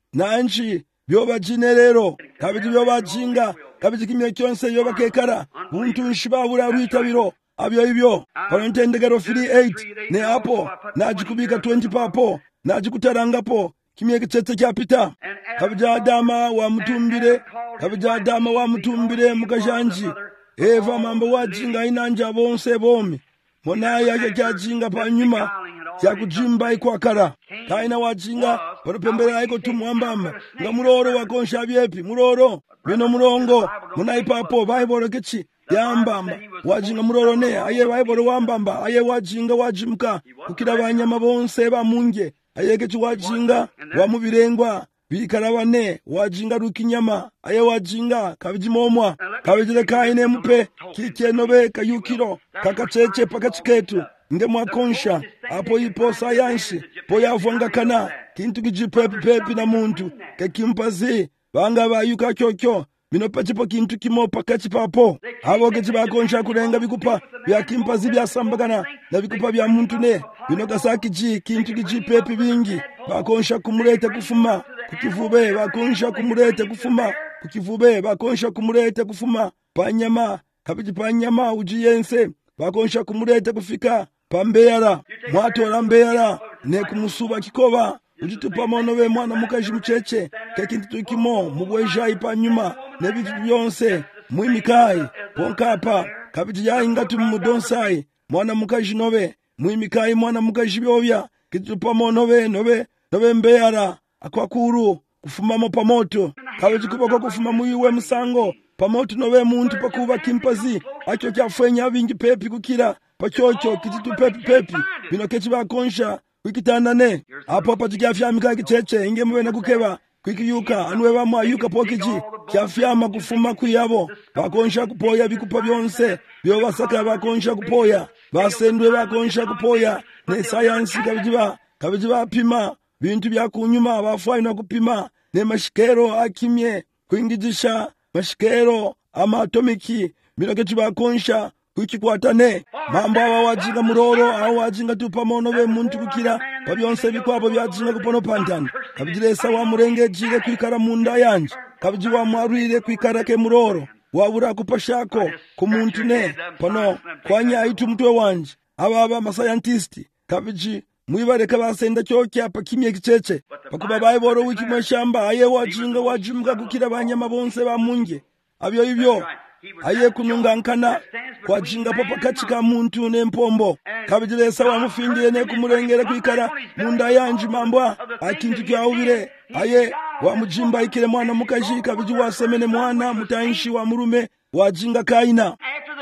nanchi byobajine lero kabiti byobajinga kabiti kimye kyonse yobakekara buntu nshibabura rwitabiro abyo ibyo pano ntendegero fili eight ne apo najikubika twenty papo najikutarangapo kimye kichetse kyapita kabija adama wa mutumbire kabija adama wa mutumbire mukajanji eva mambo wajinga inanja bonse bomi monaya kyajinga panyuma yakujimba ikwakara kaina wajinga parupembera iko tumwambamba nga muroro wakonsha byepi muroro bino murongo munaipapo baiboro kichi yambamba wajinga muroro ne aye baiboro wambamba aye wajinga wajimka kukira banyama bonse bamunge aye kichi wajinga wamubirengwa bikarabane wajinga rukinyama aye wajinga kabijimomwa kabijile kaine mupe kikenobe kayukiro kakachece pakachiketu nge mwakonsha apo ipo sayansi po yavonga kana kintu kijipepi pepi na muntu kekimpazi banga bayuka kyokyo bino pachipo kintu kimo pakachi papo abo kechi bakonsha kurenga bikupa bya kimpazi bya sambagana na bikupa bya muntu ne bino kasaki ji kintu kijipepi bingi bakonsha kumurete kufuma kukivube bakonsha kumurete kufuma kukivube bakonsha kumurete kufuma panyama kabiji panyama ujiyense bakonsha kumurete kufika pambeyara mwatora mbeyara ne kumusuba kikoba ujitupa monobe mwana mukaji mcheche kekintu tukimo mubweja ipanyuma ne bitu byonse mwimikai ponkapa kabiji yaingatu mudonsai mwana mukaji nobe mwimikai mwana mukaji byobya kitupa monobe nobe nobe mbeyara akwakuru kufumamo pamoto kabiji kuboko kufuma muyiwe musango pamoto nobe muntu pakuba kimpazi acho kyafenya bingi pepi kukira pachocho kititu pepi pepi bino kechi bakonsha kwikitandane apo pachikyafyamika kicheche inge mubene kukeba kwikiyuka anuwe bamwa yuka pokiji kyafyama kufuma kuyabo bakonsha kupoya bikupa byonse byo basaka bakonsha kupoya basendwe bakonsha kupoya ne science kabijiba kabijiba pima bintu byakunyuma bafayina kupima ne mashikero akimye kwingijisha mashikero ama atomiki bino kechi bakonsha kukikwatane mambo awa wajinga muroro awa wajinga tupamono be muntu kukira pabyonse bikwabo byajinga kupono pantani kabijiresa wa murenge jire kwikara munda yanje kabiji wa mwarwire kwikara ke muroro wabura kupashako ku muntu ne pano kwanya aitu mutwe wanje ababa mascientist kabiji mwibareka basenda cyokya pakimye kicheche pakuba bayiboro wiki mwashamba aye wajinga wajimga kukira banyama bonse bamunge abyo ibyo aye kunungankana kwa jinga popa kachika muntu nempombo kabijilesa wa mufindie ne kumurengera kwikara munda yanji mambwa akintu kyawubire aye wa mujimba ikire mwana mukaji kabiji wasemene mwana mutanshi wa murume wa jinga kaina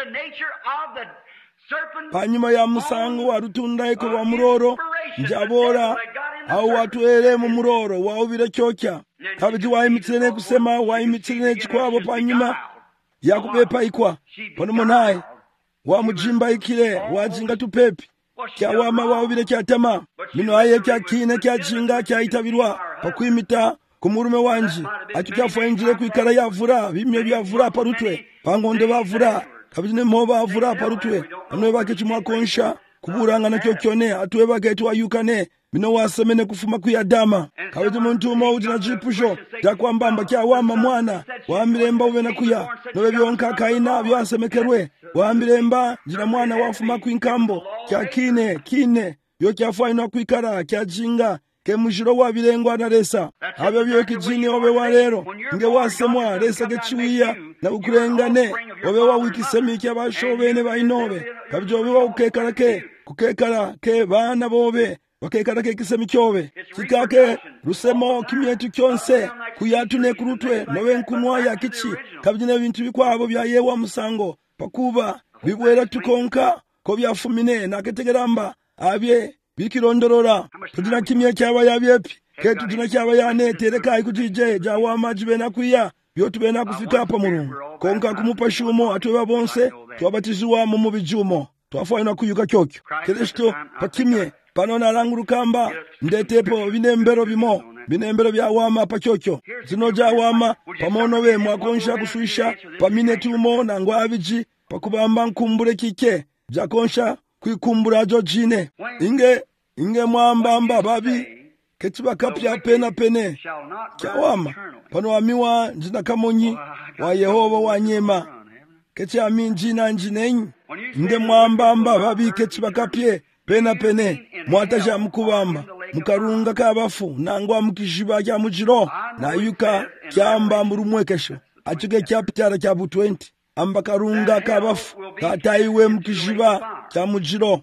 panyuma ya musango wa rutunda iko wa muroro njabora au watu ere mu muroro wawubire kyokya kabiji wa imitirene kusema wa imitirene chikwabo panyuma yakubepa ikwa pono monaye wa mujimba ikile wajinga tupepi kya wama wawubire kyatama mino aye kya kine kya jinga kya itabirwa pakwimita kumurume wanji atukafwa injire kwikara yavura bimye byavura parutwe pangonde bavura kabine moba avura parutwe anwe bake chimwa konsha kuburanga na kyokyone atwe bake tu ayukane mino wasemene kufuma kuyadama kabije muntu mo ujina jipusho takwambamba kya wama mwana waambiremba ubena kuya nobe byonka kaina byasemekerwe waambiremba jina mwana wafuma kwinkambo kya kine kine byo kyafayina kwikara kya jinga ke mujiro wabirengwa na resa abe byo kijini obe walero nge wasemwa resa ke chiwiya na ukurengane obe wa wiki semiki abashobene bayinobe kabije obe wa ukekara ke kukekara ke bana bobe wakekara ke kisemi kyobe kikake rusemo kimyetu kyonse kuyatune kurutwe nobe nkunwa ya kichi kabijine bintu bikwabo bya yewa musango pakuba bibwera tukonka ko byafumine naketegeramba abye bikirondorora tujina kimye cyaba yabyepi ke tujina cyaba yanetere kai kujije jawa majibe na kuya byo tubena kufika hapa murungu konka kumupashumo atwe bonse twabatizwa mu mubijumo twafayina kuyuka kyokyo Kristo pakimye panona langurukamba ndetepo binembero bimo binembero bya wama pakyokyo zinoja wama pamono be mwakonsha kusuisha pamine tumo na ngwabiji pakubamba nkumbure kike jakonsha kwikumbura jojine inge inge mwambamba babi kechiba kapya pena pene kyawama pano amiwa njina kamonyi wa Yehova wanyema kechi ami njina njinenyi nde mwambamba babi kechiba kapye pena pene mwataja mukubamba mukarunga kabafu nangwa mukishiba kya mujiro na yuka kyamba murumwekesho achuke kyapitara kya bu twenty amba karunga kabafu kataiwe mukishiba kya mujiro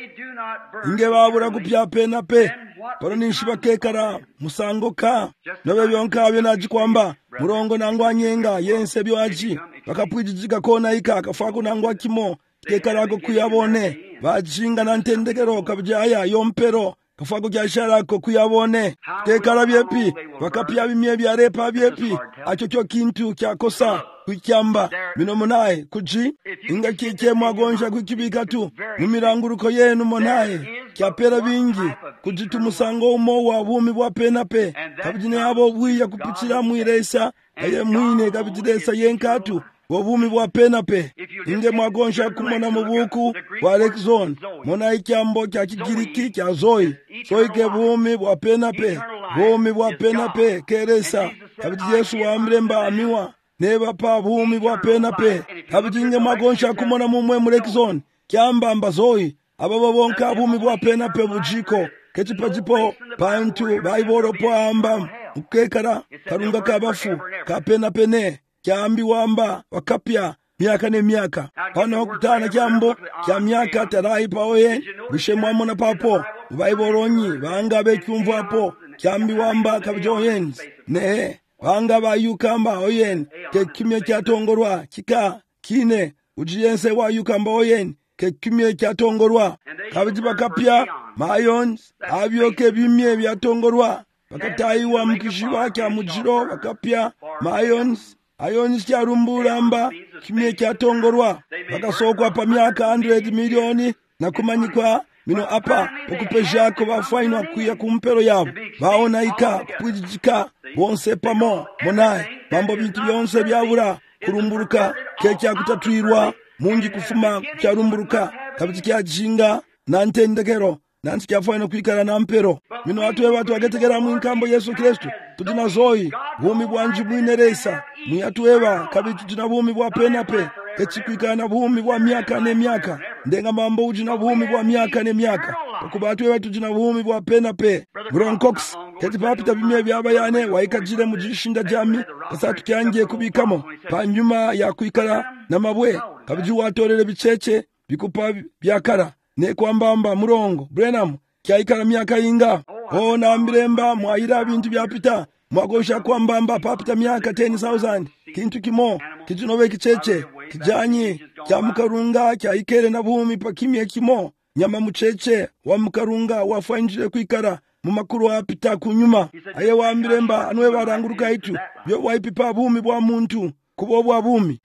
inge babura kupya pena pe pano nishiba kekara musango ka nobe byonka byo najikwamba murongo nangwa nyenga yense byaji bakapwijijika kona ika akafako nangwa kimo kekarako kuyabone bajinga na ntendekero kabjaya yompero kafako kya sharako kuyabone kekara byepi bakapya bimye bya repa byepi acho cyo kintu kya kosa kukyamba mino munaye kuji inga kike mwagonja kukibika tu mumiranguruko yenu munaye kyapera bingi kujitu musango umo wa bumi bwa penape kabijine abo bwiya kupichira mwiresa aye mwine kabijiresa yenkatu wobumi bwa penape inge mwagonja kumona mubuku wa Lexon mona ikyambo kya kigiriki kya Zoe so ike bumi bwa penape bumi bwa penape keresa kabiji Yesu wa mremba amiwa neba pa bumi bwa penape kabijinge mwagonja kumona mumwe mu Lexon kyamba mba Zoe ababo bonka bumi bwa penape bujiko kechipa jipo pantu baiboro po amba ukekara karunga kabafu ka penapene kyambi wamba wakapya miaka ne miaka pano kutana kyambo kya miaka tarai paoye bishemwamo na papo baiboronyi banga bekyumvu hapo kyambi wamba kabjoyens ne banga bayukamba oyen ke kimye kyatongorwa kika kine ujiyense wa yukamba oyen ke kimye kyatongorwa kabijiba kapya mayons abyo ke bimye byatongorwa bakatayiwa mukishiba kya mujiro bakapya mayons ayons kya rumbulamba kimye kyatongorwa bakasokwa pa myaka one hundred milioni na kumanyikwa mino apa okupejako bafainwa kuya kumpero yabo baona ika kupwijijika bonse pamo monaye mambo bintu byonse byabura kurumburuka kekya kutatwirwa mungi kufuma kyarumburuka kabiti kya jinga na ntendekero nanti kyafaina kwikara na mpero mino atu watu wagetekera mwinkambo Yesu Kristo tutina Zoe bumi bwanji mwineresa mwatu eba kabiti tutina bumi bwa penape kechikwikana na bumi bwa miaka ne miaka ndenga mambo ujina bumi bwa miaka ne miaka okubatu eba tutina bumi bwa penape Broncox keti papita bimye byaba yane waikajire mujishinda jami kasatu kyangiye kubikamo panyuma ya kwikara na mabwe kabiji watorere bicheche bikupa byakara ne kwambamba murongo Brenham kyaikara myaka inga o na mbiremba mwaira bintu byapita mwagosha kwambamba papita myaka ten thousand kintu kimo kijinobe kicheche kijanyi kya mukarunga kyaikere na bumi pakimye kimo nyama mucheche wa mukarunga wafanjire kwikara mu makuru apita kunyuma aye wa mbiremba anwe baranguruka itu byo waipipa bumi bwa muntu kubo bwa bumi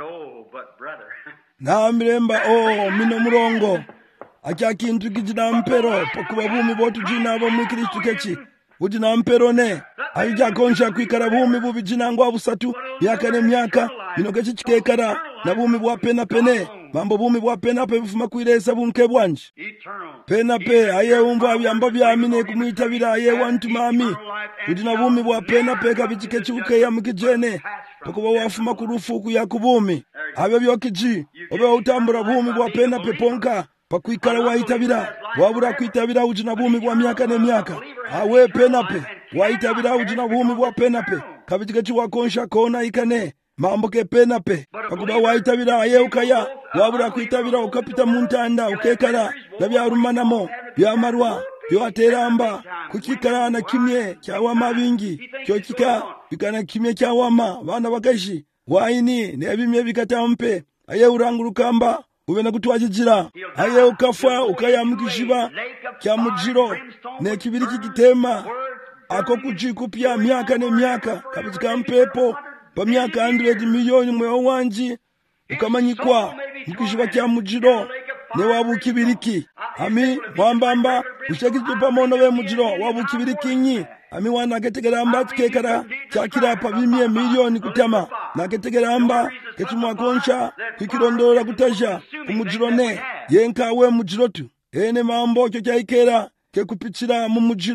na mbiremba o mino murongo akya kintu kijina mpero pokuba bumi botu jina abo mu Kristo kechi ujina mpero ne ayija konsha kwikara bumi bubi jina ngwa busatu myaka ne myaka bino kechi chikekara na bumi bwa pena pene mambo bumi bwa pena pe bufuma kwiresa bunke bwanje pena pe aye umva byamba byamine kumwitabira aye wantu mami ujina bumi bwa pena pe kabijike chuke ya mukijene pokuba wafuma kurufu ku yakubumi abyo byokiji obe utambura bumi bwa pena pe ponka pakwikara waitabira wabura kwitabira ujina bumi bwa miaka ne miaka awe penape waitabira ujina bumi bwa penape kabijike chi wakonsha kona ikane mambo ke penape pakuba waitabira aye ukaya wabura kwitabira ukapita muntanda ukekara nabyarumanamo byamarwa byateramba kukikara na kimye cyawa mabingi cyo kika bikana kimye cyawama bana bakashi waini nebimye bikatampe aye urangurukamba ubena kutwajijira aye ukafa ukayamukishiba kya mujiro ne kibiri kikitema ako kujikupya myaka ne myaka kabizika mpepo pa myaka one hundred milioni mwe wanji ukamanyikwa mukishiba kya mujiro ne wabu kibiriki ami mwambamba ushakijupa mono we mujiro wabu kibiriki nyi ami wana ketegeramba tukekara chakirapa bimye milioni kutama na ketegeramba kechumwa konsha kikirondora kutasha kumujirone yenka we mujirotu ene mambo kyo kyaikera kekupichira mu mujiro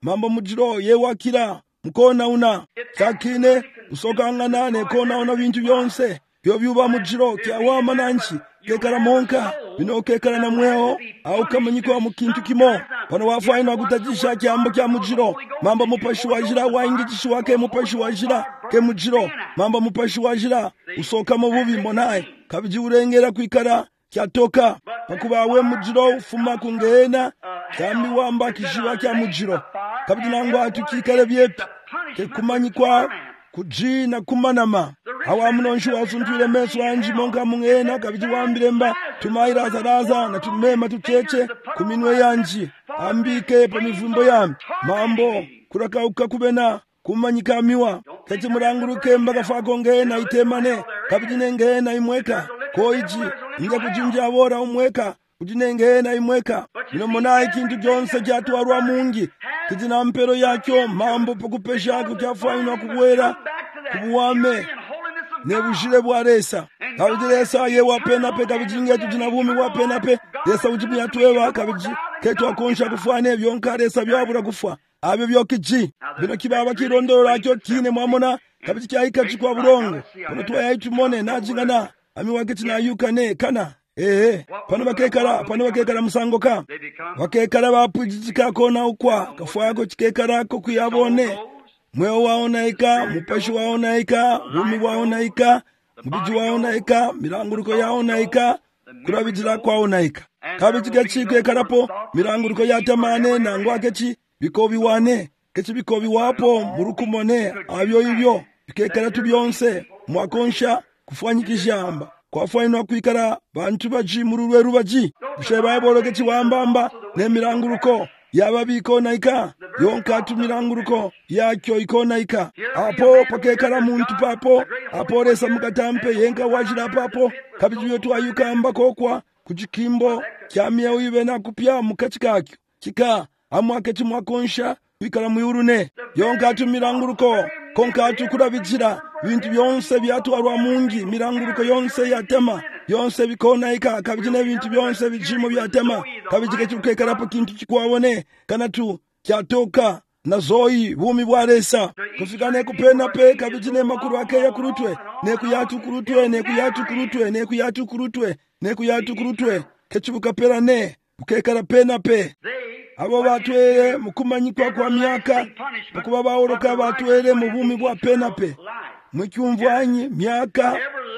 mambo mujiro yewakira mukona una kyakine usokangana nekona una bintu byonse byo byuba mujiro kyawama nanchi kekala monka bino kekala na mweo au kamanyiko mu kintu kimo pano wafaina akutajisha kyambo kya mujiro mambo mupashi wajira waingijishi wake mupashi wajira ke mujiro mambo mupashi wajira usoka mu bubi monaye kabiji urengera kwikara kyatoka pakuba we mujiro ufuma kungena kyambi wamba kishiwa kya mujiro kabiji nangwa atukikale byepi ke kumanyikwa kujina kumanama awa mnonshu wasuntwile mesu wanji monka mungena kabiji wambilemba tumaira zaraza na tumema tucheche kuminwe yanji ambike pa mivumbo yami mambo kurakauka kubena kumanyika miwa kati muranguruke mbaga fako ngena itemane kabiji nengena imweka koiji inja kujinja bora umweka kujine ngena imweka ino monayi kintu jonse kyatwarwa mungi kijina mpero yakyo mambo pakupesha kukyafaina kubwera kubuwame nebushire bwaresa kabijiresa ye wapena pe kabijinge tujina bumi wapena pe yesa ujibu yatwewa kabiji ketu akonsha kufane byonkaresa byabura kufa abe byokiji bino kibaba kirondora kyo kine mwamona kabiji kyayika chikwa burongo kono twayitumone najingana ami wakiti na yukane kana eh pano bakekara pano bakekara musango ka bakekara bapujijika kona ukwa kafwako kikekara ko kuyabone mweo waonaika mupashi waonaika bumi waonaika mubiji waonaika miranguruko yaonaika kurabijira kwaonaika kabijike chike karapo miranguruko yatamane nangwa kechi bikobi wane kechi bikobi wapo murukumone abyo ibyo bikekara tubyonse mwakonsha kufwanyikishamba kwafainwa kwikara bantu baji mururwe rubaji busheba boroke chiwambamba ne miranguruko yababiko naika yonka tu miranguruko yakyo ikonaika apo pakekara muntu papo apo resa mukatampe yenka wajira papo kabiji tu ayukamba kokwa kujikimbo kyamya uibe na kupya mukachikakyo kika amwake chimwakonsha kwikara muyurune yonka tu miranguruko konka tu kurabijira bintu byonse byatwarwa mungi miranguruko yonse yatema yonse bikonaika kabijine bintu byonse bijimo byatema kabijike chukekarapo kintu chikwabone kana tu kyatoka na zoyi bumi bwaresa kufikane kupena pe kabijine makuru ake yakurutwe ne kuyatu kurutwe ne kuyatu kurutwe ne kuyatu kurutwe ne kuyatu kurutwe kechubuka pera ne ukekara pena pe abo batwere mukumanyikwa kwa myaka bakuba baoroka batwere mu bumi bwa pena pe mucyumvanyi myaka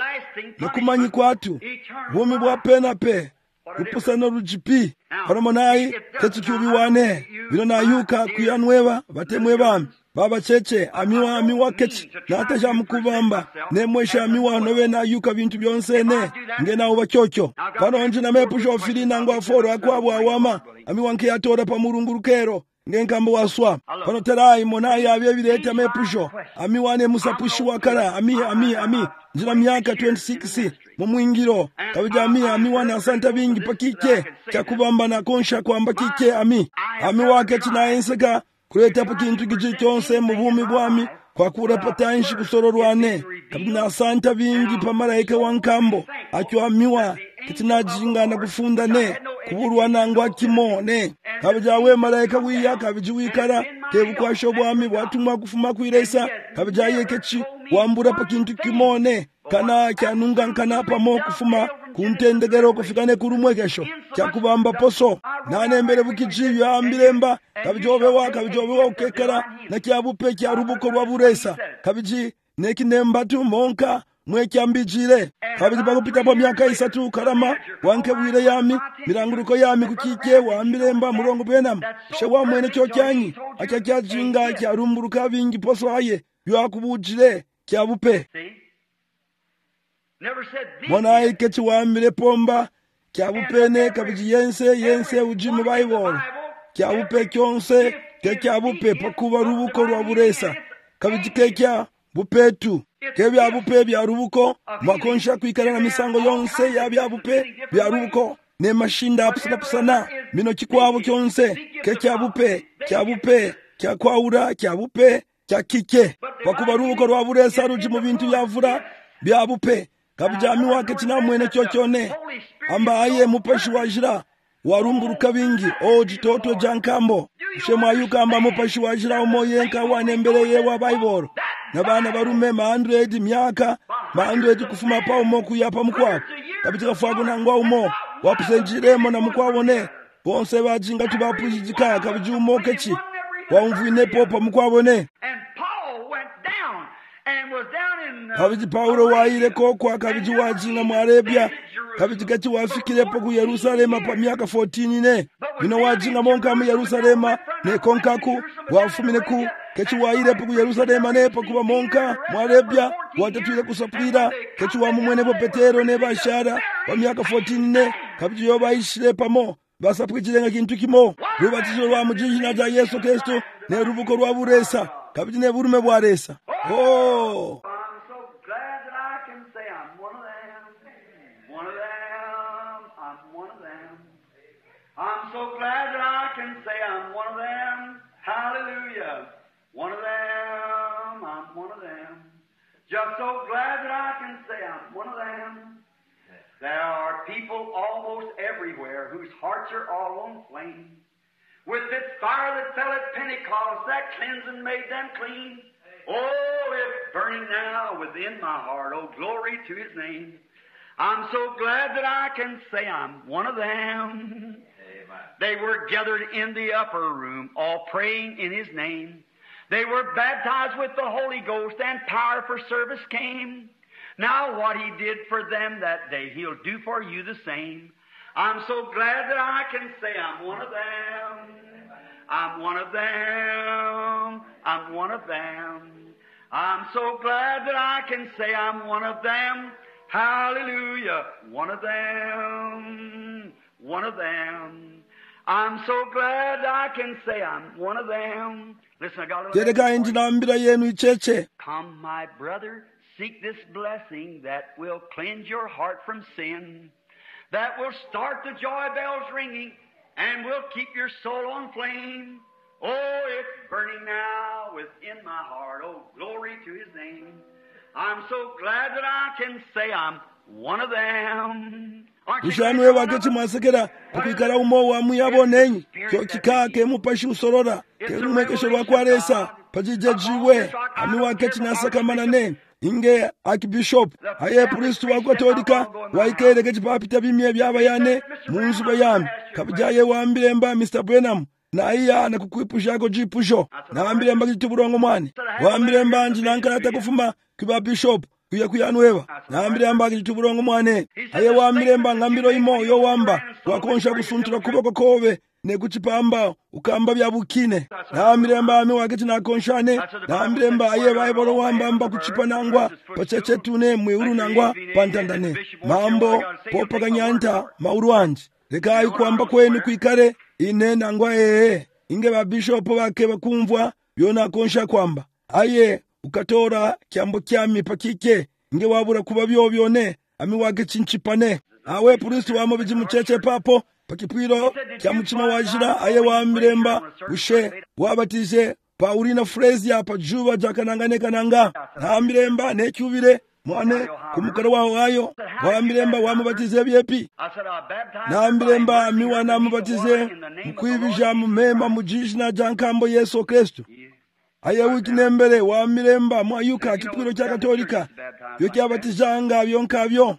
mukumanyikwa tu bumi bwa pena pe upusana rujipi paramonayi kechikyubi wane bino nayuka kuyanweba batemwe bami baba cheche amiwa amiwa kechi nataja mukubamba nemwesha amiwa nowe nayuka bintu byonse ne ngena uba cyocyo pano nje na mepusho ofili nango aforo akwabo awama amiwa nke yatora pa murungurukero ngenkambo waswa pano terai monayi abye bireta mepusho amiwa ne musapushi wakara ami ami ami njina myaka twenty-six mu mwingiro kabija ami amiwa na santa bingi pakike cyakubamba na konsha kwamba kike ami amiwa kechi na enseka kuleta pakintu kiji cyonse mu bumi bwami kwa kura patanshi kusororwane kabina santa bingi pa malaika wankambo akyo amiwa kitinajinga na kufunda ne kuburwa nangwa kimo ne kabija we malaika wiya kabiji wikara kebukwasho bwami bwatumwa kufuma kwiresa kabija yekechi wambura pakintu kimone kana kyanunga nkana pamo kufuma kuntendegero kufikane kurumwe kesho cyakubamba poso nane mbere bukiji yambiremba kabijobe wa kabijobe wa ukekara na kyabupe kya rubuko rwa buresa kabiji nekinemba tu monka mwe kyambijire kabiji bakupita po myaka isatu karama wanke bwire yami miranguruko yami kukike wambiremba murongo bwenam shewa mwene cyo cyanyi acha kyajinga kya rumburuka bingi poso aye yakubujire kyabupe mwana ikechi wambire pomba kyabupene kabiji yense yense ujimu Bible kyabupe kyonse kekyabupe pakuba rubuko rwa buresa kabiji kekya bupetu kebya bupe bya rubuko makonsha kwikara na misango yonse ya bya bupe bya rubuko ne mashinda apsana psana mino kikwabo kyonse kekyabupe kyabupe kyakwaura kyabupe kyakike pakuba rubuko rwa buresa ruji mu bintu yavura bya bupe kabijami wake tina mwene chochone amba aye mupeshi wajira warumburuka bingi o jitoto jankambo ushema yukamba mupashi wajira umoyenka wanembeleye wa Bible na bana barume ma hundred myaka ma hundred kufuma pa umo kuyapa mukwa kabitika fagu nangwa umo wapusejiremo na mukwabone bonse bajinga tubapujijika kabijumo kechi waumvine popa mukwabone kabiji Paulo waile kokwa kabiji wajinga mu Arabia kabiji kechi wafikirepo ku Yerusalema pa myaka fourteen ne bino wajinga monka mu Yerusalema ne konkaku wafumine ku kechi wailepo ku Yerusalema ne pa kuba monka mu Arabia watatwile kusapira kechi wa mumwene po Petero ne bashara wa myaka fourteen ne kabiji yoba ishile pamo basapwikirenga kintu kimo rubatizo rwa mujinjina ja Yesu Kristo ne rubuko rwa buresa kabiji ne burume bwa resa. Oh, I'm so glad that I can say I'm one of them. Hallelujah. One of them. I'm one of them. Just so glad that I can say I'm one of them. There are people almost everywhere whose hearts are all on flame. With this fire that fell at Pentecost, that cleansed and made them clean. Oh, it's burning now within my heart. Oh, glory to His name. I'm so glad that I can say I'm one of them. They were gathered in the upper room, all praying in His name. They were baptized with the Holy Ghost, and power for service came. Now what He did for them that day, He'll do for you the same. I'm so glad that I can say I'm one of them. I'm one of them. I'm one of them. I'm so glad that I can say I'm one of them. Hallelujah. One of them. One of them. I'm so glad I can say I'm one of them. Listen, I got a little. Come, my brother, seek this blessing that will cleanse your heart from sin, that will start the joy bells ringing, and will keep your soul on flame. Oh, it's burning now within my heart. Oh, glory to His name. I'm so glad that I can say I'm one of them. Ushanwe wakati mwasekera kuikara umo wa muyabonenyi kyo kikake mupashi usorora kerumekesho rwakwaresa pajijajiwe ami wakati nasakamana ne inge archbishop aye priest wa katolika waikere kechi papita bimye byabayane munzu bayami kabijaye wambire mba Mister Branham na iya na kukuipushako jipusho na wambire mba kituburongo mwane wambire mba njinankana kufuma kiba bishop kuya kuyanwewa nambire amba kituburongo mwane aye wambire mba ngambiro imo yo wamba wakonsha kusuntura kuboko kobe ne kuchipamba ukamba byabukine nambire mba ami wakati na konshane nambire mba aye Bible wamba mba kuchipa nangwa pacheche tune mweuru nangwa pantandane mambo popa kanyanta mauru wanje leka ayi kwamba kwenu kuikare ine nangwa ee inge ba bishop bake bakumvwa byona konsha kwamba aye ukatora kyambo kyami pakike nge wabura kuba byo byone ami wage chinchipane awe priest wamo biji mucheche papo pakipwiro kyamuchima wajira aye wa miremba ushe wabatize Paulina Frezia pa juba jakanangane kananga na miremba ne cyubire mwane kumukara waho ayo wa miremba wamubatize byepi na miremba mi wana mubatize mukwibija mu mema mujishina jankambo Yesu Kristo aye wikinembere wa miremba mwayuka kipwiro cha katolika byo cyabatijanga byonkabyo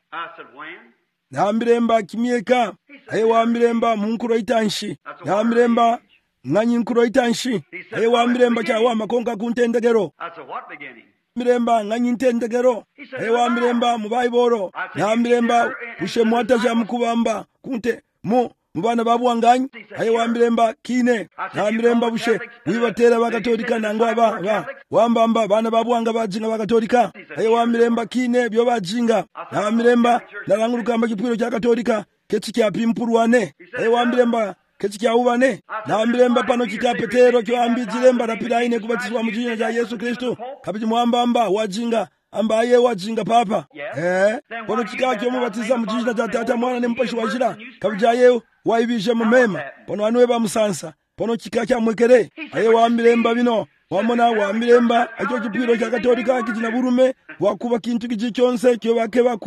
na miremba kimieka aye wa miremba munkuro itanshi na miremba nanyi nkuro itanshi aye wa miremba cha wa makonka kuntendegero miremba nanyi ntendegero aye wa miremba mu Bible na miremba ushe mwata cha mukubamba kunte mu mubana babuwanganyi aye wa miremba kine na miremba bushe wibatera bakatolika nangwa ba ba wambamba bana babuwanga bajinga bakatolika aye wa miremba kine byo bajinga na miremba narangurukamba kipwiro cha katolika kechi kya pimpurwane aye wa miremba kechi kya ubane na miremba pano kika Petero kyo ambijiremba na pilaine kubatizwa mu jina ja Yesu Kristo kabiji mwambamba wajinga amba aye wajinga papa eh pono kika kyo mubatiza mu jina ja Tata Mwana ne mpashi wajira kabiji aye waibije mu mema pono anwe ba musansa pono kika kya mwekere aye wa miremba bino wamona wa miremba akyo kipwiro cha katolika kijina burume wakuba kintu kiji kyonse kyo bake bakuba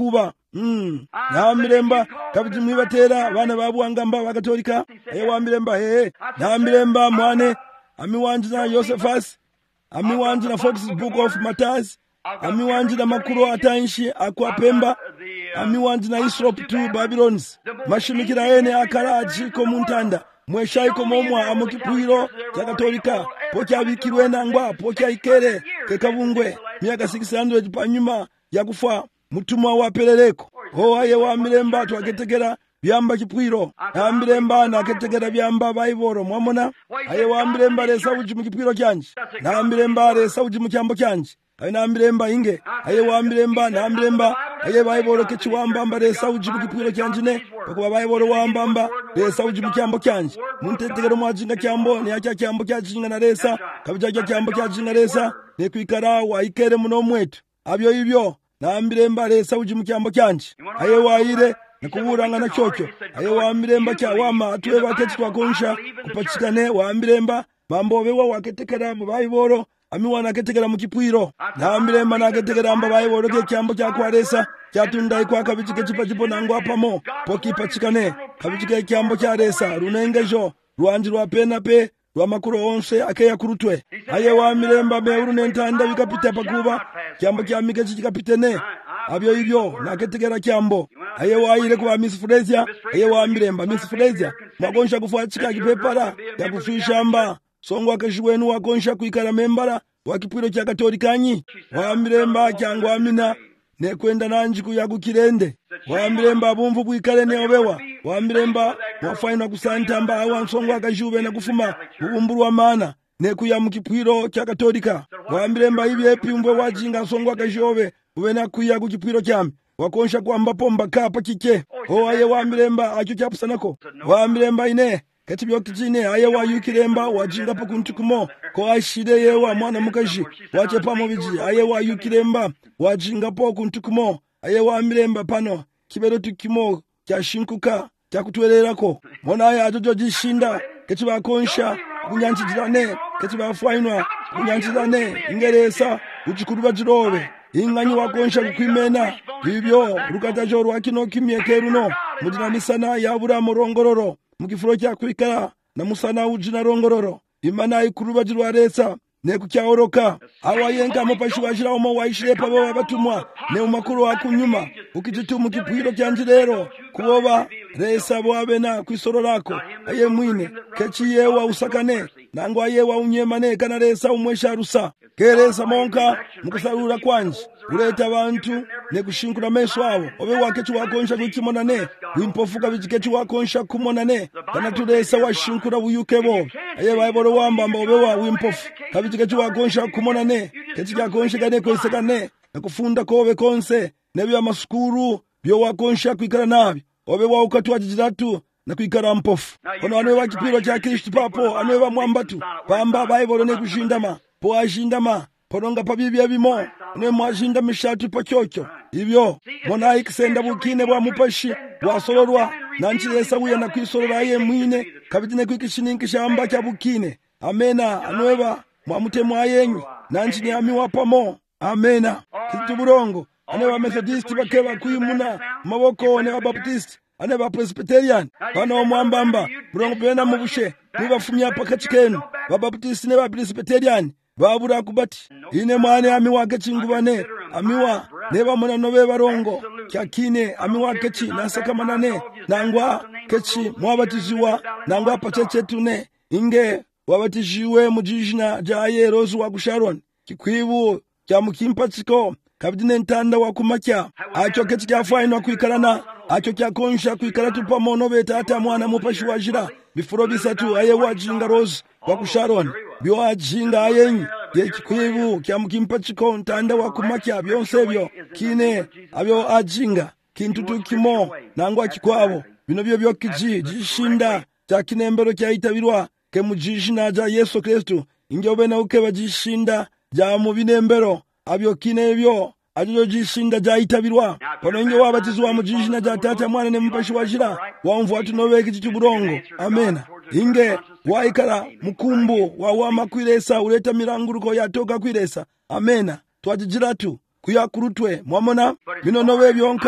Mm. Na miremba kabiti mwibatera bana babuwangamba bakatolika aye wa miremba he na miremba mwane ami wanjina Josephus ami wanjina Fox Book of Matters ami wanjina makuru atanshi akwapemba ami wanjina Isrop to Babylons mashimikira ene akaraji ko muntanda mweshayi ko momwa amukipwiro yakatolika pocha bikirwe nangwa pocha ikere kekabungwe miaka six hundred panyuma yakufa mutumwa wa peleleko ho aye wa miremba twaketegera byamba kipwiro na miremba naketegera byamba bayiboro mwamona aye wa miremba lesa uji mu kipwiro kyanje na miremba lesa uji mu kyambo kyanje aye na miremba inge aye wa miremba na miremba aye bayiboro kechiwamba lesa uji mu kipwiro kyanje ne kuba bayiboro wambamba lesa uji mu kyambo kyanje muntetegero mwajinga kyambo ne yakya kyambo kyajinga na lesa kabijja kyambo kyajinga lesa ne kwikara wa ikere muno mwetu abyo ibyo na miremba lesa uji mu kyambo kyanje aye waire nikuburanga na chocho aye wa miremba kya wama atwe baketi twakonsha kupachikane wa miremba bambobe wa waketekera mu bayiboro ami wana ketekera mu kipwiro na miremba na ketekera mba bayiboro ke kyambo kya kwaresa kyatunda ikwa kabijike chipachipo nango apamo poki pachikane kabijike kyambo kya resa runengejo rwanji rwa pena pe rwa makuru onse akeya kurutwe aye wa miremba be urunentanda bikapita pakuba kyambo kya mike chikapitene abyo ibyo naketegera kyambo aye waire kuba Miss Frezia aye wa miremba Miss Frezia mwagonsha kufuata chika kipepara ya kufuishamba songo akashwenu wakonsha kuikara membara wakipwiro cha katolikanyi wa miremba kyangwa amina ne kwenda nanji kuyagu kirende wa miremba bumvu kuikale ne obewa wa miremba wafaina kusantamba awa songo akashube na kufuma ubumburu wa maana ne kuya mukipwiro cha katolika wa miremba hivi epimbwe wajinga songo akashobe ubena kuya kukipwiro kyami wakonsha kwamba pomba kapa kike ho aye wa miremba acho chapusanako wa miremba ine katibyo kijine aye wa yukiremba wajinga pa kuntukumo ko ashide ye wa mwana mukaji wache pamo biji aye wa yukiremba wajinga po kuntukumo aye wa miremba pano kibero tukimo kyashinkuka kyakutwererako mona aye ajojo jishinda ketiba konsha kunyanchirane ketiba fainwa kunyanchirane ingeresa uchikuruba jirobe inganyi wakonsha kukwimena bibyo rukatajo rwakino kimyeke runo mudinamisana yabura murongororo mukifuro kya kwikara na musana ujina rongororo imana ikuruba jirwaresa ne kukyahoroka awayenga mupashi washira omo waishire pabo abatumwa ne umakuru akunyuma ukititumu kipwiro kyanje rero kuboba resa bwabena kwisororako aye mwine kechiye wa usakane nango aye wa unyemane kana resa umwesha rusa keresa monka mukusarura kwanje ureta abantu ne kushinkura meso abo obe wakechi wakonsha kukimonane wimpofuka bijikechi wakonsha kumonane kana turesa washinkura buyukebo aye bayiboro wambamba obe wa wimpofu kabijikechi wakonsha kumonane kechi yakonsha kane kwesekane nakufunda kobe konse nebyo amasukuru byo wakonsha kwikara nabi obe wa ukatwa jijiratu na kwikara mpofu kono anwe wakipiro cha Kristo papo anwe wa mwambatu pamba bayiboro ne kushindama po ashindama poronga pabibya bimo ne mwashinda mishatu pachocho ibyo mona ikisenda bukine bwa mupashi wasolorwa nanchiresa buya na kwisorora ye mwine kabitine kwikishininki shamba kya bukine amena anweba mwamutemwa yenyu nanchini ami wapamo amena kitu burongo ane wa Methodist bakeba kuyimuna maboko ne wa Baptist ane ba Presbyterian bano mwambamba burongo bena mubushe nibafumya pakachikenu ba Baptist ne ba Presbyterian babura kubati ine mwane ami wake chingubane amiwa neba mwana nobe barongo kyakine ami wake chi nasakamanane nangwa kechi mwabatiziwa nangwa pacheche tune inge wabatiziwe mujijina jaye rozu wa kusharon kikwibu kya mukimpatiko kabidine ntanda wa kumakya acho kechi kyafainwa kwikarana acho kyakonsha kwikara tupamo nobe tata mwana mupashi wajira bifuro bisatu aye wajinga rozu wa kusharon byo ajinga ayenyi yekikwibu kya mukimpachiko ntanda wa kumakya byonse byo kine abyo ajinga kintutu kimo nangwa kikwabo bino byo byo kiji jishinda cha kinembero kya itabirwa ke mujishina ja Yesu Kristo injobe na uke bajishinda ja mu binembero abyo kine byo ajo jishinda ja itabirwa kono inyo wabatizwa mujishina ja tata mwana ne mpashi wajira wamvu atu nobe kitu burongo amena inge waikara mukumbu wa wama kwiresa ureta miranguruko yatoka kwiresa amena twajijiratu kuyakurutwe mwamona bino nobe byonka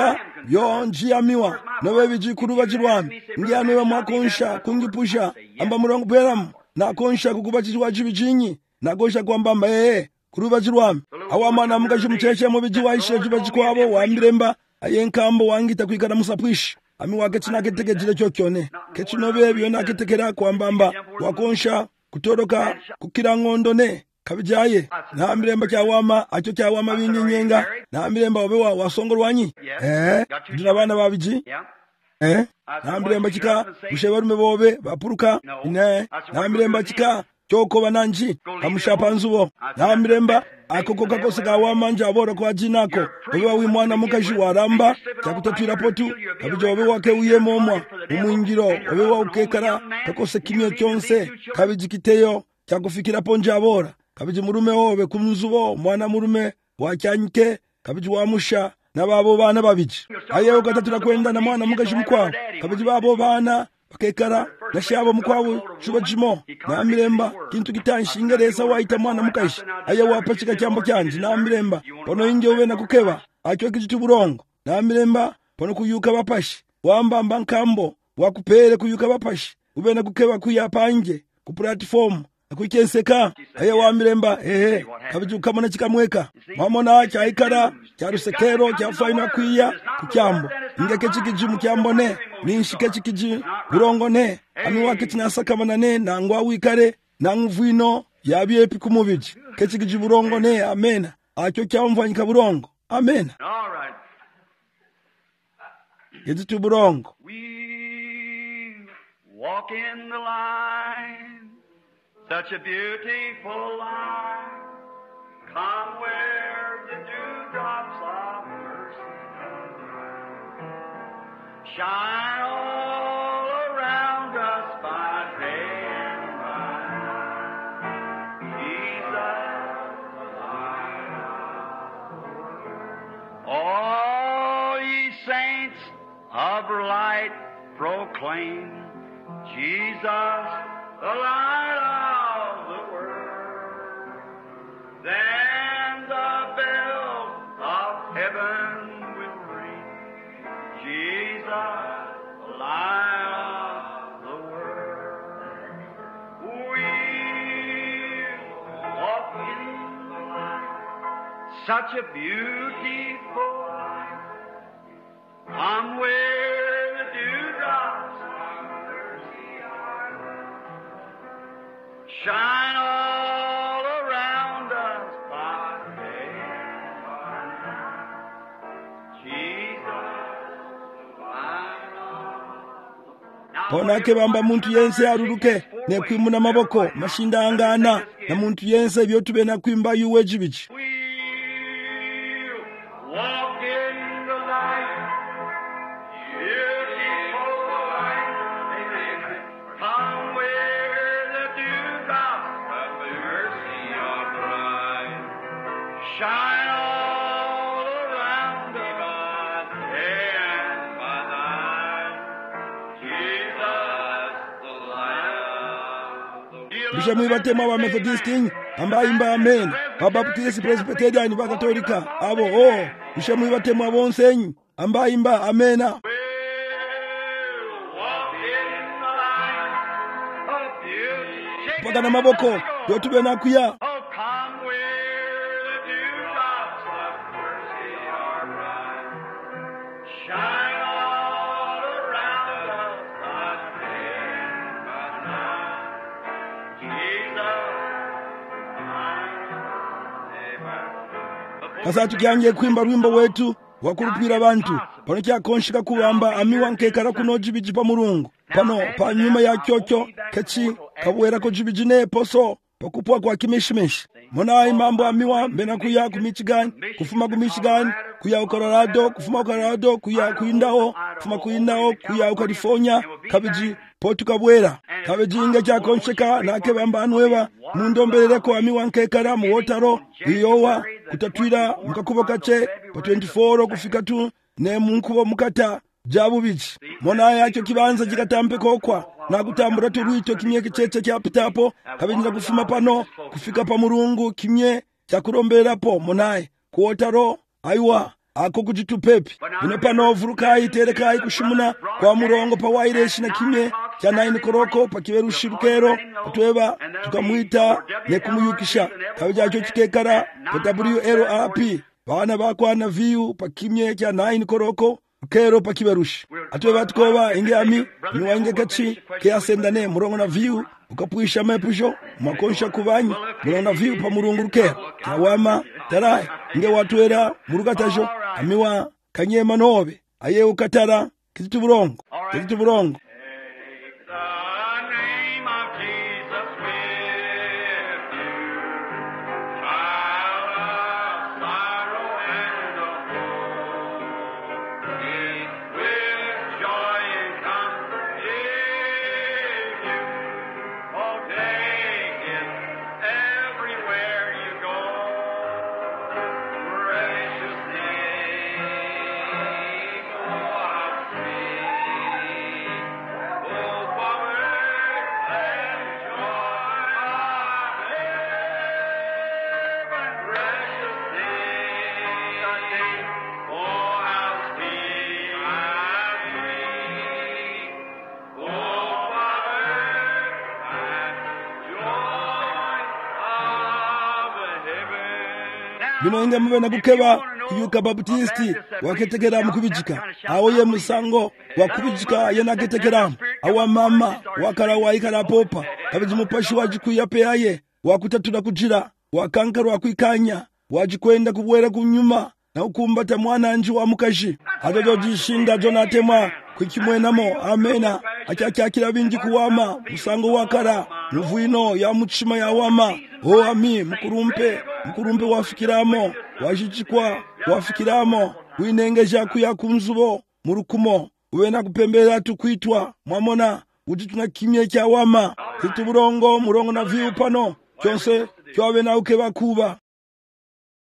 yo njiyamiwa nowe vijikuluva chilwami ngiyanowe mwakonsha kungipusha amba mulongo bweramu nakonsha kukuva chichiwa chivi chinyi nakonsha kuambamba ee kuluva chilwami awamana mukachimuchechemo vijiwaishe chiva chikwavo wambiremba ayenkambo wangita kuikana musapwishi ami wake chinaketekejile chokyone kechinove vyona aketekera kuambamba wakonsha kutoroka kukira ng'ondo ne kabijaye na miremba kyawama acho kyawama binyenyenga na miremba obe wa wasongolwanyi eh ndina bana babiji eh na miremba chika mushebarume bobe bapuruka ne na miremba chika choko bananji kamushapa nzubo na miremba akokoka kose kawama njabora kwa jinako obe wa mwana mukaji waramba chakutatwira potu kabijo obe wake uyemomwa umwingiro obe wa ukekara kakose kimyo kyonse kabijikiteyo chakufikira ponjabora kabiji murume wobe kumzubo mwana murume wakyanyike kabiji wamusha na babo bana babiji ayeyo katatira kwenda na mwana mukaji mkwabo kabiji babo bana bakekara na shabo mkwabo chuba jimo na miremba kintu kitanshingereza waita mwana mukaji ayeyo wapachika cyambo cyanje na miremba pono inje ube na kukeba acyo kijitu burongo na miremba pono kuyuka bapashi wambamba nkambo wakupere kuyuka bapashi ube na kukeba kuyapanje ku platform akuikenseka aya wa miremba ehe kabijuka mona chikamweka mamona chaikara charusekero chafaina kwiya kukyambo ingeke chikiji mukyambone ninshike chikiji burongone ami wake tinasaka manane nangwa wikare nanguvino yabyepi kumubiji kechikiji burongone amena acho kyamvanyika burongo amena All right. yetu burongo We walk in the line, such a beautiful line. Come where the dewdrops of mercy shine all around us by day and by night. Jesus, the light of the world. All ye saints of light proclaim Jesus, the light of the world. Then the bells of heaven will ring. Jesus, the light of the world. We'll walk in the light, such a beautiful light. Come where the dewdrops of mercy are, shine all around us by day and by night. Jesus, the light of the pona ke bamba muntu yense aruruke ne kwimuna maboko mashinda angana na muntu yense byotube na kwimba yuwe jibichi We'll walk in the light, beautiful light. Amen. Come where the dewdrops of mercy are bright. Shine all around us by day and by night. Jesus, the light of the world. bisha mwibatema wa Methodisting amba imba amen Baptist Presbyterian Katolika abo oh bisha mwibatema bonsenyi amba imba amena paka na maboko byotube na kuya kasa tukiange kwimba rwimbo wetu wakurupira abantu pano kyakonshika kubamba amiwa nkekara kuno jibiji pa mulungu pano pa nyuma ya kyokyo kechi kabwera ko jibiji ne poso pakupwa kwa kimishimishi mona imambo amiwa mbena kuya ku Michigan kufuma ku Michigan kuya Colorado kufuma Colorado kuya kuindao kufuma kuindao kuya California kabiji potu kabwera kabiji inga kyakonshika nake bamba anweba mundombereko amiwa nkekara mu wotaro iyowa kutatwira mukakubo kache pa twenty-four kufika tu ne munkubo mukata jabu bichi mona yacho kibanza kikatampe kokwa na kutambura turwito kimye kicheche kya pitapo kabinja kufuma pano kufika pa mulungu kimye cha kuromberapo monaye kuotaro aiwa ako kuchitupepi ino pano vurukai terekai kushimuna kwa murongo pa waireshi na kimye cha naini koroko pa kiwerushi rukero kutweba tukamwita nekumuyukisha kawe jacho chikekara pa W L R P bana bakwana viu pa kimye cha naini koroko rukero pa kiwerushi atweba tukoba inge ami niwa inge kachi kia sendane murongo na viu ukapuisha mepusho makonsha kubanyi murongo na viu pa murungu rukero kia wama tarai inge watuera murugatajo amiwa kanyema nobe aye ukatara kititu burongo kititu burongo. Bino inga mwe na kukeba kuyuka baptisti waketekera mukubijika awo ye musango wakubijika yena ketekera awa mama wakara waikara popa kabiji mupashi wajikuya peaye wakutatula kujira wakankarwa kwikanya wajikwenda kubwera kunyuma na ukumbata mwana anji wa mukashi adodo jishinda jonatemwa kwikimwenamo amena achakyakira binji kuwama musango wakara nuvuino ya muchima ya wama o ami mukurumpe mukurumpe wafikiramo wajichikwa wafikiramo winengeja kuya kumzubo murukumo uwena kupembera tukwitwa mwamona uti tuna kimye kya wama kituburongo murongo na viu pano kyonse kyawe na uke bakuba